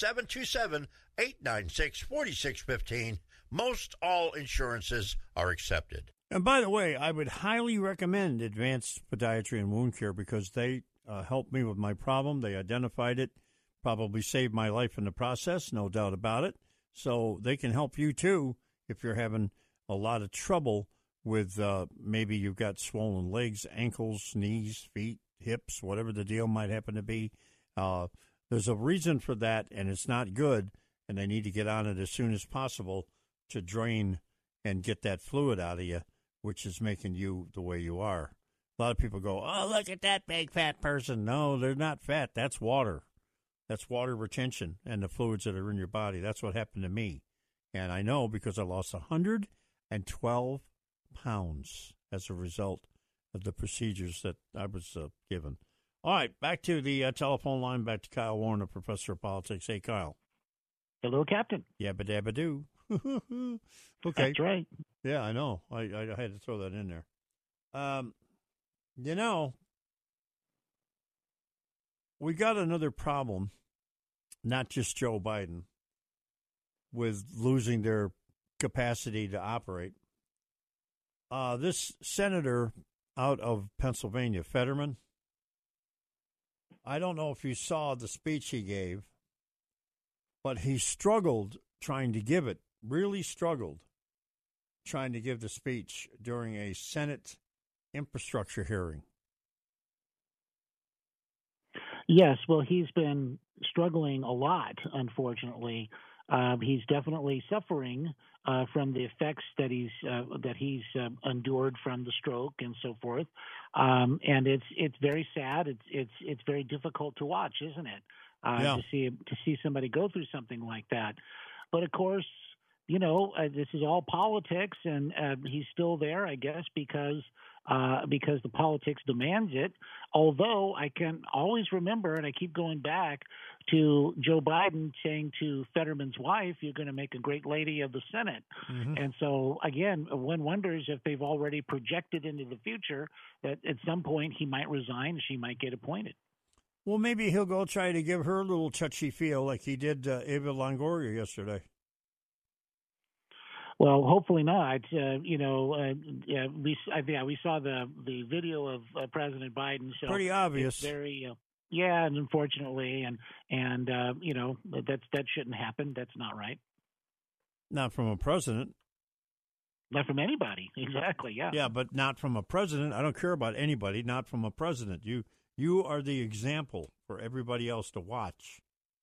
727-896-4615. Most all insurances are accepted. And by the way, I would highly recommend Advanced Podiatry and Wound Care because they helped me with my problem. They identified it, probably saved my life in the process, no doubt about it. So they can help you, too, if you're having a lot of trouble with maybe you've got swollen legs, ankles, knees, feet, hips, whatever the deal might happen to be. There's a reason for that, and it's not good, and they need to get on it as soon as possible to drain and get that fluid out of you, which is making you the way you are. A lot of people go, oh, look at that big fat person. No, they're not fat. That's water. That's water retention and the fluids that are in your body. That's what happened to me. And I know because I lost 112 pounds as a result of the procedures that I was given. All right, back to the telephone line, back to Kyle Warner, Professor of Politics. Hey, Kyle. Hello, Captain. Yabba dabba doo. Okay. That's right. Yeah, I know. I had to throw that in there. You know, we got another problem, not just Joe Biden, with losing their capacity to operate. This senator out of Pennsylvania, Fetterman, I don't know if you saw the speech he gave, but he struggled trying to give it, really struggled trying to give the speech during a Senate infrastructure hearing. Yes, well, he's been struggling a lot, unfortunately. He's definitely suffering from the effects that he's endured from the stroke and so forth, and it's very sad. It's very difficult to watch, isn't it? Yeah. To see somebody go through something like that. But of course, you know, this is all politics, and he's still there, I guess, because the politics demands it. Although I can always remember, and I keep going back to Joe Biden saying to Fetterman's wife, "You're going to make a great lady of the Senate." Mm-hmm. And so, again, one wonders if they've already projected into the future that at some point he might resign, she might get appointed. Well, maybe he'll go try to give her a little touchy-feel like he did Eva Longoria yesterday. Well, hopefully not. We saw the video of President Biden. So pretty obvious. It's very, and unfortunately, and that shouldn't happen. That's not right. Not from a president. Not from anybody. Exactly. Yeah. Yeah, but not from a president. I don't care about anybody. Not from a president. You are the example for everybody else to watch.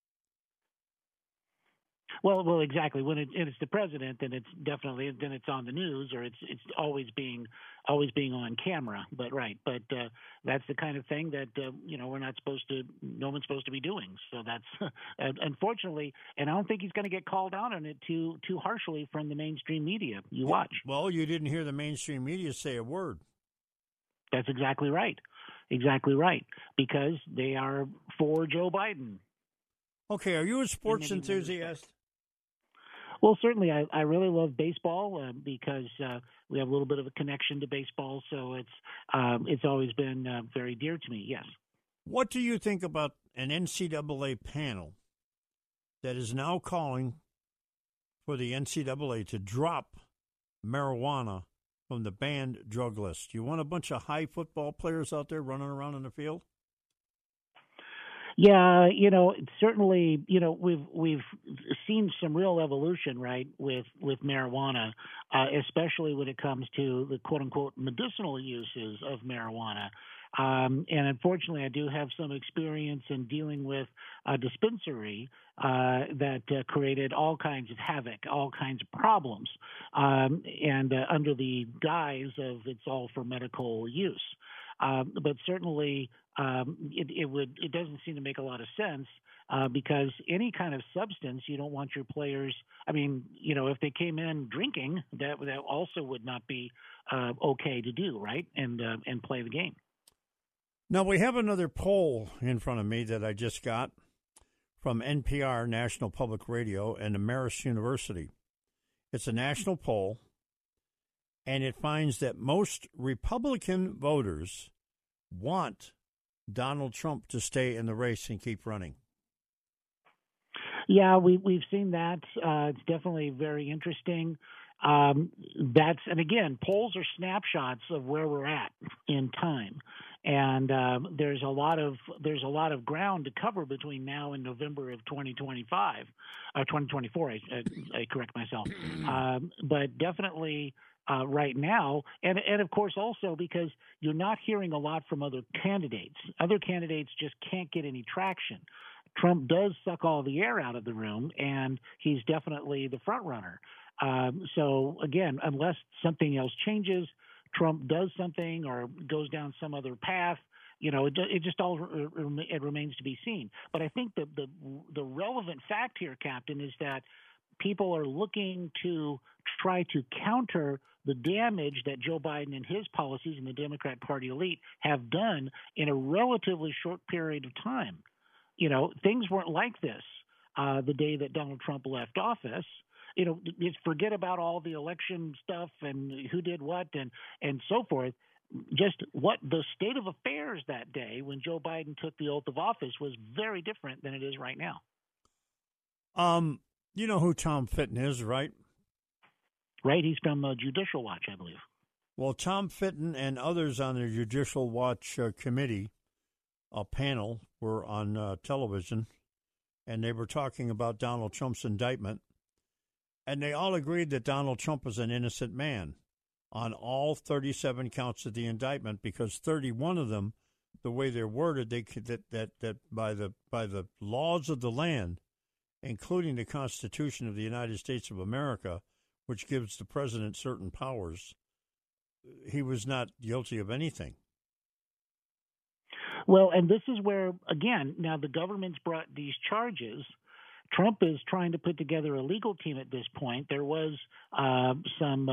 Well, exactly. When it's the president, then it's definitely on the news, or it's always being on camera. But that's the kind of thing that we're not supposed to. No one's supposed to be doing. So that's unfortunately, and I don't think he's going to get called out on it too harshly from the mainstream media. You watch. Well, you didn't hear the mainstream media say a word. That's exactly right. Exactly right. Because they are for Joe Biden. Okay, are you a sports enthusiast? Well, certainly. I really love baseball because we have a little bit of a connection to baseball, so it's always been very dear to me. Yes. What do you think about an NCAA panel that is now calling for the NCAA to drop marijuana from the banned drug list? You want a bunch of high football players out there running around in the field? Yeah, certainly, we've seen some real evolution, right, with marijuana, especially when it comes to the quote unquote medicinal uses of marijuana. And unfortunately, I do have some experience in dealing with a dispensary that created all kinds of havoc, all kinds of problems, and under the guise of it's all for medical use. But certainly, it doesn't seem to make a lot of sense because any kind of substance, you don't want your players. I mean, if they came in drinking, that also would not be okay to do, right? And play the game. Now we have another poll in front of me that I just got from NPR, National Public Radio, and Marist University. It's a national poll, and it finds that most Republican voters want Donald Trump to stay in the race and keep running. Yeah, we've seen that. It's definitely very interesting. And again, polls are snapshots of where we're at in time, and there's a lot of ground to cover between now and November of 2025, 2024. I correct myself, but definitely. Right now, and of course also because you're not hearing a lot from other candidates. Other candidates just can't get any traction. Trump does suck all the air out of the room, and he's definitely the front runner. So again, unless something else changes, Trump does something or goes down some other path, it just all it remains to be seen. But I think the relevant fact here, Captain, is that people are looking to try to counter the damage that Joe Biden and his policies and the Democrat Party elite have done in a relatively short period of time. Things weren't like this the day that Donald Trump left office. Just forget about all the election stuff and who did what and so forth. Just what the state of affairs that day when Joe Biden took the oath of office was very different than it is right now. You know who Tom Fitton is, right? Right. He's from Judicial Watch, I believe. Well, Tom Fitton and others on the Judicial Watch committee, a panel, were on television, and they were talking about Donald Trump's indictment. And they all agreed that Donald Trump is an innocent man on all 37 counts of the indictment, because 31 of them, the way they're worded, they could, that by the laws of the land, including the Constitution of the United States of America, which gives the president certain powers, he was not guilty of anything. Well, and this is where, again, now the government's brought these charges. Trump is trying to put together a legal team at this point. There was some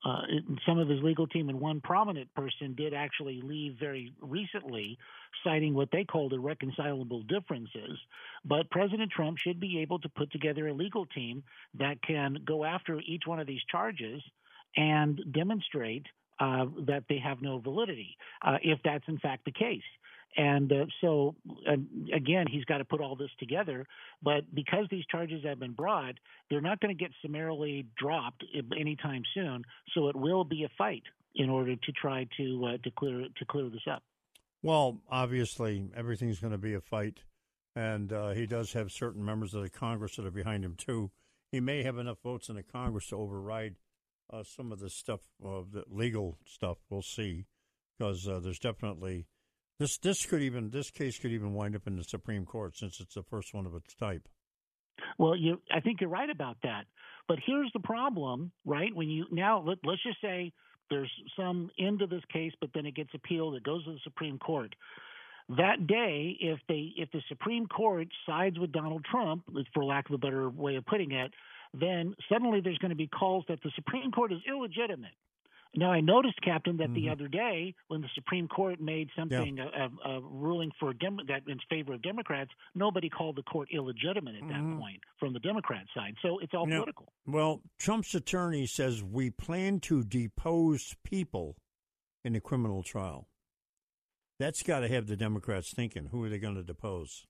of his legal team, and one prominent person did actually leave very recently, citing what they called irreconcilable differences. But President Trump should be able to put together a legal team that can go after each one of these charges and demonstrate that they have no validity, if that's in fact the case. And so, again, he's got to put all this together. But because these charges have been brought, they're not going to get summarily dropped anytime soon. So it will be a fight in order to try to clear this up. Well, obviously, everything's going to be a fight. And he does have certain members of the Congress that are behind him, too. He may have enough votes in the Congress to override some of the stuff, the legal stuff. We'll see, because there's definitely... This case could even wind up in the Supreme Court, since it's the first one of its type. Well, I think you're right about that. But here's the problem, right? Let's just say there's some end to this case, but then it gets appealed, it goes to the Supreme Court. That day, if the Supreme Court sides with Donald Trump, for lack of a better way of putting it, then suddenly there's going to be calls that the Supreme Court is illegitimate. Now, I noticed, Captain, that the other day when the Supreme Court made something, a ruling that in favor of Democrats, nobody called the court illegitimate at that point from the Democrat side. So it's all political. Well, Trump's attorney says we plan to depose people in a criminal trial. That's got to have the Democrats thinking, who are they going to depose?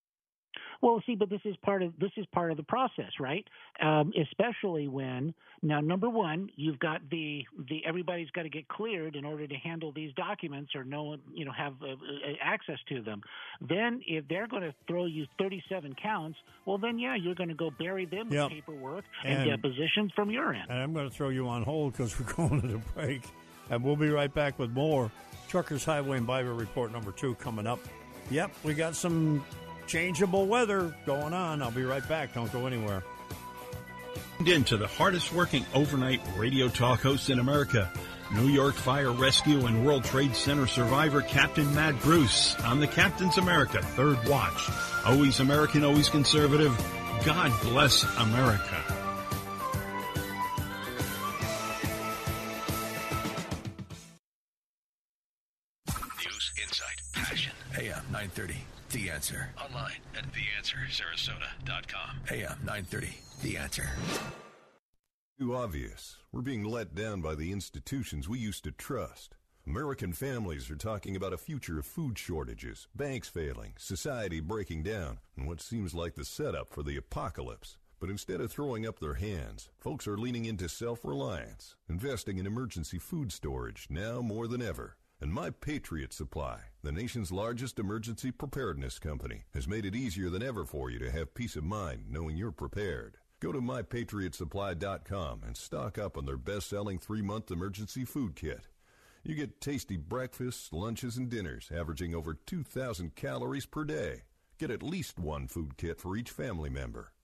Well, see, but this is part of the process, right? Especially when now, number one, you've got the everybody's got to get cleared in order to handle these documents or have access to them. Then, if they're going to throw you 37 counts, well, then you're going to go bury them with paperwork and depositions from your end. And I'm going to throw you on hold because we're going to the break, and we'll be right back with more Truckers Highway and Byway Report number 2 coming up. Yep, we got some changeable weather going on. I'll be right back. Don't go anywhere. Into the hardest working overnight radio talk host in America, New York Fire Rescue and World Trade Center survivor Captain Matt Bruce on the Captain's America Third Watch. Always American, always conservative. God bless America. News, insight, passion. AM 930. The Answer. Online at theanswersarasota.com. AM 930. The Answer. Too obvious. We're being let down by the institutions we used to trust. American families are talking about a future of food shortages, banks failing, society breaking down, and what seems like the setup for the apocalypse. But instead of throwing up their hands, folks are leaning into self-reliance, investing in emergency food storage now more than ever. And My Patriot Supply, the nation's largest emergency preparedness company, has made it easier than ever for you to have peace of mind knowing you're prepared. Go to MyPatriotSupply.com and stock up on their best-selling 3-month emergency food kit. You get tasty breakfasts, lunches, and dinners averaging over 2,000 calories per day. Get at least one food kit for each family member.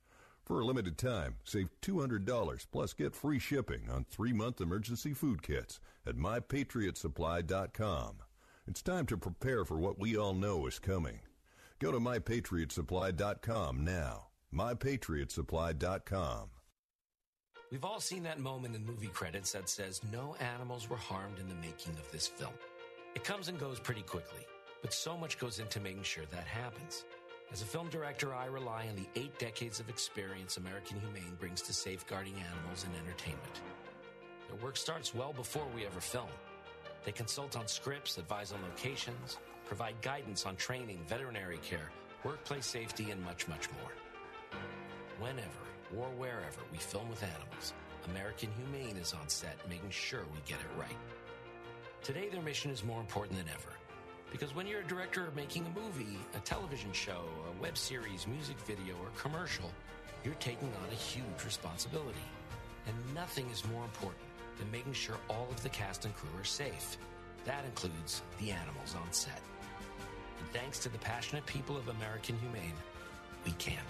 For a limited time, save $200 plus get free shipping on 3-month emergency food kits at MyPatriotSupply.com. It's time to prepare for what we all know is coming. Go to MyPatriotSupply.com now. MyPatriotSupply.com. We've all seen that moment in movie credits that says no animals were harmed in the making of this film. It comes and goes pretty quickly, but so much goes into making sure that happens. As a film director, I rely on the 8 decades of experience American Humane brings to safeguarding animals in entertainment. Their work starts well before we ever film. They consult on scripts, advise on locations, provide guidance on training, veterinary care, workplace safety, and much, much more. Whenever or wherever we film with animals, American Humane is on set making sure we get it right. Today, their mission is more important than ever. Because when you're a director of making a movie, a television show, a web series, music video, or commercial, you're taking on a huge responsibility. And nothing is more important than making sure all of the cast and crew are safe. That includes the animals on set. And thanks to the passionate people of American Humane, we can.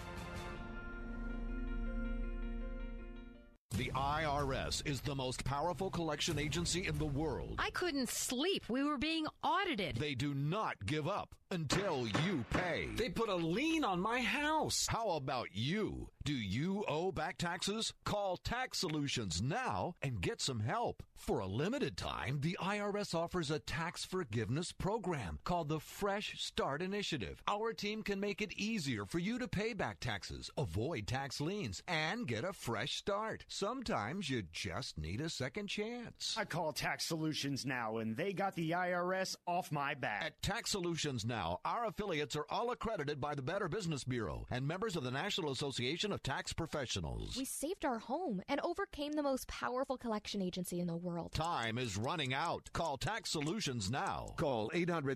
The IRS is the most powerful collection agency in the world. I couldn't sleep. We were being audited. They do not give up until you pay. They put a lien on my house. How about you? Do you owe back taxes? Call Tax Solutions now and get some help. For a limited time, the IRS offers a tax forgiveness program called the Fresh Start Initiative. Our team can make it easier for you to pay back taxes, avoid tax liens, and get a fresh start. Sometimes you just need a second chance. I call Tax Solutions now, and they got the IRS off my back. At Tax Solutions Now, our affiliates are all accredited by the Better Business Bureau and members of the National Association of Tax Professionals. We saved our home and overcame the most powerful collection agency in the world. Time is running out. Call Tax Solutions now. Call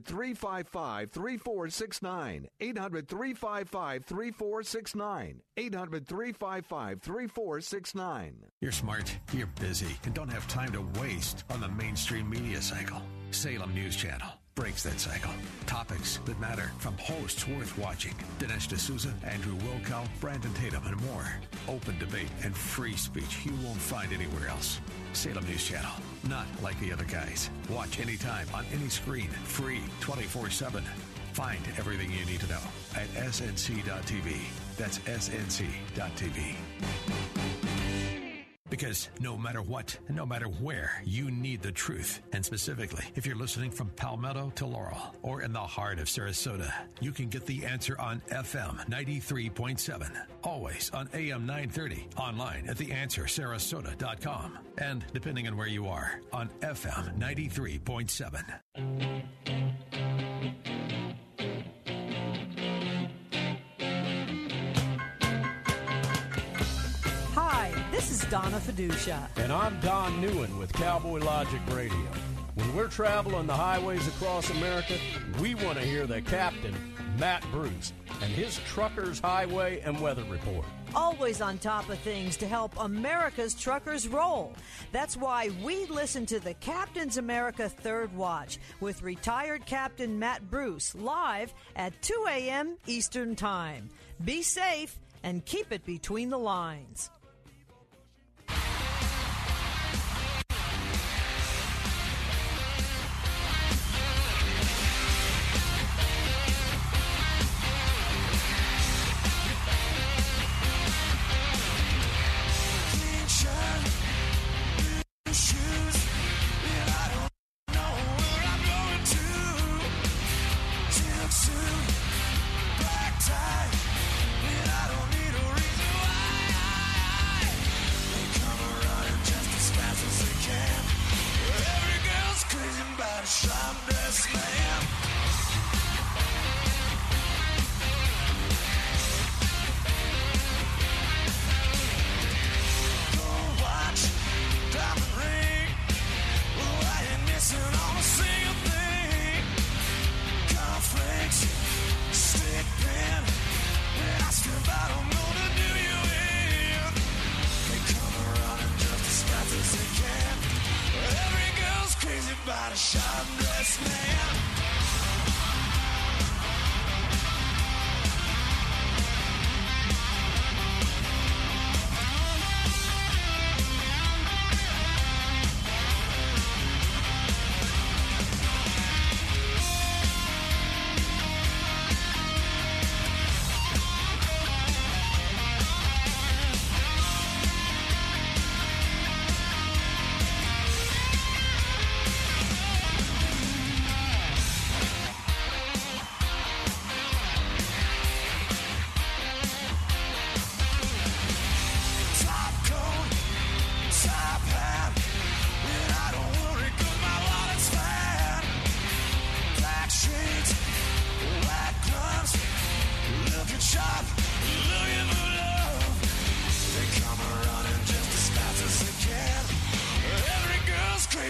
800-355-3469. 800-355-3469. 800-355-3469. You're smart, you're busy, and don't have time to waste on the mainstream media cycle. Salem News Channel breaks that cycle. Topics that matter from hosts worth watching. Dinesh D'Souza, Andrew Wilkow, Brandon Tatum, and more. Open debate and free speech you won't find anywhere else. Salem News Channel. Not like the other guys. Watch anytime on any screen. Free 24/7. Find everything you need to know at snc.tv. That's snc.tv. Because no matter what, and no matter where, you need the truth. And specifically, if you're listening from Palmetto to Laurel or in the heart of Sarasota, you can get the answer on FM 93.7. Always on AM 930. Online at theanswersarasota.com. And depending on where you are, on FM 93.7. This is Donna Fiducia. And I'm Don Newen with Cowboy Logic Radio. When we're traveling the highways across America, we want to hear the captain, Matt Bruce, and his Truckers Highway and Weather Report. Always on top of things to help America's truckers roll. That's why we listen to the Captain's America Third Watch with retired Captain Matt Bruce live at 2 a.m. Eastern Time. Be safe and keep it between the lines.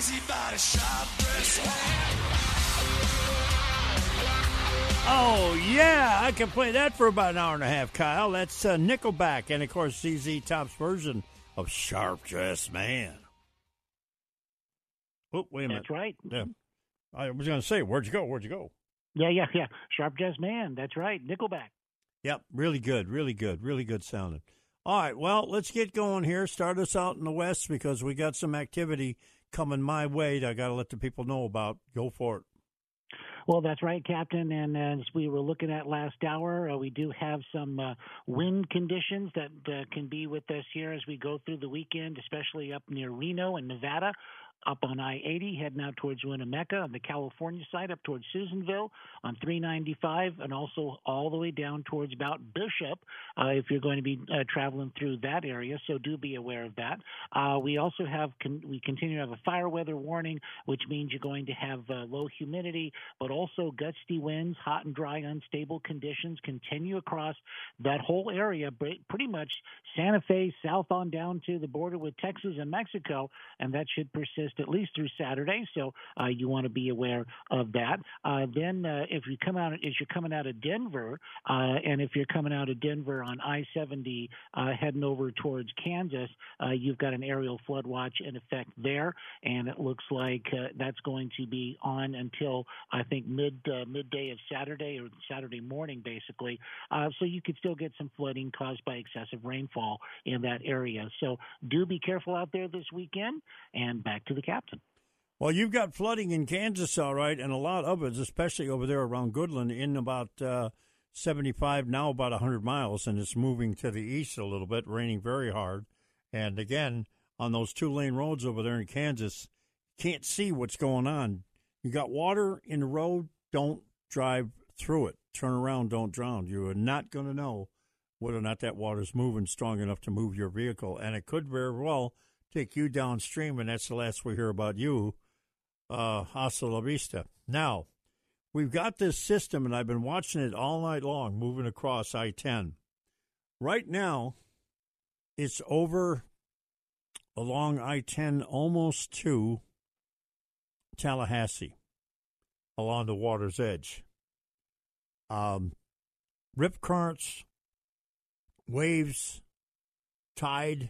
crazy about a sharp-dressed man. Oh, yeah, I can play that for about an hour and a half, Kyle. That's Nickelback and, of course, ZZ Top's version of Sharp Dressed Man. Oh, wait a minute. That's right. Yeah. I was going to say, where'd you go? Yeah. Sharp Dressed Man. That's right. Nickelback. Yep, really good sounding. All right, well, let's get going here. Start us out in the West because we got some activity coming my way that I got to let the people know about. Go for it. Well, that's right, Captain. And as we were looking at last hour, we do have some wind conditions that can be with us here as we go through the weekend, especially up near Reno and Nevada. Up on I-80, heading out towards Winnemucca, on the California side, up towards Susanville, on 395, and also all the way down towards about Bishop, if you're going to be traveling through that area. So do be aware of that. We also have we continue to have a fire weather warning, which means you're going to have low humidity, but also gusty winds, hot and dry, unstable conditions continue across that whole area, pretty much Santa Fe south on down to the border with Texas and Mexico, and that should persist at least through Saturday, so you want to be aware of that. Then if you come out, as you're coming out of Denver, and if you're coming out of Denver on I-70 heading over towards Kansas, you've got an aerial flood watch in effect there, and it looks like that's going to be on until, I think, midday of Saturday or Saturday morning, basically. So you could still get some flooding caused by excessive rainfall in that area. So do be careful out there this weekend, and back to the Captain. Well, you've got flooding in Kansas, all right, and a lot of it, especially over there around Goodland, in about 75, now about 100 miles, and it's moving to the east a little bit, raining very hard. And again, on those 2-lane roads over there in Kansas, can't see what's going on. You got water in the road, don't drive through it. Turn around, don't drown. You are not going to know whether or not that water's moving strong enough to move your vehicle, and it could very well take you downstream, and that's the last we hear about you. Hasta la vista. Now, we've got this system, and I've been watching it all night long, moving across I-10. Right now, it's over along I-10 almost to Tallahassee, along the water's edge. Rip currents, waves, tide,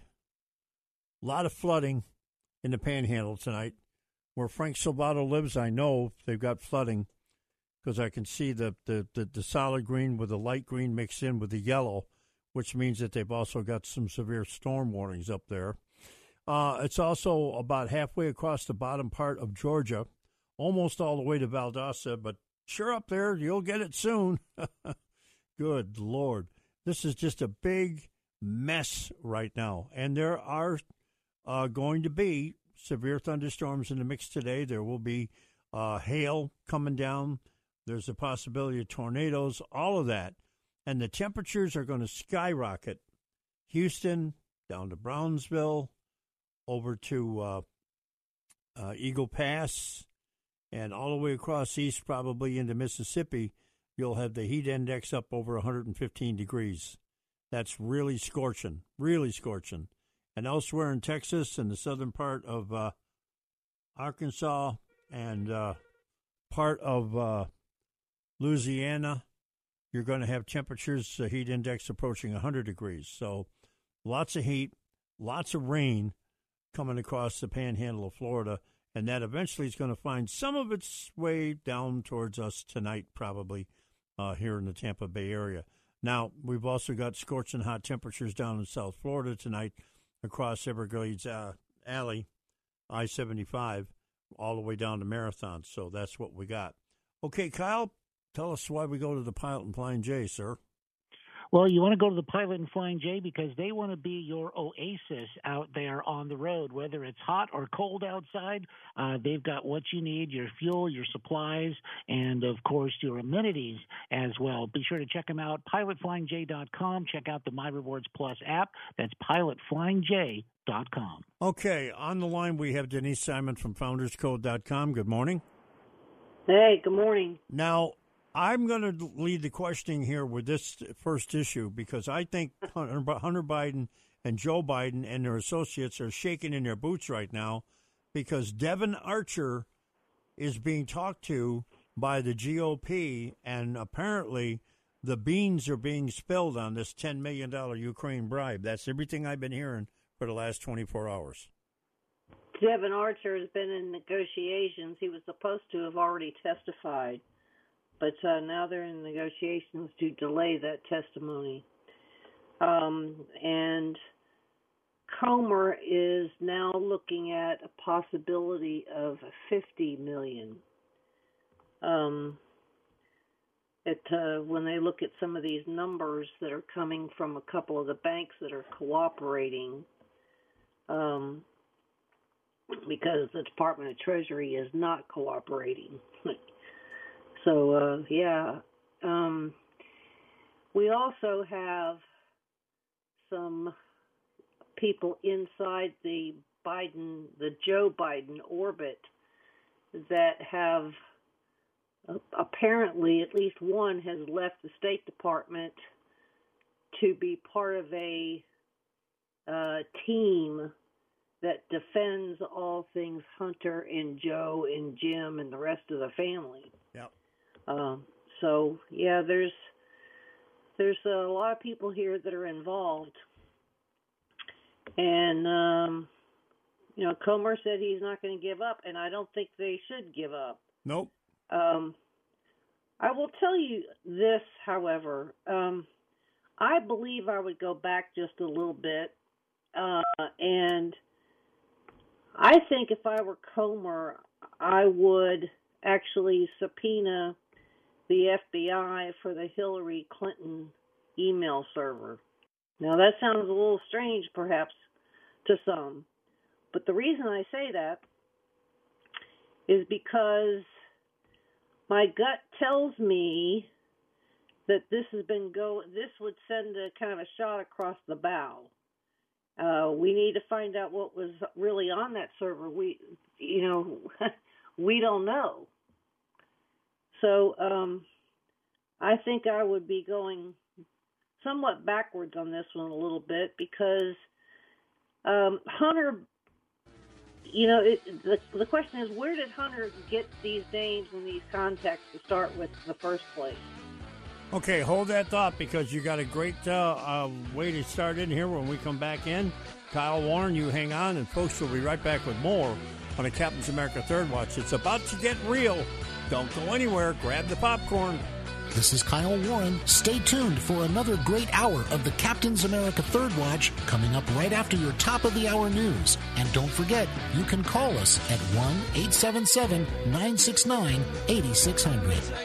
a lot of flooding in the Panhandle tonight. Where Frank Salvato lives, I know they've got flooding because I can see the solid green with the light green mixed in with the yellow, which means that they've also got some severe storm warnings up there. It's also about halfway across the bottom part of Georgia, almost all the way to Valdosta, but sure up there, you'll get it soon. Good Lord. This is just a big mess right now, and there are going to be severe thunderstorms in the mix today. There will be hail coming down. There's a possibility of tornadoes, all of that. And the temperatures are going to skyrocket. Houston, down to Brownsville, over to Eagle Pass, and all the way across east, probably into Mississippi, you'll have the heat index up over 115 degrees. That's really scorching, really scorching. And elsewhere in Texas and the southern part of Arkansas and part of Louisiana, you're going to have temperatures, heat index approaching 100 degrees. So lots of heat, lots of rain coming across the Panhandle of Florida, and that eventually is going to find some of its way down towards us tonight, probably here in the Tampa Bay area. Now, we've also got scorching hot temperatures down in South Florida tonight, across Everglades Alley, I-75, all the way down to Marathon. So that's what we got. Okay, Kyle, tell us why we go to the Pilot and Flying J, sir. Well, you want to go to the Pilot and Flying J because they want to be your oasis out there on the road. Whether it's hot or cold outside, they've got what you need, your fuel, your supplies, and, of course, your amenities as well. Be sure to check them out, pilotflyingj.com. Check out the My Rewards Plus app. That's pilotflyingj.com. Okay, on the line we have Denise Simon from founderscode.com. Good morning. Hey, good morning. Now, I'm going to lead the questioning here with this first issue because I think Hunter Biden and Joe Biden and their associates are shaking in their boots right now because Devon Archer is being talked to by the GOP, and apparently the beans are being spilled on this $10 million Ukraine bribe. That's everything I've been hearing for the last 24 hours. Devon Archer has been in negotiations. He was supposed to have already testified, but now they're in negotiations to delay that testimony. And Comer is now looking at a possibility of $50 million. When they look at some of these numbers that are coming from a couple of the banks that are cooperating, because the Department of Treasury is not cooperating. So, we also have some people inside the Joe Biden orbit that have apparently, at least one has left the State Department to be part of a team that defends all things Hunter and Joe and Jim and the rest of the family. Yep. There's a lot of people here that are involved. And, Comer said he's not going to give up, and I don't think they should give up. Nope. I will tell you this, however. I believe I would go back just a little bit, and I think if I were Comer, I would actually subpoena the FBI for the Hillary Clinton email server. Now, that sounds a little strange, perhaps, to some. But the reason I say that is because my gut tells me that this would send a kind of a shot across the bow. We need to find out what was really on that server. We don't know. So I think I would be going somewhat backwards on this one a little bit because Hunter, the question is, where did Hunter get these names and these contacts to start with in the first place? Okay, hold that thought because you got a great way to start in here when we come back in. Kyle Warren, you hang on, and folks, we'll be right back with more on the Captain's America Third Watch. It's about to get real. Don't go anywhere. Grab the popcorn. This is Kyle Warren. Stay tuned for another great hour of the Captain's America Third Watch coming up right after your top-of-the-hour news. And don't forget, you can call us at 1-877-969-8600.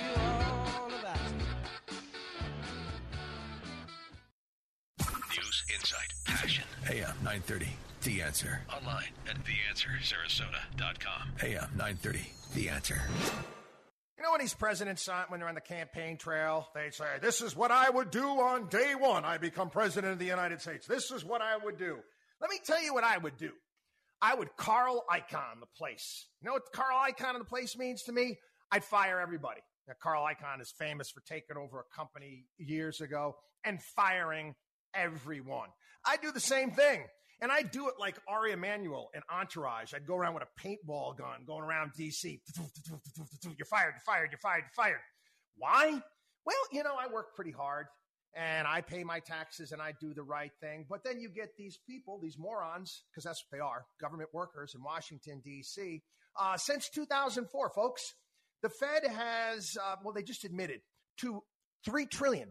News, insight, passion. AM 930, The Answer. Online at TheAnswerSarasota.com. AM 930, The Answer. You know when these presidents, when they're on the campaign trail, they say, this is what I would do on day one I become president of the United States. This is what I would do. Let me tell you what I would do. I would Carl Icahn the place. You know what Carl Icahn the place means to me? I'd fire everybody. Now, Carl Icahn is famous for taking over a company years ago and firing everyone. I'd do the same thing. And I'd do it like Ari Emanuel in Entourage. I'd go around with a paintball gun, going around D.C. You're fired, you're fired, you're fired, you're fired. Why? Well, I work pretty hard, and I pay my taxes, and I do the right thing. But then you get these people, these morons, because that's what they are, government workers in Washington, D.C. Since 2004, folks, the Fed has, they just admitted to $3 trillion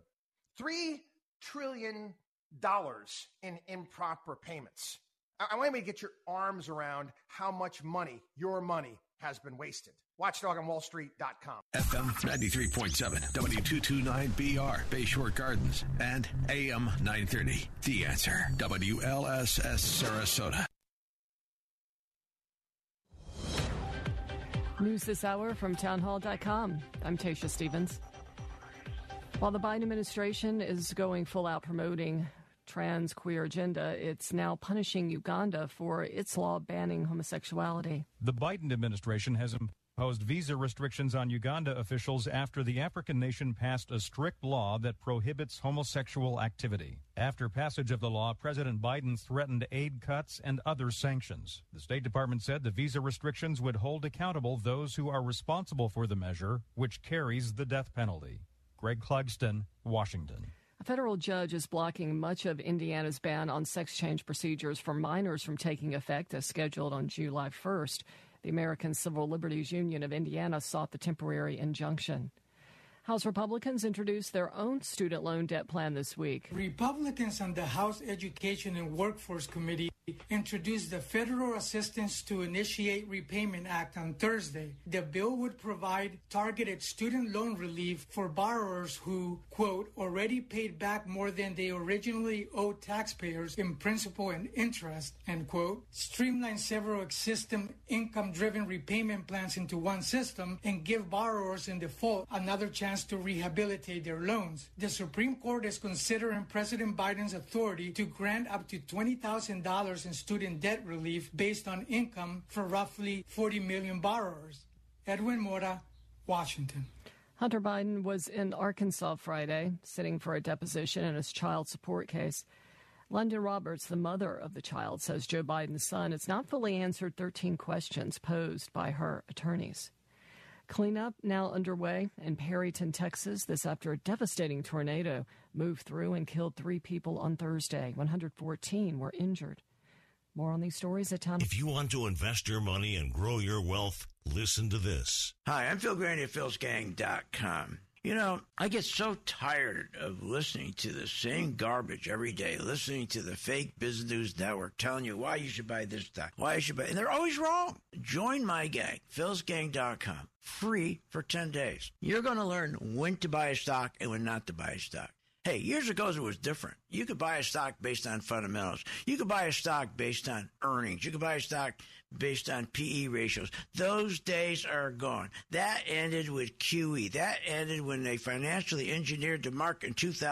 in improper payments. I want you to get your arms around how much money, your money, has been wasted. WatchDogOnWallStreet.com. FM 93.7, W229BR, Bayshore Gardens, and AM 930, The Answer, WLSS Sarasota. News this hour from townhall.com. I'm Tasha Stevens. While the Biden administration is going full out promoting trans queer agenda, it's now punishing Uganda for its law banning homosexuality. The Biden administration has imposed visa restrictions on Uganda officials after the African nation passed a strict law that prohibits homosexual activity. After passage of the law, President Biden threatened aid cuts and other sanctions. The State Department said the visa restrictions would hold accountable those who are responsible for the measure, which carries the death penalty. Greg Clugston, Washington. A federal judge is blocking much of Indiana's ban on sex change procedures for minors from taking effect as scheduled on July 1st. The American Civil Liberties Union of Indiana sought the temporary injunction. House Republicans introduced their own student loan debt plan this week. Republicans on the House Education and Workforce Committee introduced the Federal Assistance to Initiate Repayment Act on Thursday. The bill would provide targeted student loan relief for borrowers who, quote, already paid back more than they originally owed taxpayers in principal and interest, end quote, streamline several existing income-driven repayment plans into one system, and give borrowers in default another chance to rehabilitate their loans. The Supreme Court is considering President Biden's authority to grant up to $20,000 in student debt relief based on income for roughly 40 million borrowers. Edwin Mora, Washington. Hunter Biden was in Arkansas Friday, sitting for a deposition in his child support case. London Roberts, the mother of the child, says Joe Biden's son has not fully answered 13 questions posed by her attorneys. Cleanup now underway in Perryton, Texas. This after a devastating tornado moved through and killed 3 people on Thursday. 114 were injured. More on these stories at Town. If you want to invest your money and grow your wealth, listen to this. Hi, I'm Phil Graney at philsgang.com. You know, I get so tired of listening to the same garbage every day, listening to the fake business news network telling you why you should buy this stock, why you should buy, and they're always wrong. Join my gang, philsgang.com, free for 10 days. You're going to learn when to buy a stock and when not to buy a stock. Hey, years ago it was different. You could buy a stock based on fundamentals. You could buy a stock based on earnings. You could buy a stock based on PE ratios. Those days are gone. That ended with QE. That ended when they financially engineered the market in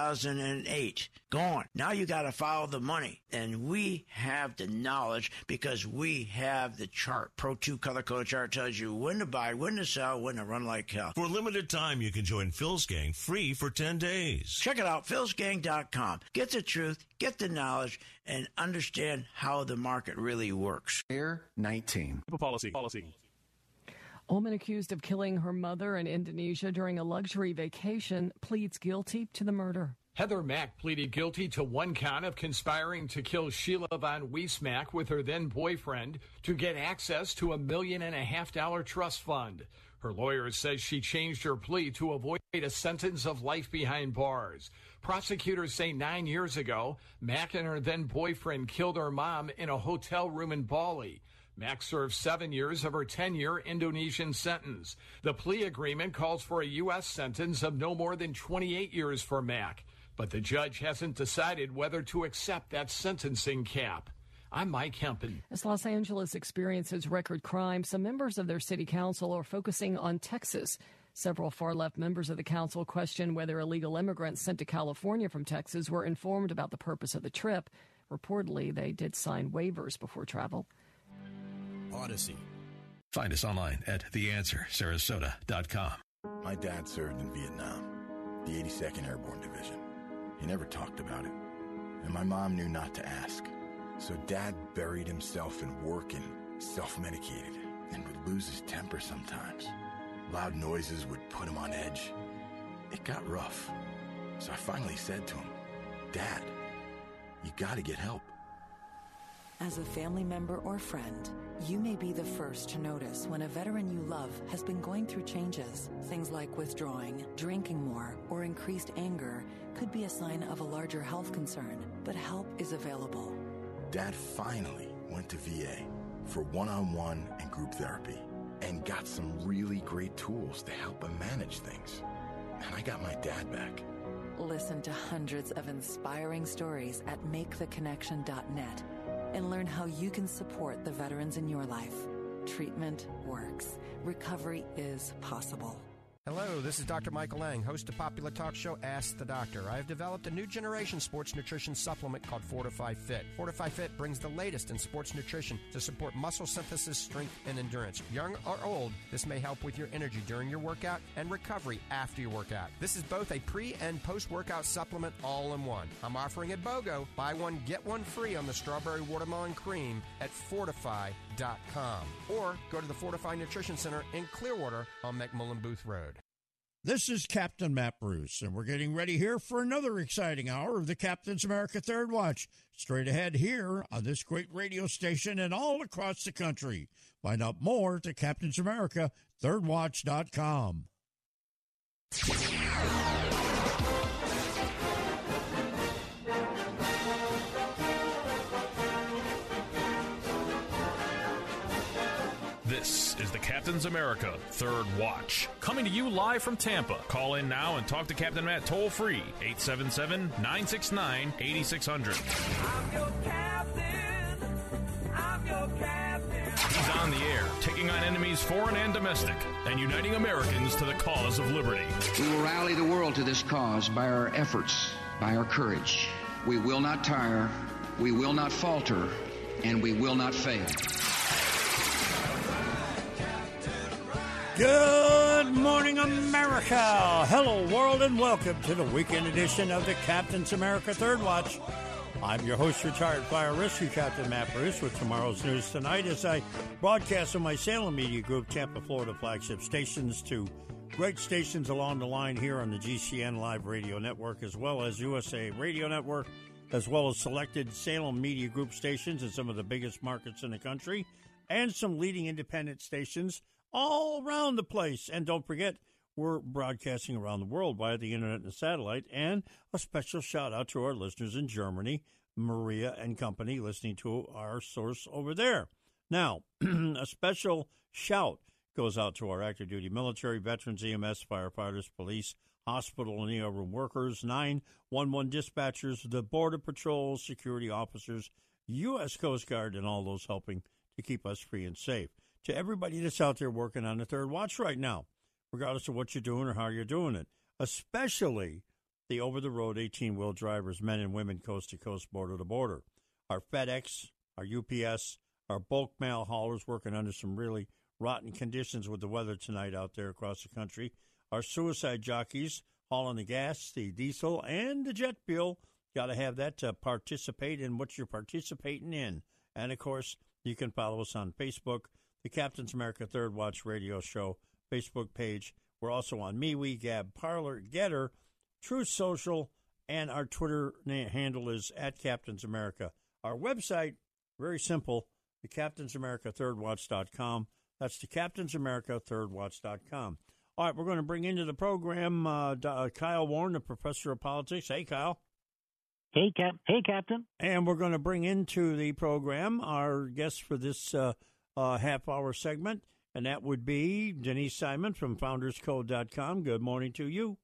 2008. Gone. Now you got to follow the money. And we have the knowledge because we have the chart. Pro 2 color-coded chart tells you when to buy, when to sell, when to run like hell. For a limited time, you can join Phil's Gang free for 10 days. Check it out, philsgang.com. Get the truth, get the knowledge, and understand how the market really works. Air 19. Policy. Woman accused of killing her mother in Indonesia during a luxury vacation pleads guilty to the murder. Heather Mack pleaded guilty to 1 count of conspiring to kill Sheila Von Wiesmack with her then-boyfriend to get access to $1.5 million trust fund. Her lawyer says she changed her plea to avoid a sentence of life behind bars. Prosecutors say 9 years ago, Mack and her then-boyfriend killed her mom in a hotel room in Bali. Mack served 7 years of her 10-year Indonesian sentence. The plea agreement calls for a U.S. sentence of no more than 28 years for Mack. But the judge hasn't decided whether to accept that sentencing cap. I'm Mike Hempen. As Los Angeles experiences record crime, some members of their city council are focusing on Texas. Several far-left members of the council question whether illegal immigrants sent to California from Texas were informed about the purpose of the trip. Reportedly, they did sign waivers before travel. Odyssey. Find us online at theanswersarasota.com. My dad served in Vietnam, the 82nd Airborne Division. He never talked about it, and my mom knew not to ask. So Dad buried himself in work and self-medicated and would lose his temper sometimes. Loud noises would put him on edge. It got rough. So I finally said to him, Dad, you gotta get help. As a family member or friend, you may be the first to notice when a veteran you love has been going through changes. Things like withdrawing, drinking more, or increased anger could be a sign of a larger health concern, but help is available. Dad finally went to VA for one-on-one and group therapy and got some really great tools to help him manage things. And I got my dad back. Listen to hundreds of inspiring stories at maketheconnection.net and learn how you can support the veterans in your life. Treatment works. Recovery is possible. Hello, this is Dr. Michael Lang, host of popular talk show Ask the Doctor. I have developed a new generation sports nutrition supplement called Fortify Fit. Fortify Fit brings the latest in sports nutrition to support muscle synthesis, strength, and endurance. Young or old, this may help with your energy during your workout and recovery after your workout. This is both a pre- and post-workout supplement all in one. I'm offering a BOGO, buy one, get one free on the strawberry watermelon cream at Fortify.com. Or go to the Fortify Nutrition Center in Clearwater on McMullen Booth Road. This is Captain Matt Bruce, and we're getting ready here for another exciting hour of the Captain's America Third Watch. Straight ahead here on this great radio station and all across the country. Find out more at Captain's America ThirdWatch.com. This is the Captain's America Third Watch. Coming to you live from Tampa. Call in now and talk to Captain Matt toll free. 877-969-8600. I'm your captain. I'm your captain. He's on the air, taking on enemies foreign and domestic, and uniting Americans to the cause of liberty. We will rally the world to this cause by our efforts, by our courage. We will not tire, we will not falter, and we will not fail. Good morning, America. Hello, world, and welcome to the weekend edition of the Captain's America Third Watch. I'm your host, retired fire rescue captain Matt Bruce, with tomorrow's news tonight as I broadcast on my Salem Media Group, Tampa, Florida flagship stations to great stations along the line here on the GCN Live Radio Network, as well as USA Radio Network, as well as selected Salem Media Group stations in some of the biggest markets in the country, and some leading independent stations all around the place. And don't forget, we're broadcasting around the world via the internet and satellite. And a special shout out to our listeners in Germany, Maria and company, listening to our source over there. Now, a special shout goes out to our active duty military, veterans, EMS, firefighters, police, hospital and ER room workers, 911 dispatchers, the Border Patrol, security officers, U.S. Coast Guard, and all those helping to keep us free and safe. To everybody that's out there working on the Third Watch right now, regardless of what you're doing or how you're doing it, especially the over-the-road 18-wheel drivers, men and women, coast to coast, border to border. Our FedEx, our UPS, our bulk mail haulers working under some really rotten conditions with the weather tonight out there across the country. Our suicide jockeys hauling the gas, the diesel, and the jet fuel. Got to have that to participate in what you're participating in. And, of course, you can follow us on Facebook, the Captain's America Third Watch Radio Show Facebook page. We're also on MeWe, Gab, Parler, Getter, Truth Social, and our Twitter handle is @CaptainsAmerica. Our website, very simple, the CaptainsAmericaThirdWatch.com. That's the CaptainsAmericaThirdWatch.com. All right, we're going to bring into the program Kyle Warren, the professor of politics. Hey, Kyle. Hey, Captain. And we're going to bring into the program our guest for this half-hour segment, and that would be Denise Simon from FoundersCode.com. Good morning to you.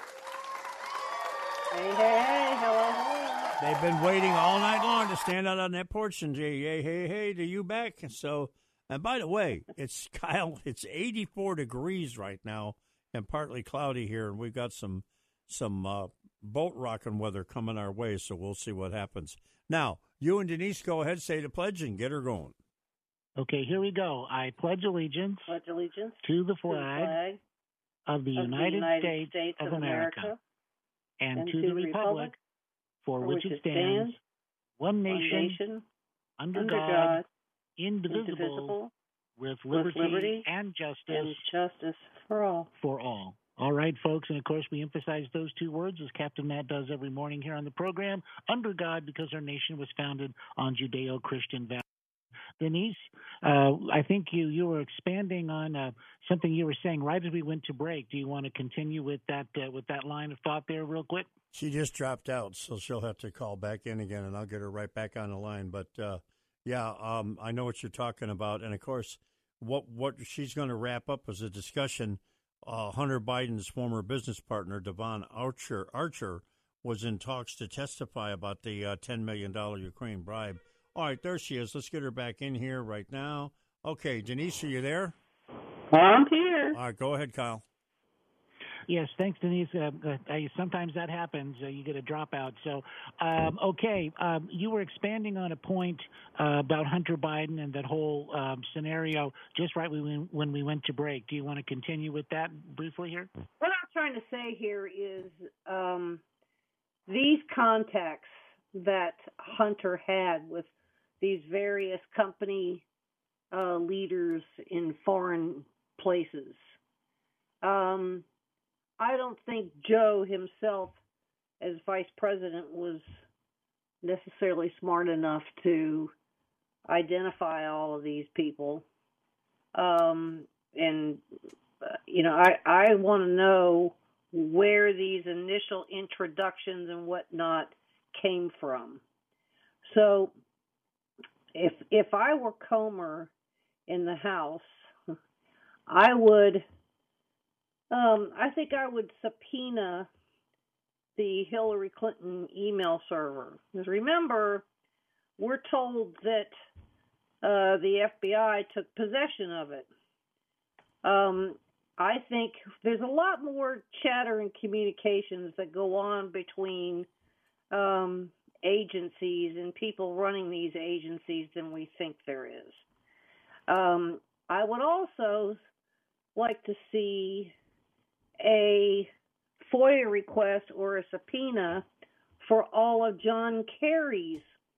Hey, hello. They've been waiting all night long to stand out on that porch and say, hey, to you back. So, and by the way, it's 84 degrees right now and partly cloudy here, and we've got some boat rocking weather coming our way, so we'll see what happens. Now, you and Denise go ahead, say the pledge, and get her going. Okay, here we go. I pledge allegiance to the flag of the United States of America and to the republic for which it stands, one nation, under God, indivisible, with liberty and justice for all. For all. All right, folks, and of course we emphasize those two words as Captain Matt does every morning here on the program, under God, because our nation was founded on Judeo-Christian values. Denise, I think you were expanding on something you were saying right as we went to break. Do you want to continue with that line of thought there real quick? She just dropped out, so she'll have to call back in again, and I'll get her right back on the line. But, I know what you're talking about. And, of course, what she's going to wrap up is a discussion. Hunter Biden's former business partner, Devon Archer, was in talks to testify about the $10 million Ukraine bribe. All right, there she is. Let's get her back in here right now. Okay, Denise, are you there? I'm here. All right, go ahead, Kyle. Yes, thanks, Denise. Sometimes that happens. You get a dropout. So, okay, you were expanding on a point about Hunter Biden and that whole scenario just right when we went to break. Do you want to continue with that briefly here? What I'm trying to say here is these contacts that Hunter had with these various company leaders in foreign places. I don't think Joe himself, as vice president, was necessarily smart enough to identify all of these people. I want to know where these initial introductions and whatnot came from. So if I were Comer in the House, I would. I think I would subpoena the Hillary Clinton email server. Because remember, we're told that the FBI took possession of it. I think there's a lot more chatter and communications that go on between agencies and people running these agencies than we think there is. I would also like to see a FOIA request or a subpoena for all of John Kerry's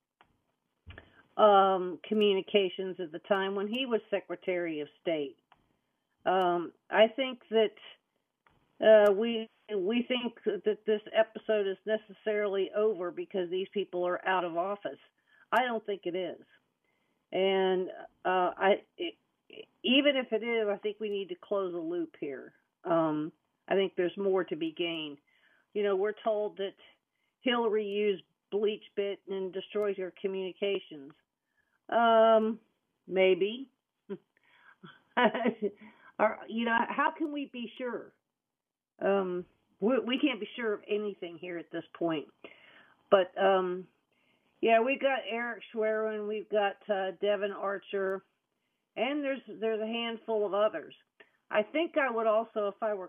communications at the time when he was Secretary of State. I think that we think that this episode is necessarily over because these people are out of office. I don't think it is. And even if it is, I think we need to close a loop here. I think there's more to be gained. We're told that Hillary used BleachBit and destroyed her communications. Maybe. How can we be sure? We can't be sure of anything here at this point. But, we've got Eric Schwerin, we've got Devin Archer, and there's a handful of others. I think I would also, if I were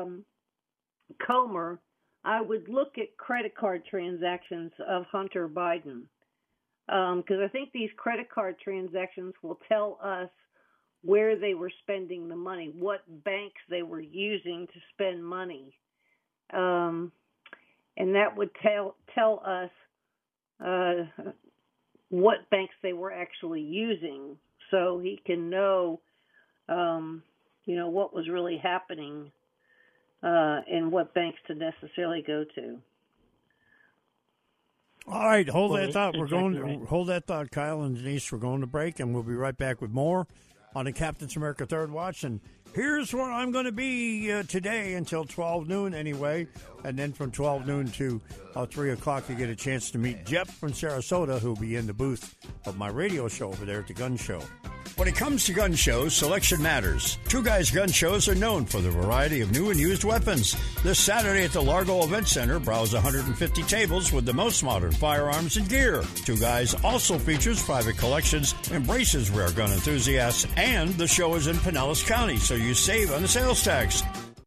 Comer, I would look at credit card transactions of Hunter Biden, because I think these credit card transactions will tell us where they were spending the money, what banks they were using to spend money, and that would tell us what banks they were actually using, so he can know, what was really happening and what banks to necessarily go to. All right, hold that thought. Hold that thought, Kyle and Denise. We're going to break, and we'll be right back with more on the Captain's America Third Watch. And here's where I'm going to be today until 12 noon anyway. And then from 12 noon to 3 o'clock, you get a chance to meet Jeff from Sarasota, who'll be in the booth of my radio show over there at the Gun Show. When it comes to gun shows, selection matters. Two Guys Gun Shows are known for the variety of new and used weapons. This Saturday at the Largo Event Center, browse 150 tables with the most modern firearms and gear. Two Guys also features private collections, embraces rare gun enthusiasts, and the show is in Pinellas County, so you save on the sales tax.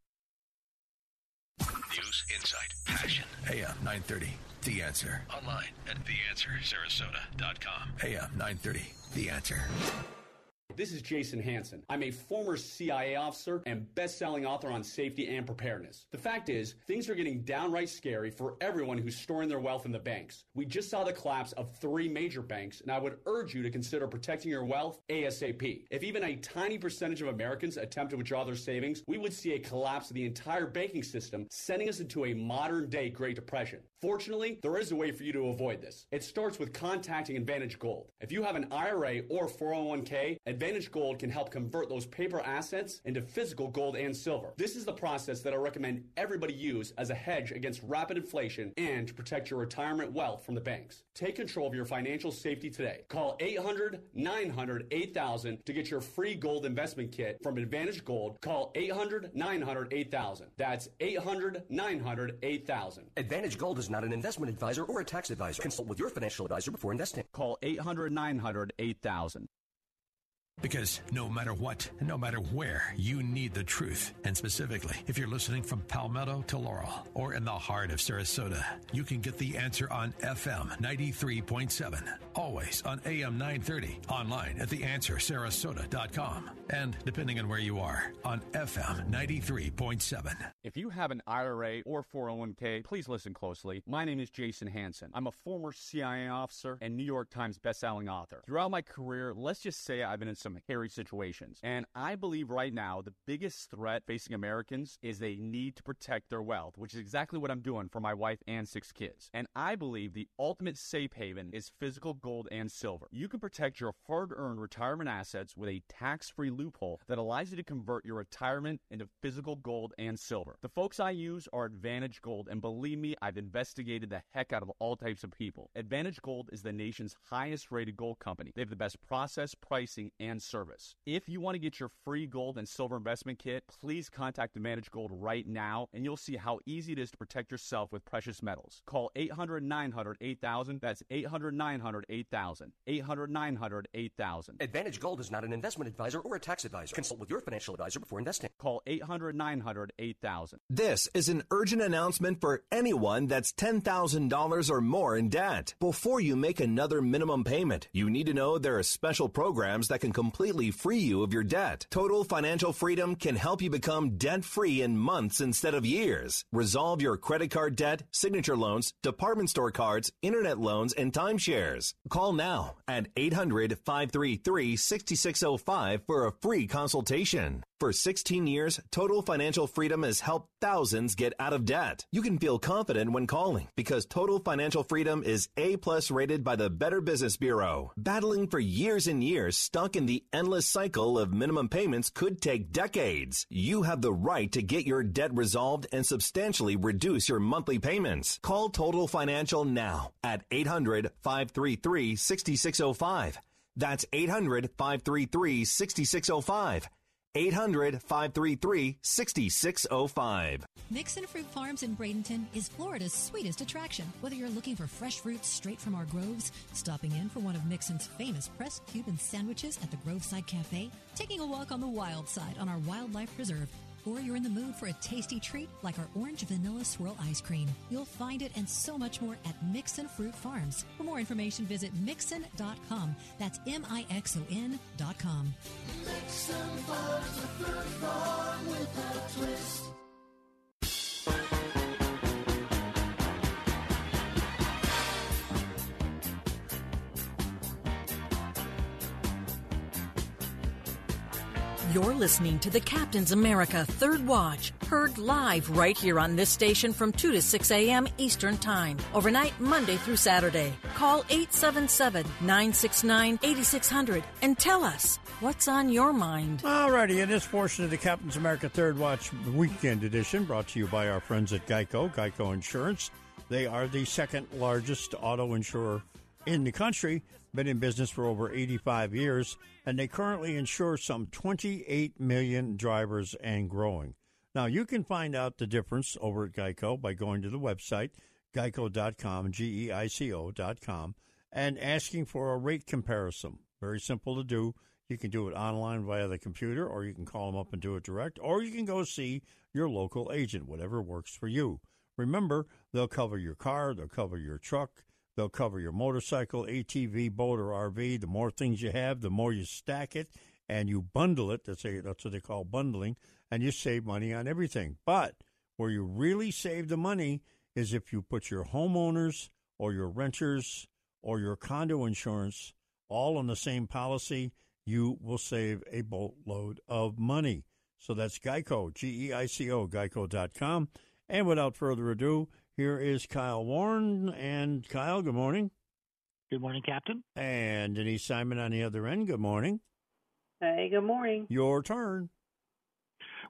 News, insight, passion. AM 930, The Answer. Online at theanswersarasota.com. AM 930, The Answer. This is Jason Hansen. I'm a former CIA officer and best-selling author on safety and preparedness. The fact is, things are getting downright scary for everyone who's storing their wealth in the banks. We just saw the collapse of 3 major banks, and I would urge you to consider protecting your wealth ASAP. If even a tiny percentage of Americans attempt to withdraw their savings, we would see a collapse of the entire banking system, sending us into a modern-day Great Depression. Fortunately, there is a way for you to avoid this. It starts with contacting Advantage Gold. If you have an IRA or 401k, Advantage Gold can help convert those paper assets into physical gold and silver. This is the process that I recommend everybody use as a hedge against rapid inflation and to protect your retirement wealth from the banks. Take control of your financial safety today. Call 800-900-8000 to get your free gold investment kit from Advantage Gold. Call 800-900-8000. That's 800-900-8000. Advantage Gold is not an investment advisor or a tax advisor. Consult with your financial advisor before investing. Call 800-900-8000. Because no matter what, and no matter where, you need the truth. And specifically, if you're listening from Palmetto to Laurel or in the heart of Sarasota, you can get the answer on FM 93.7. Always on AM 930. Online at theanswersarasota.com. And depending on where you are, on FM 93.7. If you have an IRA or 401k, please listen closely. My name is Jason Hansen. I'm a former CIA officer and New York Times bestselling author. Throughout my career, let's just say I've been in some hairy situations. And I believe right now the biggest threat facing Americans is they need to protect their wealth, which is exactly what I'm doing for my wife and 6 kids. And I believe the ultimate safe haven is physical gold and silver. You can protect your hard-earned retirement assets with a tax-free loophole that allows you to convert your retirement into physical gold and silver. The folks I use are Advantage Gold, and believe me, I've investigated the heck out of all types of people. Advantage Gold is the nation's highest-rated gold company. They have the best process, pricing, and service. If you want to get your free gold and silver investment kit, please contact Advantage Gold right now, and you'll see how easy it is to protect yourself with precious metals. Call 800-900-8000. That's 800-900-8000. 800-900-8000. Advantage Gold is not an investment advisor or a tax advisor. Consult with your financial advisor before investing. Call 800-900-8000. This is an urgent announcement for anyone that's $10,000 or more in debt. Before you make another minimum payment, you need to know there are special programs that can completely free you of your debt. Total Financial Freedom can help you become debt-free in months instead of years. Resolve your credit card debt, signature loans, department store cards, internet loans, and timeshares. Call now at 800-533-6605 for a free consultation. For 16 years, Total Financial Freedom has helped thousands get out of debt. You can feel confident when calling because Total Financial Freedom is A+ rated by the Better Business Bureau. Battling for years and years stuck in the endless cycle of minimum payments could take decades. You have the right to get your debt resolved and substantially reduce your monthly payments. Call Total Financial now at 800-533-6605. That's 800-533-6605. 800-533-6605. Mixon Fruit Farms in Bradenton is Florida's sweetest attraction. Whether you're looking for fresh fruits straight from our groves, stopping in for one of Mixon's famous pressed Cuban sandwiches at the Groveside Cafe, taking a walk on the wild side on our wildlife preserve, or you're in the mood for a tasty treat like our orange vanilla swirl ice cream. You'll find it and so much more at Mixon Fruit Farms. For more information, visit Mixon.com. That's MIXON.com. Mixon Farms, a fruit farm with a twist. You're listening to the Captain's America Third Watch, heard live right here on this station from 2 to 6 a.m. Eastern Time, overnight Monday through Saturday. Call 877-969-8600 and tell us what's on your mind. Alrighty, in this portion of the Captain's America Third Watch Weekend Edition, brought to you by our friends at Geico Insurance. They are the second largest auto insurer in the country, been in business for over 85 years, and they currently insure some 28 million drivers and growing. Now, you can find out the difference over at Geico by going to the website, geico.com, Geico.com, and asking for a rate comparison. Very simple to do. You can do it online via the computer, or you can call them up and do it direct, or you can go see your local agent, whatever works for you. Remember, they'll cover your car, they'll cover your truck, they'll cover your motorcycle, ATV, boat, or RV. The more things you have, the more you stack it, and you bundle it. That's what they call bundling, and you save money on everything. But where you really save the money is if you put your homeowners or your renters or your condo insurance all on the same policy. You will save a boatload of money. So that's Geico, Geico, Geico.com. And without further ado, here is Kyle Warren. And Kyle, good morning. Good morning, Captain. And Denise Simon on the other end, good morning. Hey, good morning. Your turn.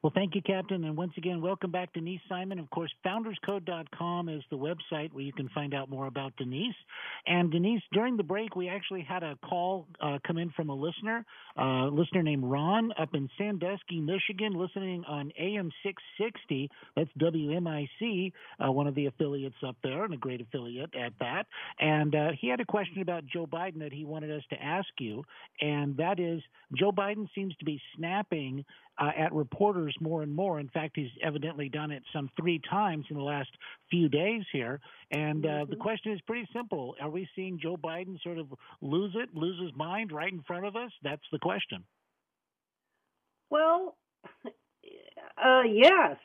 Well, thank you, Captain. And once again, welcome back, Denise Simon. Of course, founderscode.com is the website where you can find out more about Denise. And Denise, during the break, we actually had a call come in from a listener named Ron up in Sandusky, Michigan, listening on AM 660. That's WMIC, one of the affiliates up there, and a great affiliate at that. And he had a question about Joe Biden that he wanted us to ask you, and that is, Joe Biden seems to be snapping at reporters more and more. In fact, he's evidently done it some 3 times in the last few days here. And the question is pretty simple. Are we seeing Joe Biden sort of lose his mind right in front of us? That's the question. Well, yes.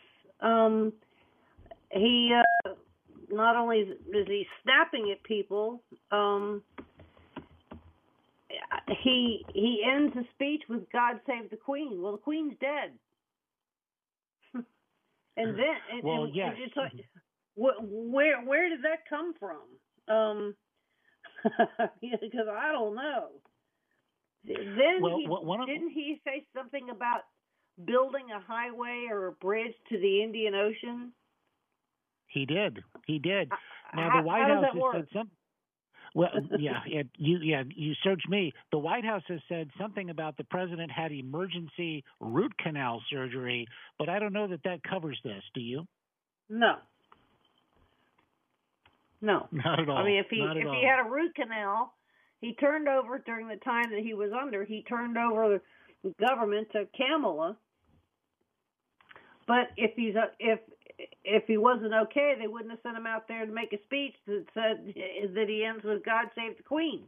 He not only is he snapping at people, he ends his speech with "God save the Queen." Well, the Queen's dead, and then yes. It's like, where did that come from? Because I don't know. Then didn't he say something about building a highway or a bridge to the Indian Ocean? He did. Now the White how House does that has work? said something. Well, you search me. The White House has said something about the president had emergency root canal surgery, but I don't know that covers this. Do you? No. Not at all. I mean, if he all. had a root canal, he turned over during the time that he was under. He turned over the government to Kamala. But if he wasn't okay, they wouldn't have sent him out there to make a speech that said that he ends with "God save the Queen."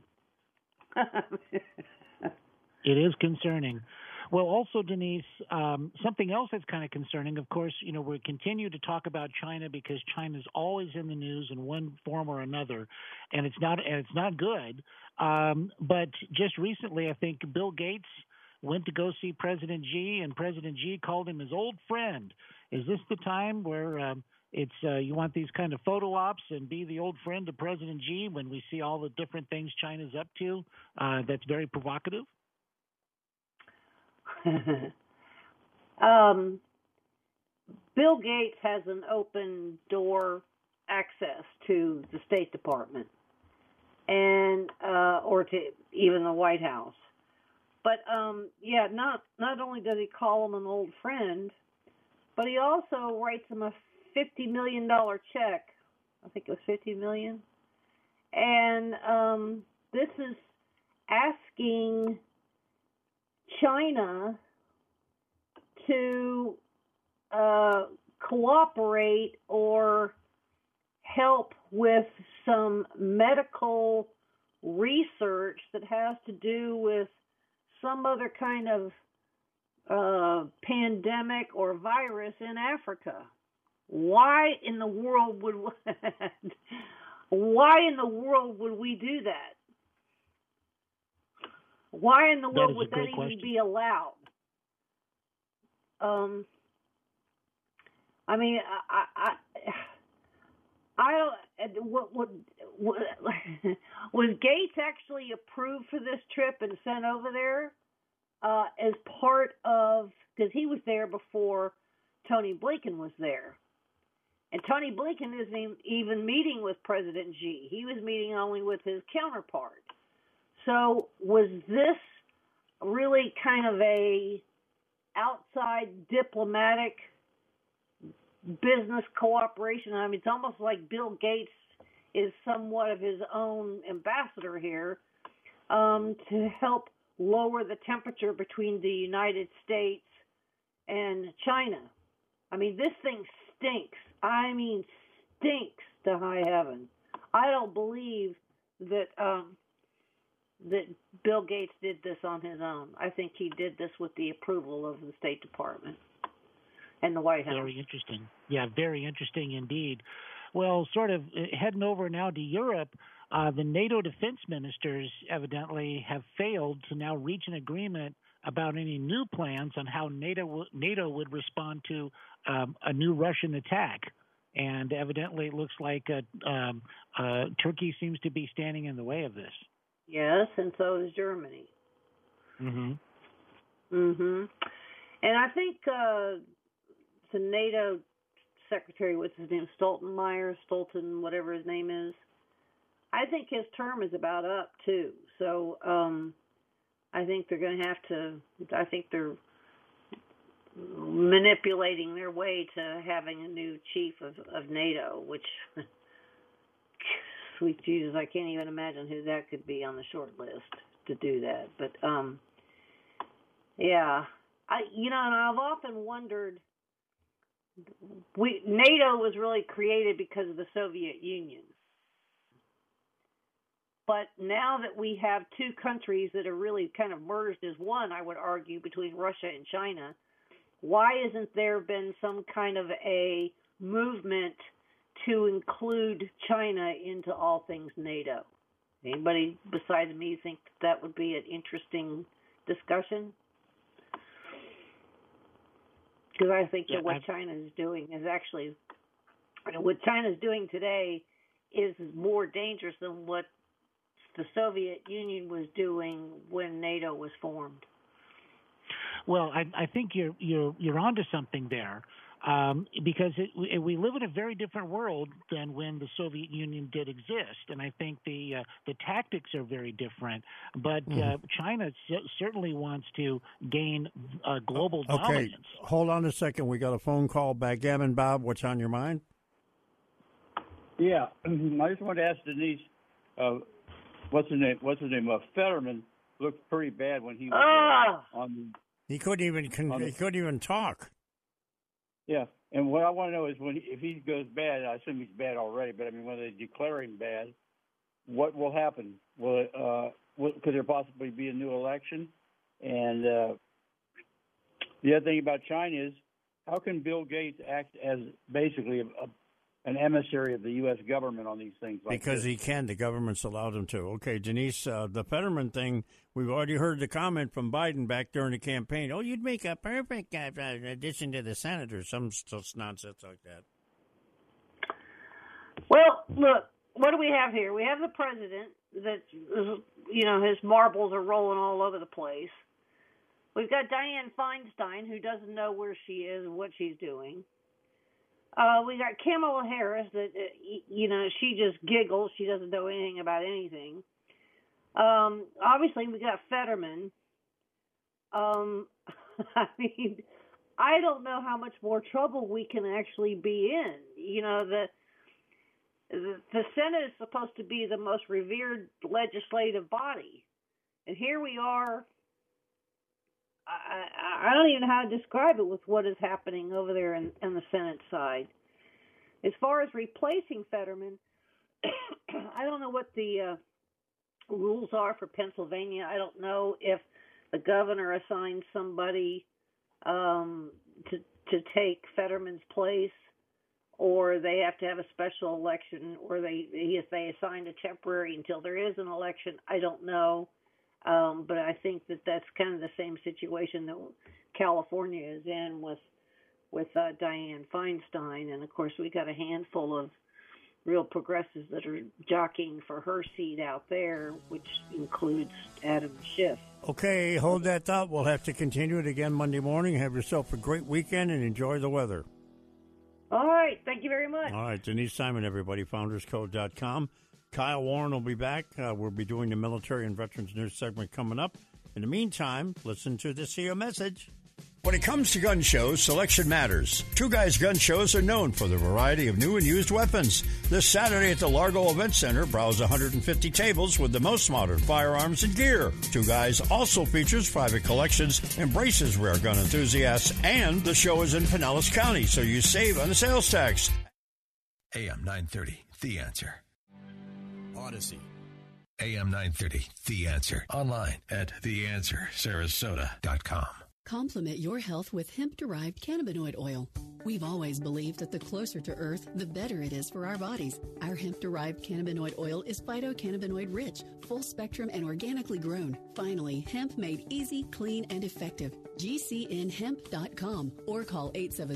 It is concerning. Well, also, Denise, something else that's kind of concerning, of course, we continue to talk about China because China's always in the news in one form or another, and it's not good. But just recently, I think Bill Gates went to go see President Xi, and President Xi called him his old friend. Is this the time where you want these kind of photo ops and be the old friend of President Xi when we see all the different things China's up to? That's very provocative. Bill Gates has an open door access to the State Department and or to even the White House. But not only does he call him an old friend, but he also writes him a $50 million check. I think it was $50 million. And this is asking China to cooperate or help with some medical research that has to do with some other kind of pandemic or virus in Africa. Why in the world would we do that? Why in the world would that even be allowed? I mean, I don't. What was Gates actually approved for this trip and sent over there as part of? Because he was there before Tony Blinken was there, and Tony Blinken isn't even meeting with President Xi. He was meeting only with his counterpart. So was this really kind of a outside diplomatic business cooperation? I mean, it's almost like Bill Gates is somewhat of his own ambassador here to help lower the temperature between the United States and China. I mean, this thing stinks. I mean, stinks to high heaven. I don't believe that that Bill Gates did this on his own. I think he did this with the approval of the State Department and the White House. Very interesting. Yeah, very interesting indeed. Well, sort of heading over now to Europe, the NATO defense ministers evidently have failed to now reach an agreement about any new plans on how NATO would respond to a new Russian attack. And evidently it looks like Turkey seems to be standing in the way of this. Yes, and so does Germany. Mm-hmm. Mm-hmm. And I think the NATO secretary, what's his name, Stolten, whatever his name is. I think his term is about up too. So I think they're going to have to. I think they're manipulating their way to having a new chief of NATO, which, sweet Jesus, I can't even imagine who that could be on the short list to do that. But yeah, and I've often wondered. NATO was really created because of the Soviet Union. But now that we have two countries that are really kind of merged as one, I would argue, between Russia and China, why hasn't there been some kind of a movement to include China into all things NATO? Anybody besides me think that would be an interesting discussion? Because I think that what China's doing is actually, what China's doing today is more dangerous than what the Soviet Union was doing when NATO was formed. Well, I think you're onto something there, because we live in a very different world than when the Soviet Union did exist, and I think the tactics are very different. But China certainly wants to gain global dominance. Okay, hold on a second. We got a phone call. Backgammon Bob, what's on your mind? Yeah, I just wanted to ask Denise, what's his name? Fetterman looked pretty bad when he was on the. He couldn't even talk. Yeah, and what I want to know is if he goes bad, I assume he's bad already. But I mean, when they declare him bad, what will happen? Could there possibly be a new election? And the other thing about China is, how can Bill Gates act as basically an emissary of the U.S. government on these things? Because he can. The government's allowed him to. Okay, Denise, the Fetterman thing, we've already heard the comment from Biden back during the campaign. Oh, you'd make a perfect addition to the Senate, some nonsense like that. Well, look, what do we have here? We have the president that, his marbles are rolling all over the place. We've got Dianne Feinstein, who doesn't know where she is and what she's doing. We got Kamala Harris that, she just giggles. She doesn't know anything about anything. Obviously, we got Fetterman. I mean, I don't know how much more trouble we can actually be in. The Senate is supposed to be the most revered legislative body. And here we are. I don't even know how to describe it with what is happening over there in the Senate side. As far as replacing Fetterman, I don't know what the rules are for Pennsylvania. I don't know if the governor assigns somebody to take Fetterman's place, or they have to have a special election, or if they assign a temporary until there is an election. I don't know. But I think that's kind of the same situation that California is in with Dianne Feinstein. And, of course, we got a handful of real progressives that are jockeying for her seat out there, which includes Adam Schiff. Okay, hold that thought. We'll have to continue it again Monday morning. Have yourself a great weekend and enjoy the weather. All right. Thank you very much. All right. Denise Simon, everybody, founderscode.com. Kyle Warren will be back. We'll be doing the military and veterans news segment coming up. In the meantime, listen to this here message. When it comes to gun shows, selection matters. Two Guys Gun Shows are known for the variety of new and used weapons. This Saturday at the Largo Event Center, browse 150 tables with the most modern firearms and gear. Two Guys also features private collections, embraces rare gun enthusiasts, and the show is in Pinellas County, so you save on the sales tax. AM 930, The Answer. Odyssey. AM 930, The Answer. Online at theanswersarasota.com. Complement your health with hemp-derived cannabinoid oil. We've always believed that the closer to Earth, the better it is for our bodies. Our hemp-derived cannabinoid oil is phytocannabinoid-rich, full-spectrum, and organically grown. Finally, hemp made easy, clean, and effective. GCNhemp.com or call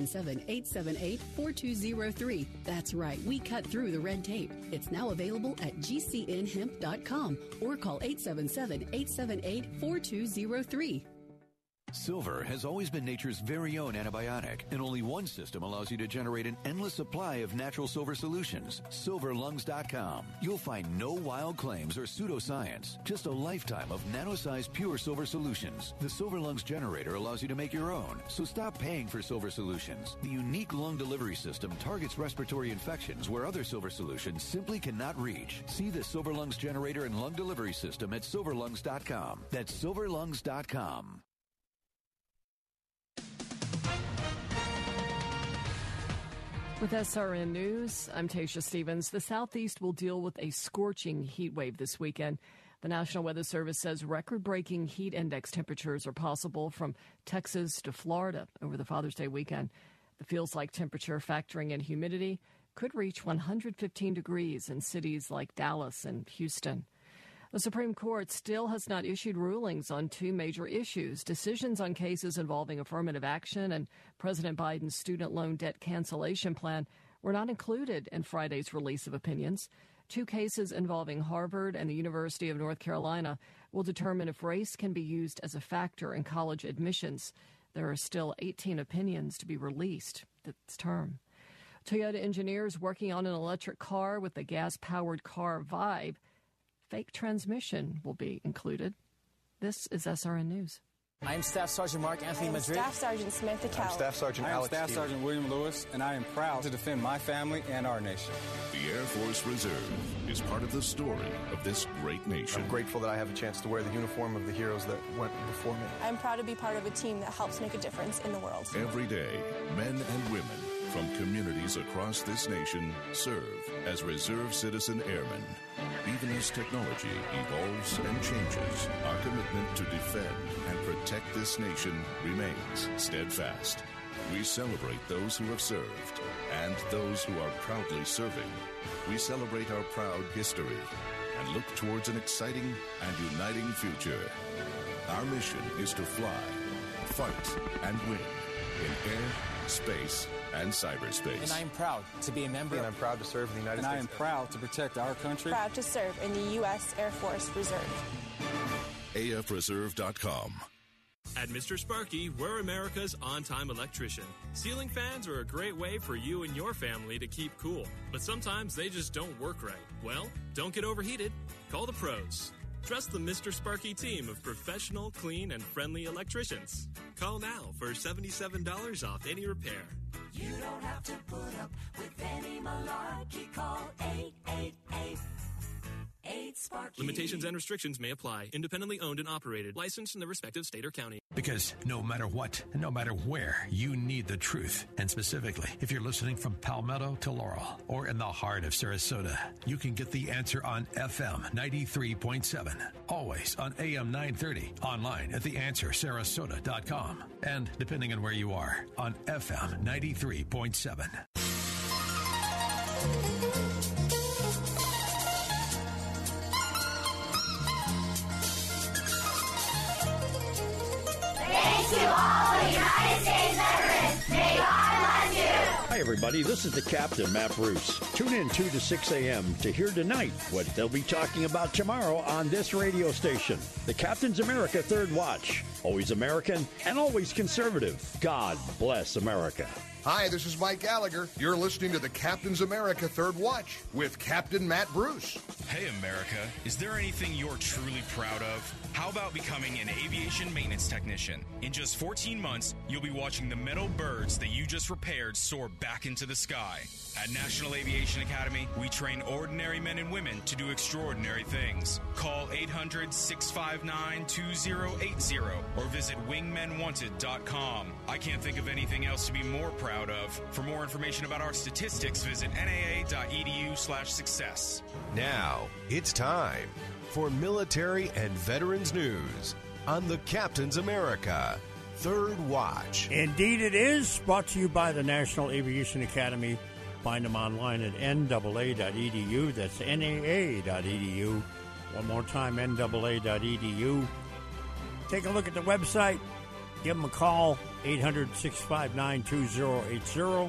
877-878-4203. That's right, we cut through the red tape. It's now available at GCNhemp.com or call 877-878-4203. Silver has always been nature's very own antibiotic, and only one system allows you to generate an endless supply of natural silver solutions. SilverLungs.com. You'll find no wild claims or pseudoscience, just a lifetime of nano-sized pure silver solutions. The Silver Lungs generator allows you to make your own, so stop paying for silver solutions. The unique lung delivery system targets respiratory infections where other silver solutions simply cannot reach. See the Silver Lungs generator and lung delivery system at SilverLungs.com. That's SilverLungs.com. With SRN News, I'm Tasha Stevens. The Southeast will deal with a scorching heat wave this weekend. The National Weather Service says record-breaking heat index temperatures are possible from Texas to Florida over the Father's Day weekend. The feels-like temperature, factoring in humidity, could reach 115 degrees in cities like Dallas and Houston. The Supreme Court still has not issued rulings on two major issues. Decisions on cases involving affirmative action and President Biden's student loan debt cancellation plan were not included in Friday's release of opinions. Two cases involving Harvard and the University of North Carolina will determine if race can be used as a factor in college admissions. There are still 18 opinions to be released this term. Toyota engineers working on an electric car with the gas-powered car vibe. Fake transmission will be included. This is SRN News. I am Staff Sergeant Mark Anthony Madrid. Staff Sergeant Samantha Cowell. I'm Staff Sergeant Alex Staff Stevens. Sergeant William Lewis, and I am proud to defend my family and our nation. The Air Force Reserve is part of the story of this great nation. I'm grateful that I have a chance to wear the uniform of the heroes that went before me. I'm proud to be part of a team that helps make a difference in the world. Every day, men and women from communities across this nation serve as Reserve Citizen Airmen. Even as technology evolves and changes, our commitment to defend and protect this nation remains steadfast. We celebrate those who have served and those who are proudly serving. We celebrate our proud history and look towards an exciting and uniting future. Our mission is to fly, fight, and win in air, space, and cyberspace. And I am proud to be a member. And I'm proud to serve in the United States. And I am proud to protect our country. Proud to serve in the U.S. Air Force Reserve. AFReserve.com. At Mr. Sparky, we're America's on-time electrician. Ceiling fans are a great way for you and your family to keep cool, but sometimes they just don't work right. Well, don't get overheated. Call the pros. Trust the Mr. Sparky team of professional, clean, and friendly electricians. Call now for $77 off any repair. You don't have to put up with any malarkey. Call 888-8-SPARKY. Limitations and restrictions may apply. Independently owned and operated. Licensed in the respective state or county. Because no matter what, and no matter where, you need the truth. And specifically, if you're listening from Palmetto to Laurel or in the heart of Sarasota, you can get the answer on FM 93.7. Always on AM 930. Online at theanswersarasota.com. And depending on where you are, on FM 93.7. Thanks to all United States veterans. May God bless you. Hi, everybody. This is the Captain, Matt Bruce. Tune in 2 to 6 a.m. to hear tonight what they'll be talking about tomorrow on this radio station. The Captain's America Third Watch. Always American and always conservative. God bless America. Hi, this is Mike Gallagher. You're listening to the Captain's America Third Watch with Captain Matt Bruce. Hey, America, is there anything you're truly proud of? How about becoming an aviation maintenance technician? In just 14 months, you'll be watching the metal birds that you just repaired soar back into the sky. At National Aviation Academy, we train ordinary men and women to do extraordinary things. Call 800-659-2080 or visit wingmenwanted.com. I can't think of anything else to be more proud of. For more information about our statistics, visit naa.edu/success. Now, it's time for military and veterans news on the Captain's America Third Watch. Indeed it is, brought to you by the National Aviation Academy. Find them online at NAA.edu. That's NAA.edu. One more time, NAA.edu. Take a look at the website. Give them a call, 800-659-2080,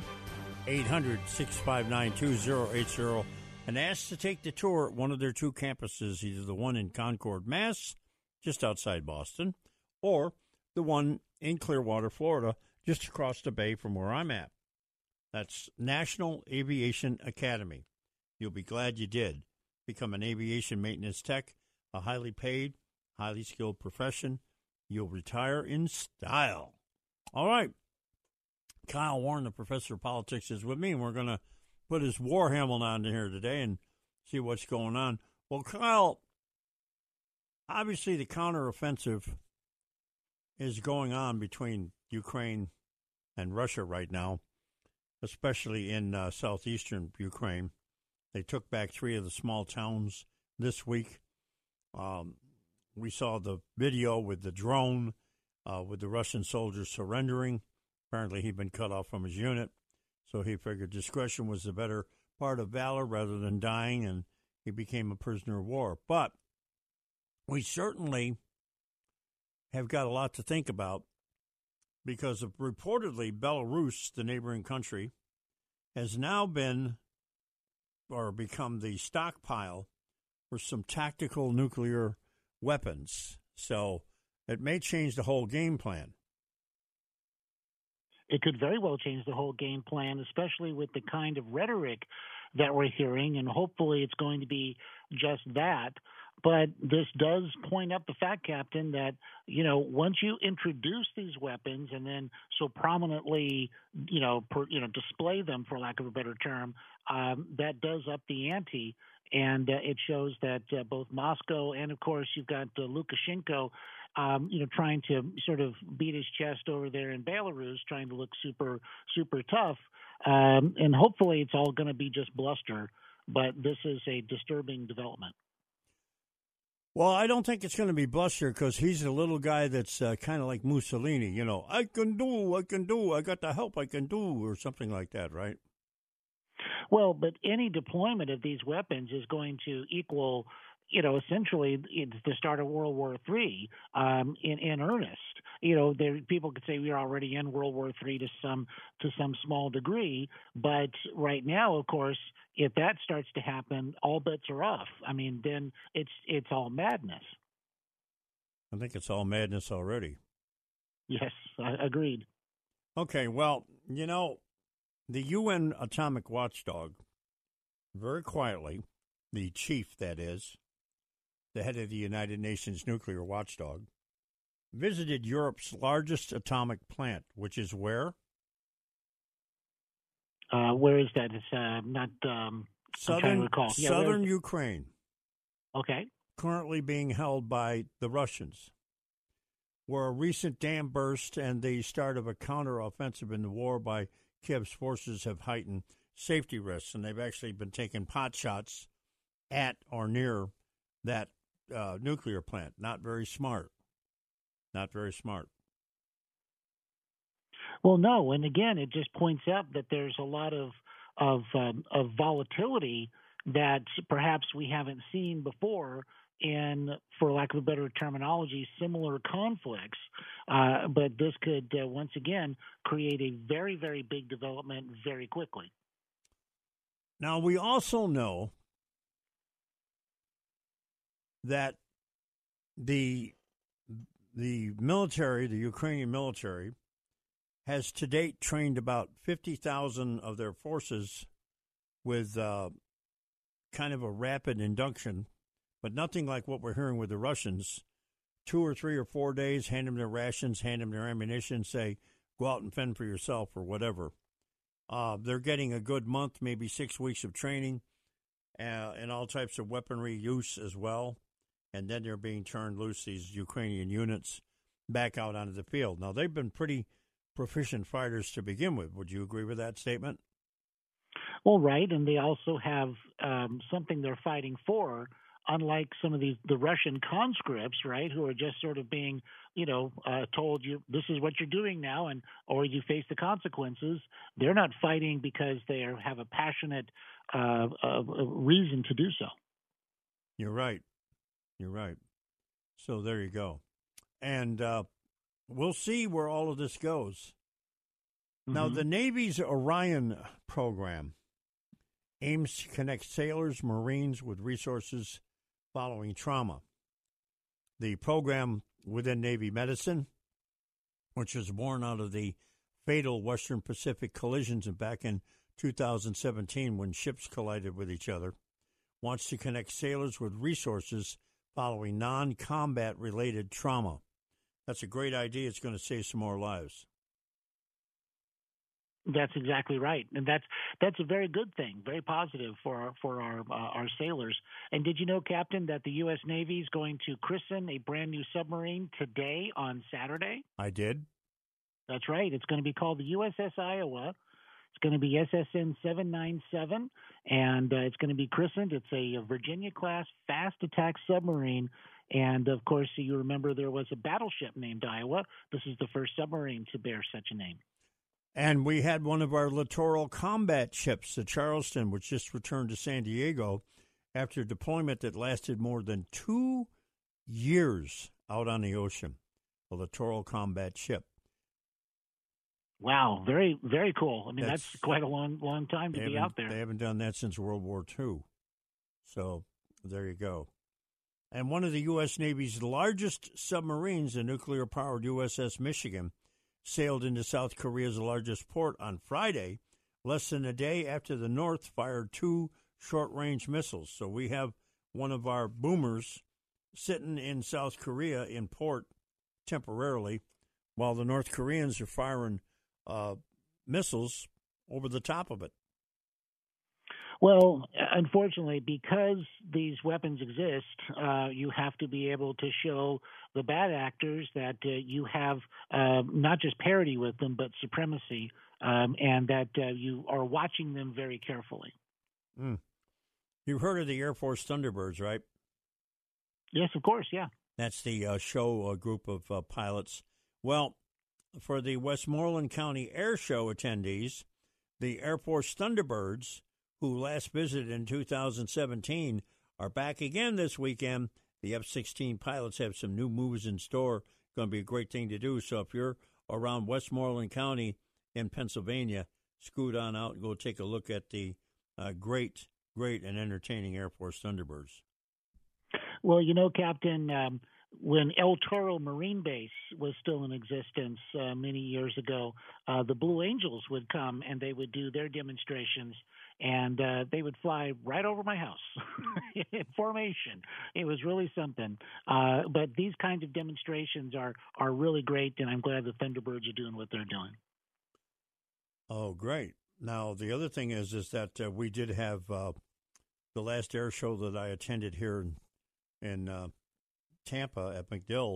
800-659-2080, and ask to take the tour at one of their two campuses, either the one in Concord, Mass., just outside Boston, or the one in Clearwater, Florida, just across the bay from where I'm at. That's National Aviation Academy. You'll be glad you did. Become an aviation maintenance tech, a highly paid, highly skilled profession. You'll retire in style. All right. Kyle Warren, the professor of politics, is with me, and we're going to put his Warhammer on here today and see what's going on. Well, Kyle, obviously the counteroffensive is going on between Ukraine and Russia right now, especially in southeastern Ukraine. They took back 3 of the small towns this week. We saw the video with the drone with the Russian soldiers surrendering. Apparently he'd been cut off from his unit, so he figured discretion was the better part of valor rather than dying, and he became a prisoner of war. But we certainly have got a lot to think about because of reportedly Belarus, the neighboring country, has now been or become the stockpile for some tactical nuclear weapons. So it may change the whole game plan. It could very well change the whole game plan, especially with the kind of rhetoric that we're hearing, and hopefully it's going to be just that. But this does point up the fact, Captain, that, once you introduce these weapons and then so prominently, display them, for lack of a better term, that does up the ante. And it shows that both Moscow and, of course, you've got Lukashenko, trying to sort of beat his chest over there in Belarus, trying to look super, super tough. And hopefully it's all going to be just bluster. But this is a disturbing development. Well, I don't think it's going to be bluster because he's a little guy that's kind of like Mussolini. I can do, I got the help I can do, or something like that, right? Well, but any deployment of these weapons is going to equal, essentially it's the start of World War III in earnest. People could say we're already in World War III to some small degree, but right now, of course, if that starts to happen, all bets are off. I mean, then it's all madness. I think it's all madness already. Yes, agreed. Okay, well, the UN Atomic Watchdog, very quietly, the chief, that is, the head of the United Nations Nuclear Watchdog, visited Europe's largest atomic plant, which is where? Where is that? It's not southern, I'm trying to recall. Southern Ukraine. Okay. Currently being held by the Russians, where a recent dam burst and the start of a counteroffensive in the war by Kiev's forces have heightened safety risks, and they've actually been taking pot shots at or near that nuclear plant. Not very smart. Not very smart. Well, no, and again, it just points out that there's a lot of volatility that perhaps we haven't seen before in, for lack of a better terminology, similar conflicts. But this could, once again, create a very, very big development very quickly. Now, we also know that the military, the Ukrainian military, has to date trained about 50,000 of their forces with kind of a rapid induction, but nothing like what we're hearing with the Russians. 2 or 3 or 4 days, hand them their rations, hand them their ammunition, say, go out and fend for yourself or whatever. They're getting a good month, maybe 6 weeks of training and all types of weaponry use as well. And then they're being turned loose, these Ukrainian units, back out onto the field. Now, they've been pretty proficient fighters to begin with. Would you agree with that statement? Well, right, and they also have something they're fighting for, unlike some of the Russian conscripts, right, who are just sort of being, told you this is what you're doing now, or you face the consequences. They're not fighting because they have a passionate reason to do so. You're right. You're right. So there you go. And we'll see where all of this goes. Mm-hmm. Now, the Navy's Orion program aims to connect sailors, Marines with resources following trauma. The program within Navy medicine which was born out of the fatal Western Pacific collisions back in 2017 when ships collided with each other, wants to connect sailors with resources following non-combat related trauma. That's a great idea. It's going to save some more lives. That's exactly right, and that's a very good thing, very positive for our sailors. And did you know, Captain, that the U.S. Navy is going to christen a brand new submarine today on Saturday? I did. That's right. It's going to be called the USS Iowa. It's going to be SSN 797, and it's going to be christened. It's a Virginia-class fast attack submarine. And, of course, you remember there was a battleship named Iowa. This is the first submarine to bear such a name. And we had one of our littoral combat ships, the Charleston, which just returned to San Diego after a deployment that lasted more than 2 years out on the ocean, a littoral combat ship. Wow, very, very cool. I mean, that's quite a long time to be out there. They haven't done that since World War II. So there you go. And one of the U.S. Navy's largest submarines, the nuclear-powered USS Michigan, sailed into South Korea's largest port on Friday, less than a day after the North fired 2 short-range missiles. So we have one of our boomers sitting in South Korea in port temporarily, while the North Koreans are firing missiles over the top of it. Well, unfortunately, because these weapons exist, you have to be able to show the bad actors that you have not just parity with them, but supremacy, and that you are watching them very carefully. You've heard of the Air Force Thunderbirds, right? Yes, of course, yeah. That's the show group of pilots. Well, for the Westmoreland County Air Show attendees, the Air Force Thunderbirds, who last visited in 2017, are back again this weekend. The F-16 pilots have some new moves in store. Going to be a great thing to do. So if you're around Westmoreland County in Pennsylvania, scoot on out and go take a look at the great and entertaining Air Force Thunderbirds. Well, you know, Captain, when El Toro Marine Base was still in existence many years ago, the Blue Angels would come and they would do their demonstrations, and they would fly right over my house in formation. It was really something. But these kinds of demonstrations are really great, and I'm glad the Thunderbirds are doing what they're doing. Oh, great. Now, the other thing is that we did have the last air show that I attended here in Tampa at MacDill.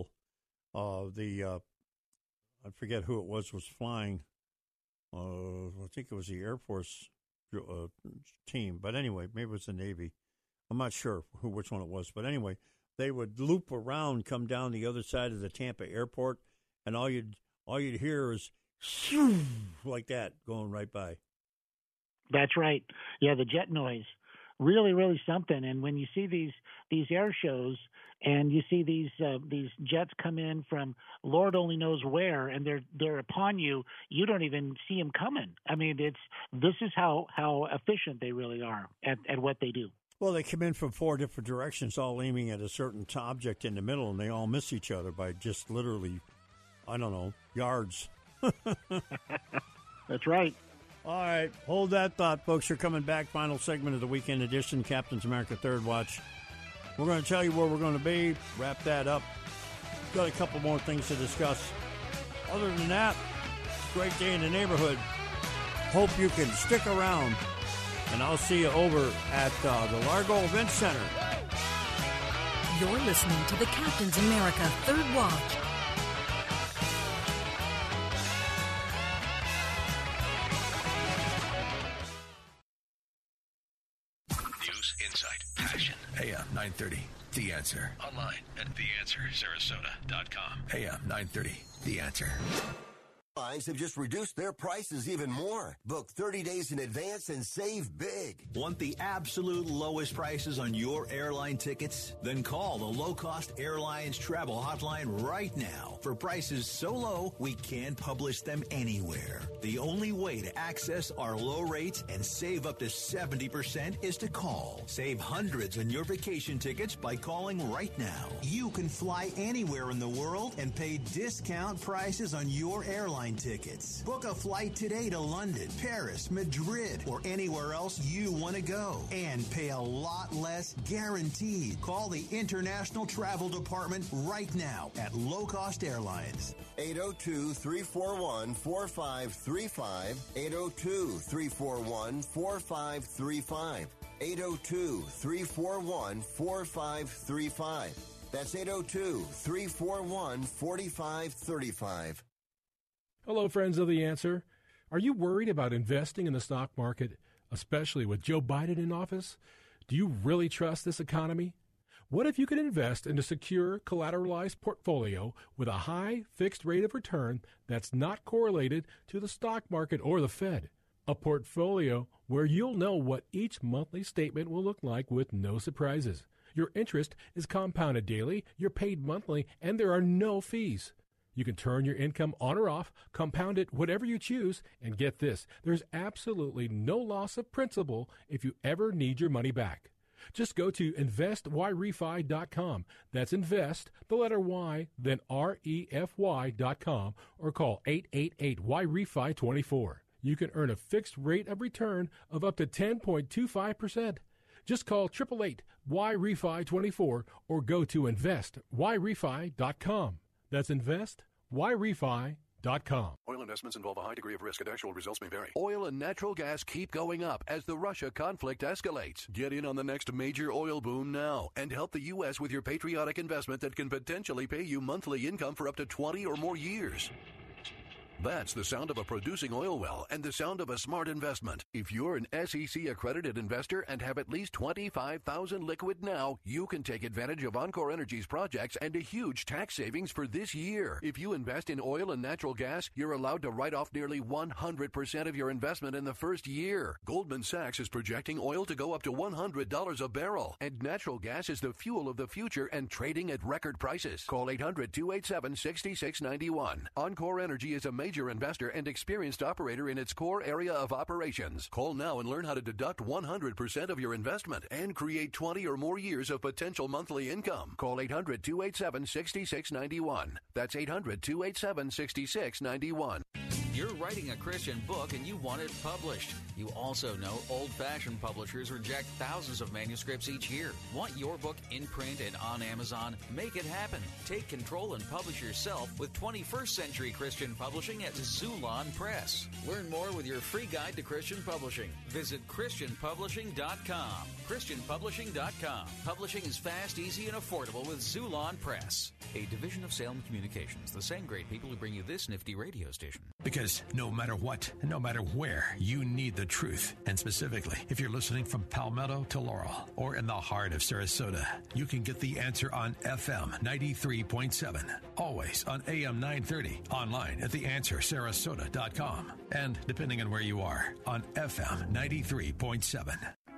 I forget who it was flying. I think it was the Air Force team, but anyway, maybe it was the Navy. I'm not sure which one it was, but anyway, they would loop around, come down the other side of the Tampa airport, and all you'd hear is shoo, like that going right by. That's right. Yeah, the jet noise. Really, really something. And when you see these air shows and you see these jets come in from Lord only knows where, and they're upon you, you don't even see them coming. I mean, this is how efficient they really are at what they do. Well, they come in from 4 different directions, all aiming at a certain object in the middle, and they all miss each other by just literally, I don't know, yards. That's right. All right, hold that thought, folks. You're coming back. Final segment of the weekend edition, Captain's America Third Watch. We're going to tell you where we're going to be, wrap that up. Got a couple more things to discuss. Other than that, great day in the neighborhood. Hope you can stick around, and I'll see you over at the Largo Event Center. You're listening to the Captain's America Third Watch. Insight, passion. AM 930, The Answer. Online at theanswersarasota.com. AM 930, The Answer. Airlines have just reduced their prices even more. Book 30 days in advance and save big. Want the absolute lowest prices on your airline tickets? Then call the Low Cost Airlines Travel Hotline right now for prices so low we can't publish them anywhere. The only way to access our low rates and save up to 70% is to call. Save hundreds on your vacation tickets by calling right now. You can fly anywhere in the world and pay discount prices on your airline tickets. Book a flight today to London, Paris, Madrid, or anywhere else you want to go and pay a lot less guaranteed. Call the International Travel Department right now at Low Cost Airlines. 802-341-4535. 802-341-4535. 802-341-4535. That's 802-341-4535. Hello, friends of The Answer. Are you worried about investing in the stock market, especially with Joe Biden in office? Do you really trust this economy? What if you could invest in a secure, collateralized portfolio with a high fixed rate of return that's not correlated to the stock market or the Fed? A portfolio where you'll know what each monthly statement will look like with no surprises. Your interest is compounded daily, you're paid monthly, and there are no fees. You can turn your income on or off, compound it whatever you choose, and get this, there's absolutely no loss of principal if you ever need your money back. Just go to investyrefy.com. That's invest, the letter Y, then REFY.com, or call 888-YREFI24. You can earn a fixed rate of return of up to 10.25%. Just call 888-YREFI24 or go to investyrefy.com. That's investyrefy.com. Oil investments involve a high degree of risk and actual results may vary. Oil and natural gas keep going up as the Russia conflict escalates. Get in on the next major oil boom now and help the U.S. with your patriotic investment that can potentially pay you monthly income for up to 20 or more years. That's the sound of a producing oil well and the sound of a smart investment. If you're an SEC-accredited investor and have at least $25,000 liquid now, you can take advantage of Encore Energy's projects and a huge tax savings for this year. If you invest in oil and natural gas, you're allowed to write off nearly 100% of your investment in the first year. Goldman Sachs is projecting oil to go up to $100 a barrel, and natural gas is the fuel of the future and trading at record prices. Call 800-287-6691. Encore Energy is a major investor and experienced operator in its core area of operations. Call now and learn how to deduct 100% of your investment and create 20 or more years of potential monthly income. Call 800-287-6691. That's 800-287-6691. You're writing a Christian book and you want it published. You also know old-fashioned publishers reject thousands of manuscripts each year. Want your book in print and on Amazon? Make it happen. Take control and publish yourself with 21st Century Christian Publishing at Zulon Press. Learn more with your free guide to Christian publishing. Visit ChristianPublishing.com. ChristianPublishing.com. Publishing is fast, easy, and affordable with Zulon Press. A division of Salem Communications, the same great people who bring you this nifty radio station. Because no matter what, no matter where, you need the truth. And specifically, if you're listening from Palmetto to Laurel or in the heart of Sarasota, you can get the answer on FM 93.7. Always on AM 930. Online at theanswersarasota.com. And depending on where you are, on FM 93.7.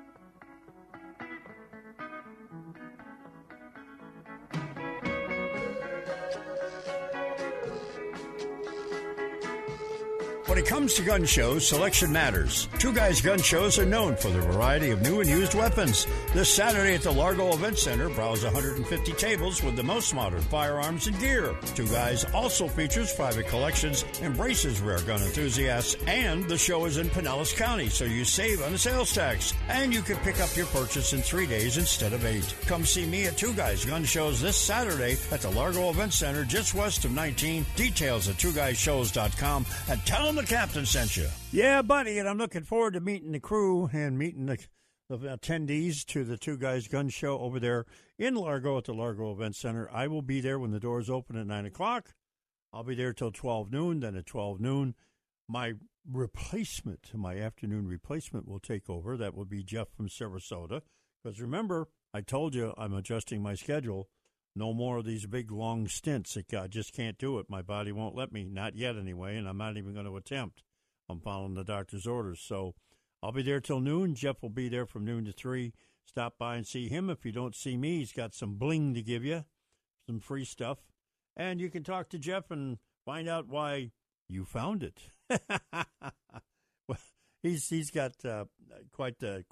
When it comes to gun shows, selection matters. Two Guys Gun Shows are known for their variety of new and used weapons. This Saturday at the Largo Event Center, browse 150 tables with the most modern firearms and gear. Two Guys also features private collections, embraces rare gun enthusiasts, and the show is in Pinellas County, so you save on the sales tax. And you can pick up your purchase in 3 days instead of 8. Come see me at Two Guys Gun Shows this Saturday at the Largo Event Center, just west of 19. Details at twoguyshows.com, and tell them the captain sent you. Yeah, buddy, and I'm looking forward to meeting the crew and meeting the attendees to the Two Guys Gun Show over there in Largo at the Largo Event Center. I will be there when the doors open at 9 o'clock. I'll be there till 12 noon. Then at 12 noon, my afternoon replacement will take over. That will be Jeff from Sarasota. Because remember, I told you I'm adjusting my schedule. No more of these big, long stints. I just can't do it. My body won't let me, not yet anyway, and I'm not even going to attempt. I'm following the doctor's orders. So I'll be there till noon. Jeff will be there from noon to 3. Stop by and see him. If you don't see me, he's got some bling to give you, some free stuff. And you can talk to Jeff and find out why you found it. Well, he's got quite the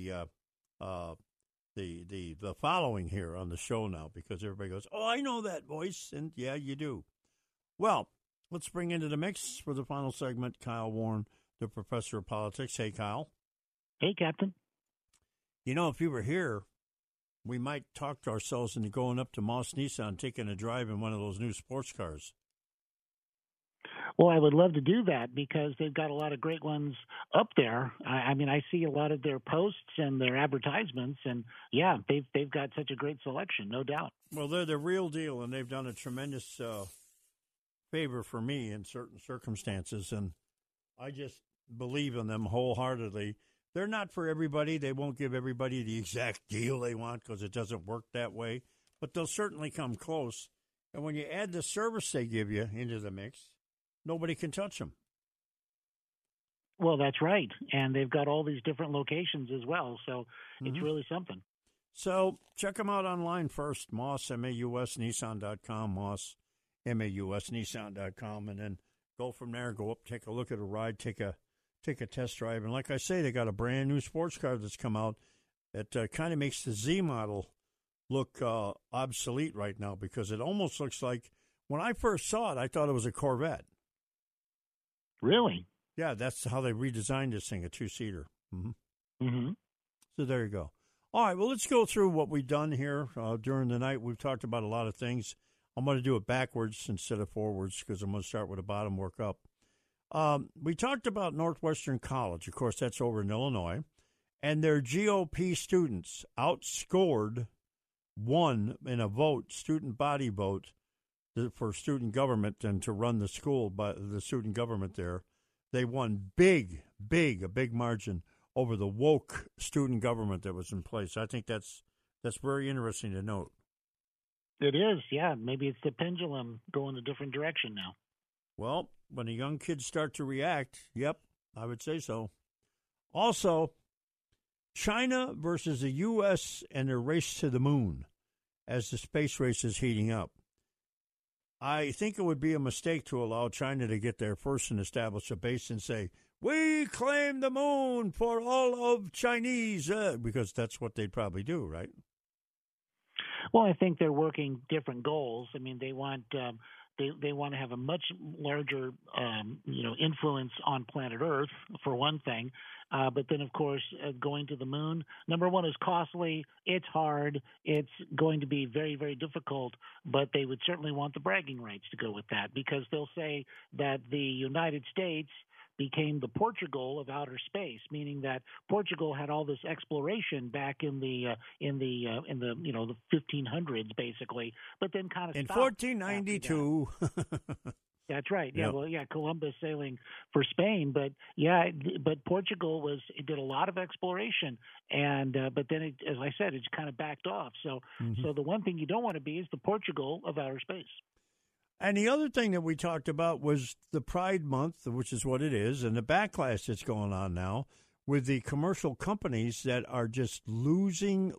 following here on the show now, because everybody goes, "Oh, I know that voice," and yeah, you do. Well, let's bring into the mix for the final segment Kyle Warren, the professor of politics. Hey, Kyle. Hey, Captain. You know, if you were here, we might talk to ourselves into going up to Moss Nissan, taking a drive in one of those new sports cars. Well, I would love to do that because they've got a lot of great ones up there. I mean, I see a lot of their posts and their advertisements, and yeah, they've got such a great selection, no doubt. Well, they're the real deal, and they've done a tremendous favor for me in certain circumstances, and I just believe in them wholeheartedly. They're not for everybody. They won't give everybody the exact deal they want because it doesn't work that way, but they'll certainly come close. And when you add the service they give you into the mix, nobody can touch them. Well, that's right. And they've got all these different locations as well, so it's really something. So check them out online first, Moss, MAUSNissan.com, Moss, MAUSNissan.com, and then go from there, go up, take a look at a ride, take a test drive. And like I say, they got a brand new sports car that's come out that kind of makes the Z model look obsolete right now, because it almost looks like, when I first saw it, I thought it was a Corvette. Really? Yeah, that's how they redesigned this thing, a two-seater. So there you go. All right, well, let's go through what we've done here during the night. We've talked about a lot of things. I'm going to do it backwards instead of forwards because I'm going to start with the bottom, work up. We talked about Northwestern College. Of course, that's over in Illinois. And their GOP students won in a vote, student body vote, for student government and to run the school, by the student government there. They won a big margin over the woke student government that was in place. I think that's very interesting to note. It is, yeah. Maybe it's the pendulum going a different direction now. Well, when the young kids start to react, yep, I would say so. Also, China versus the U.S. and their race to the moon as the space race is heating up. I think it would be a mistake to allow China to get there first and establish a base and say, "We claim the moon for all of Chinese," because that's what they'd probably do, right? Well, I think they're working different goals. I mean, they want they want to have a much larger influence on planet Earth, for one thing. But then, of course, going to the moon, number one, is costly. It's hard. It's going to be very, very difficult. But they would certainly want the bragging rights to go with that, because they'll say that the United States became the Portugal of outer space, meaning that Portugal had all this exploration back in the 1500s, basically, but then kind of in stopped 1492. That's right. Yeah. Yep. Well, yeah. Columbus sailing for Spain, but Portugal did a lot of exploration, and but then as I said, it's kind of backed off. So the one thing you don't want to be is the Portugal of outer space. And the other thing that we talked about was the Pride Month, which is what it is, and the backlash that's going on now with the commercial companies that are just losing.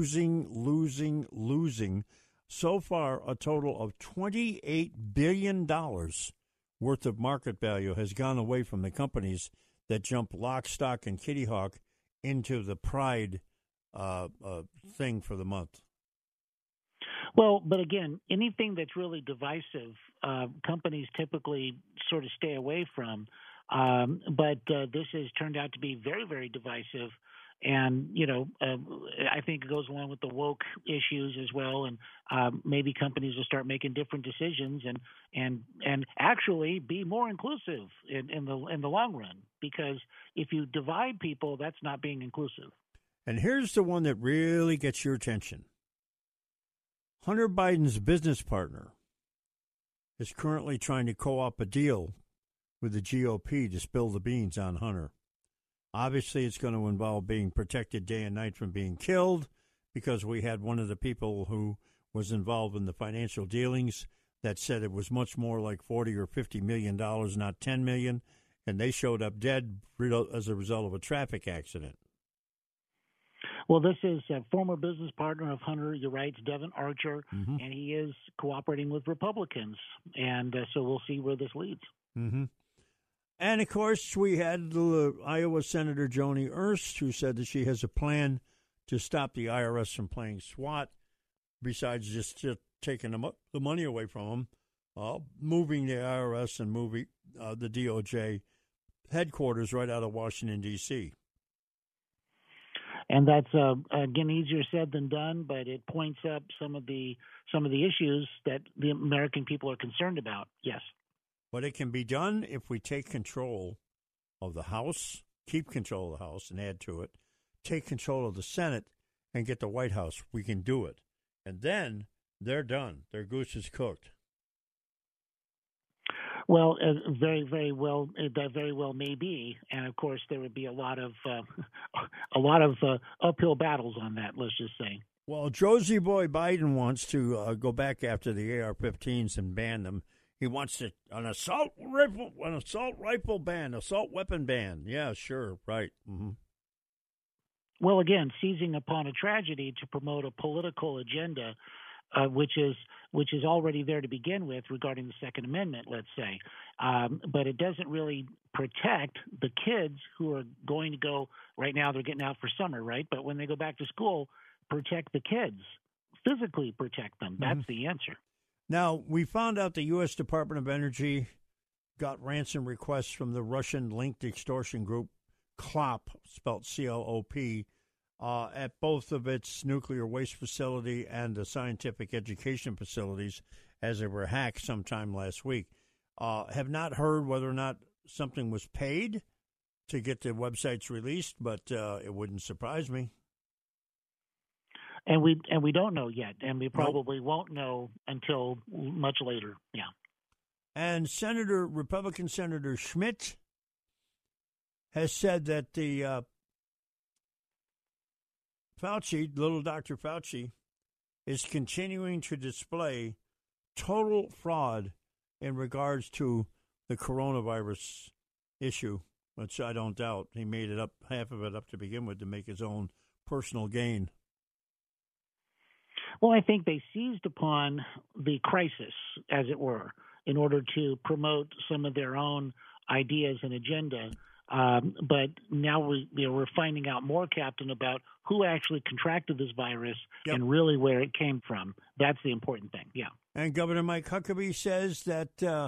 So far, a total of $28 billion worth of market value has gone away from the companies that jump lock, stock, and kitty hawk into the Pride thing for the month. Well, but again, anything that's really divisive, companies typically sort of stay away from. But this has turned out to be very, very divisive. And, I think it goes along with the woke issues as well. And maybe companies will start making different decisions and actually be more inclusive in the long run. Because if you divide people, that's not being inclusive. And here's the one that really gets your attention. Hunter Biden's business partner is currently trying to co-op a deal with the GOP to spill the beans on Hunter. Obviously, it's going to involve being protected day and night from being killed, because we had one of the people who was involved in the financial dealings that said it was much more like $40 or $50 million, not $10 million, and they showed up dead as a result of a traffic accident. Well, this is a former business partner of Hunter, you're right, it's Devin Archer, and he is cooperating with Republicans, and so we'll see where this leads. Mm-hmm. And, of course, we had Iowa Senator Joni Ernst, who said that she has a plan to stop the IRS from playing SWAT, besides just taking the money away from them, moving the IRS and moving the DOJ headquarters right out of Washington, D.C. And that's again easier said than done, but it points up some of the issues that the American people are concerned about. Yes, but it can be done if we take control of the House, keep control of the House, and add to it, take control of the Senate, and get the White House. We can do it, and then they're done. Their goose is cooked. Well, very, very well. That very well may be, and of course, there would be a lot of uphill battles on that. Let's just say. Well, Josie Boy Biden wants to go back after the AR-15s and ban them. He wants an assault rifle ban, assault weapon ban. Yeah, sure, right. Mm-hmm. Well, again, seizing upon a tragedy to promote a political agenda. Which is already there to begin with regarding the Second Amendment, let's say. But it doesn't really protect the kids who are going to go, right now they're getting out for summer, right? But when they go back to school, protect the kids, physically protect them. That's the answer. Now, we found out the U.S. Department of Energy got ransom requests from the Russian-linked extortion group CLOP, spelled C-L-O-P, at both of its nuclear waste facility and the scientific education facilities as they were hacked sometime last week. Have not heard whether or not something was paid to get the websites released, but it wouldn't surprise me. And we don't know yet, and we probably won't know until much later. Yeah. And Republican Senator Schmidt has said that the Fauci, little Dr. Fauci, is continuing to display total fraud in regards to the coronavirus issue, which I don't doubt. He made it up, half of it up to begin with, to make his own personal gain. Well, I think they seized upon the crisis, as it were, in order to promote some of their own ideas and agenda. But now we're finding out more, Captain, about who actually contracted this virus and really where it came from. That's the important thing. Yeah. And Governor Mike Huckabee says that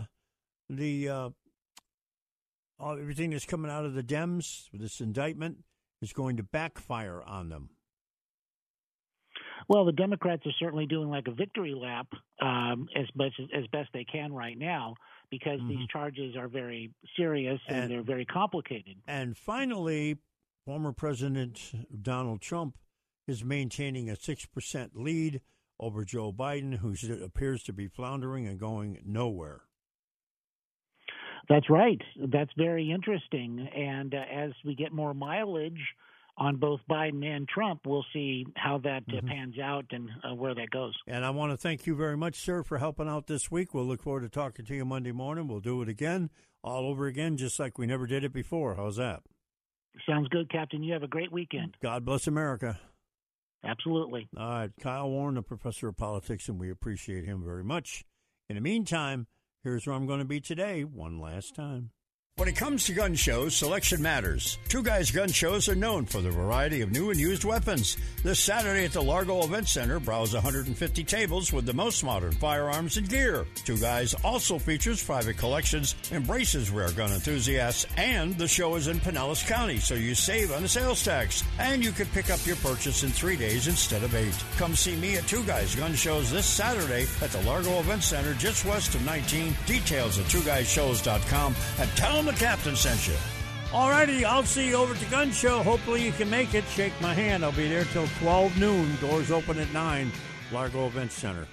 everything that's coming out of the Dems, this indictment, is going to backfire on them. Well, the Democrats are certainly doing like a victory lap as best they can right now, because these charges are very serious and they're very complicated. And finally, former President Donald Trump is maintaining a 6% lead over Joe Biden, who appears to be floundering and going nowhere. That's right. That's very interesting. And as we get more mileage on both Biden and Trump, we'll see how that pans out and where that goes. And I want to thank you very much, sir, for helping out this week. We'll look forward to talking to you Monday morning. We'll do it again, all over again, just like we never did it before. How's that? Sounds good, Captain. You have a great weekend. God bless America. Absolutely. All right. Kyle Warren, a professor of politics, and we appreciate him very much. In the meantime, here's where I'm going to be today one last time. When it comes to gun shows, selection matters. Two Guys Gun Shows are known for the variety of new and used weapons. This Saturday at the Largo Event Center, browse 150 tables with the most modern firearms and gear. Two Guys also features private collections, embraces rare gun enthusiasts, and the show is in Pinellas County, so you save on the sales tax. And you can pick up your purchase in 3 days instead of 8. Come see me at Two Guys Gun Shows this Saturday at the Largo Event Center, just west of 19. Details at twoguyshows.com, and tell them the captain sent you. All righty, I'll see you over at the gun show. Hopefully you can make it. Shake my hand. I'll be there till 12 noon. Doors open at 9. Largo Event Center.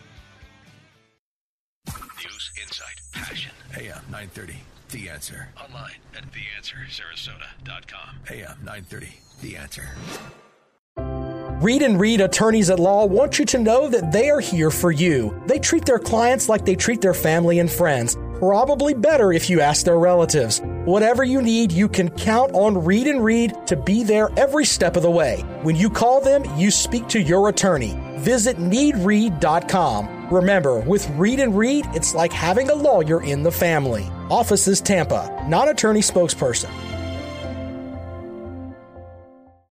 News, insight, passion. AM 930. The Answer. Online at theanswersarasota.com. AM 930. The Answer. Reed & Reed Attorneys at Law want you to know that they are here for you. They treat their clients like they treat their family and friends. Probably better if you ask their relatives. Whatever you need, you can count on Reed & Reed to be there every step of the way. When you call them, you speak to your attorney. Visit needreed.com. Remember, with Reed & Reed, it's like having a lawyer in the family. Office is Tampa, not attorney spokesperson.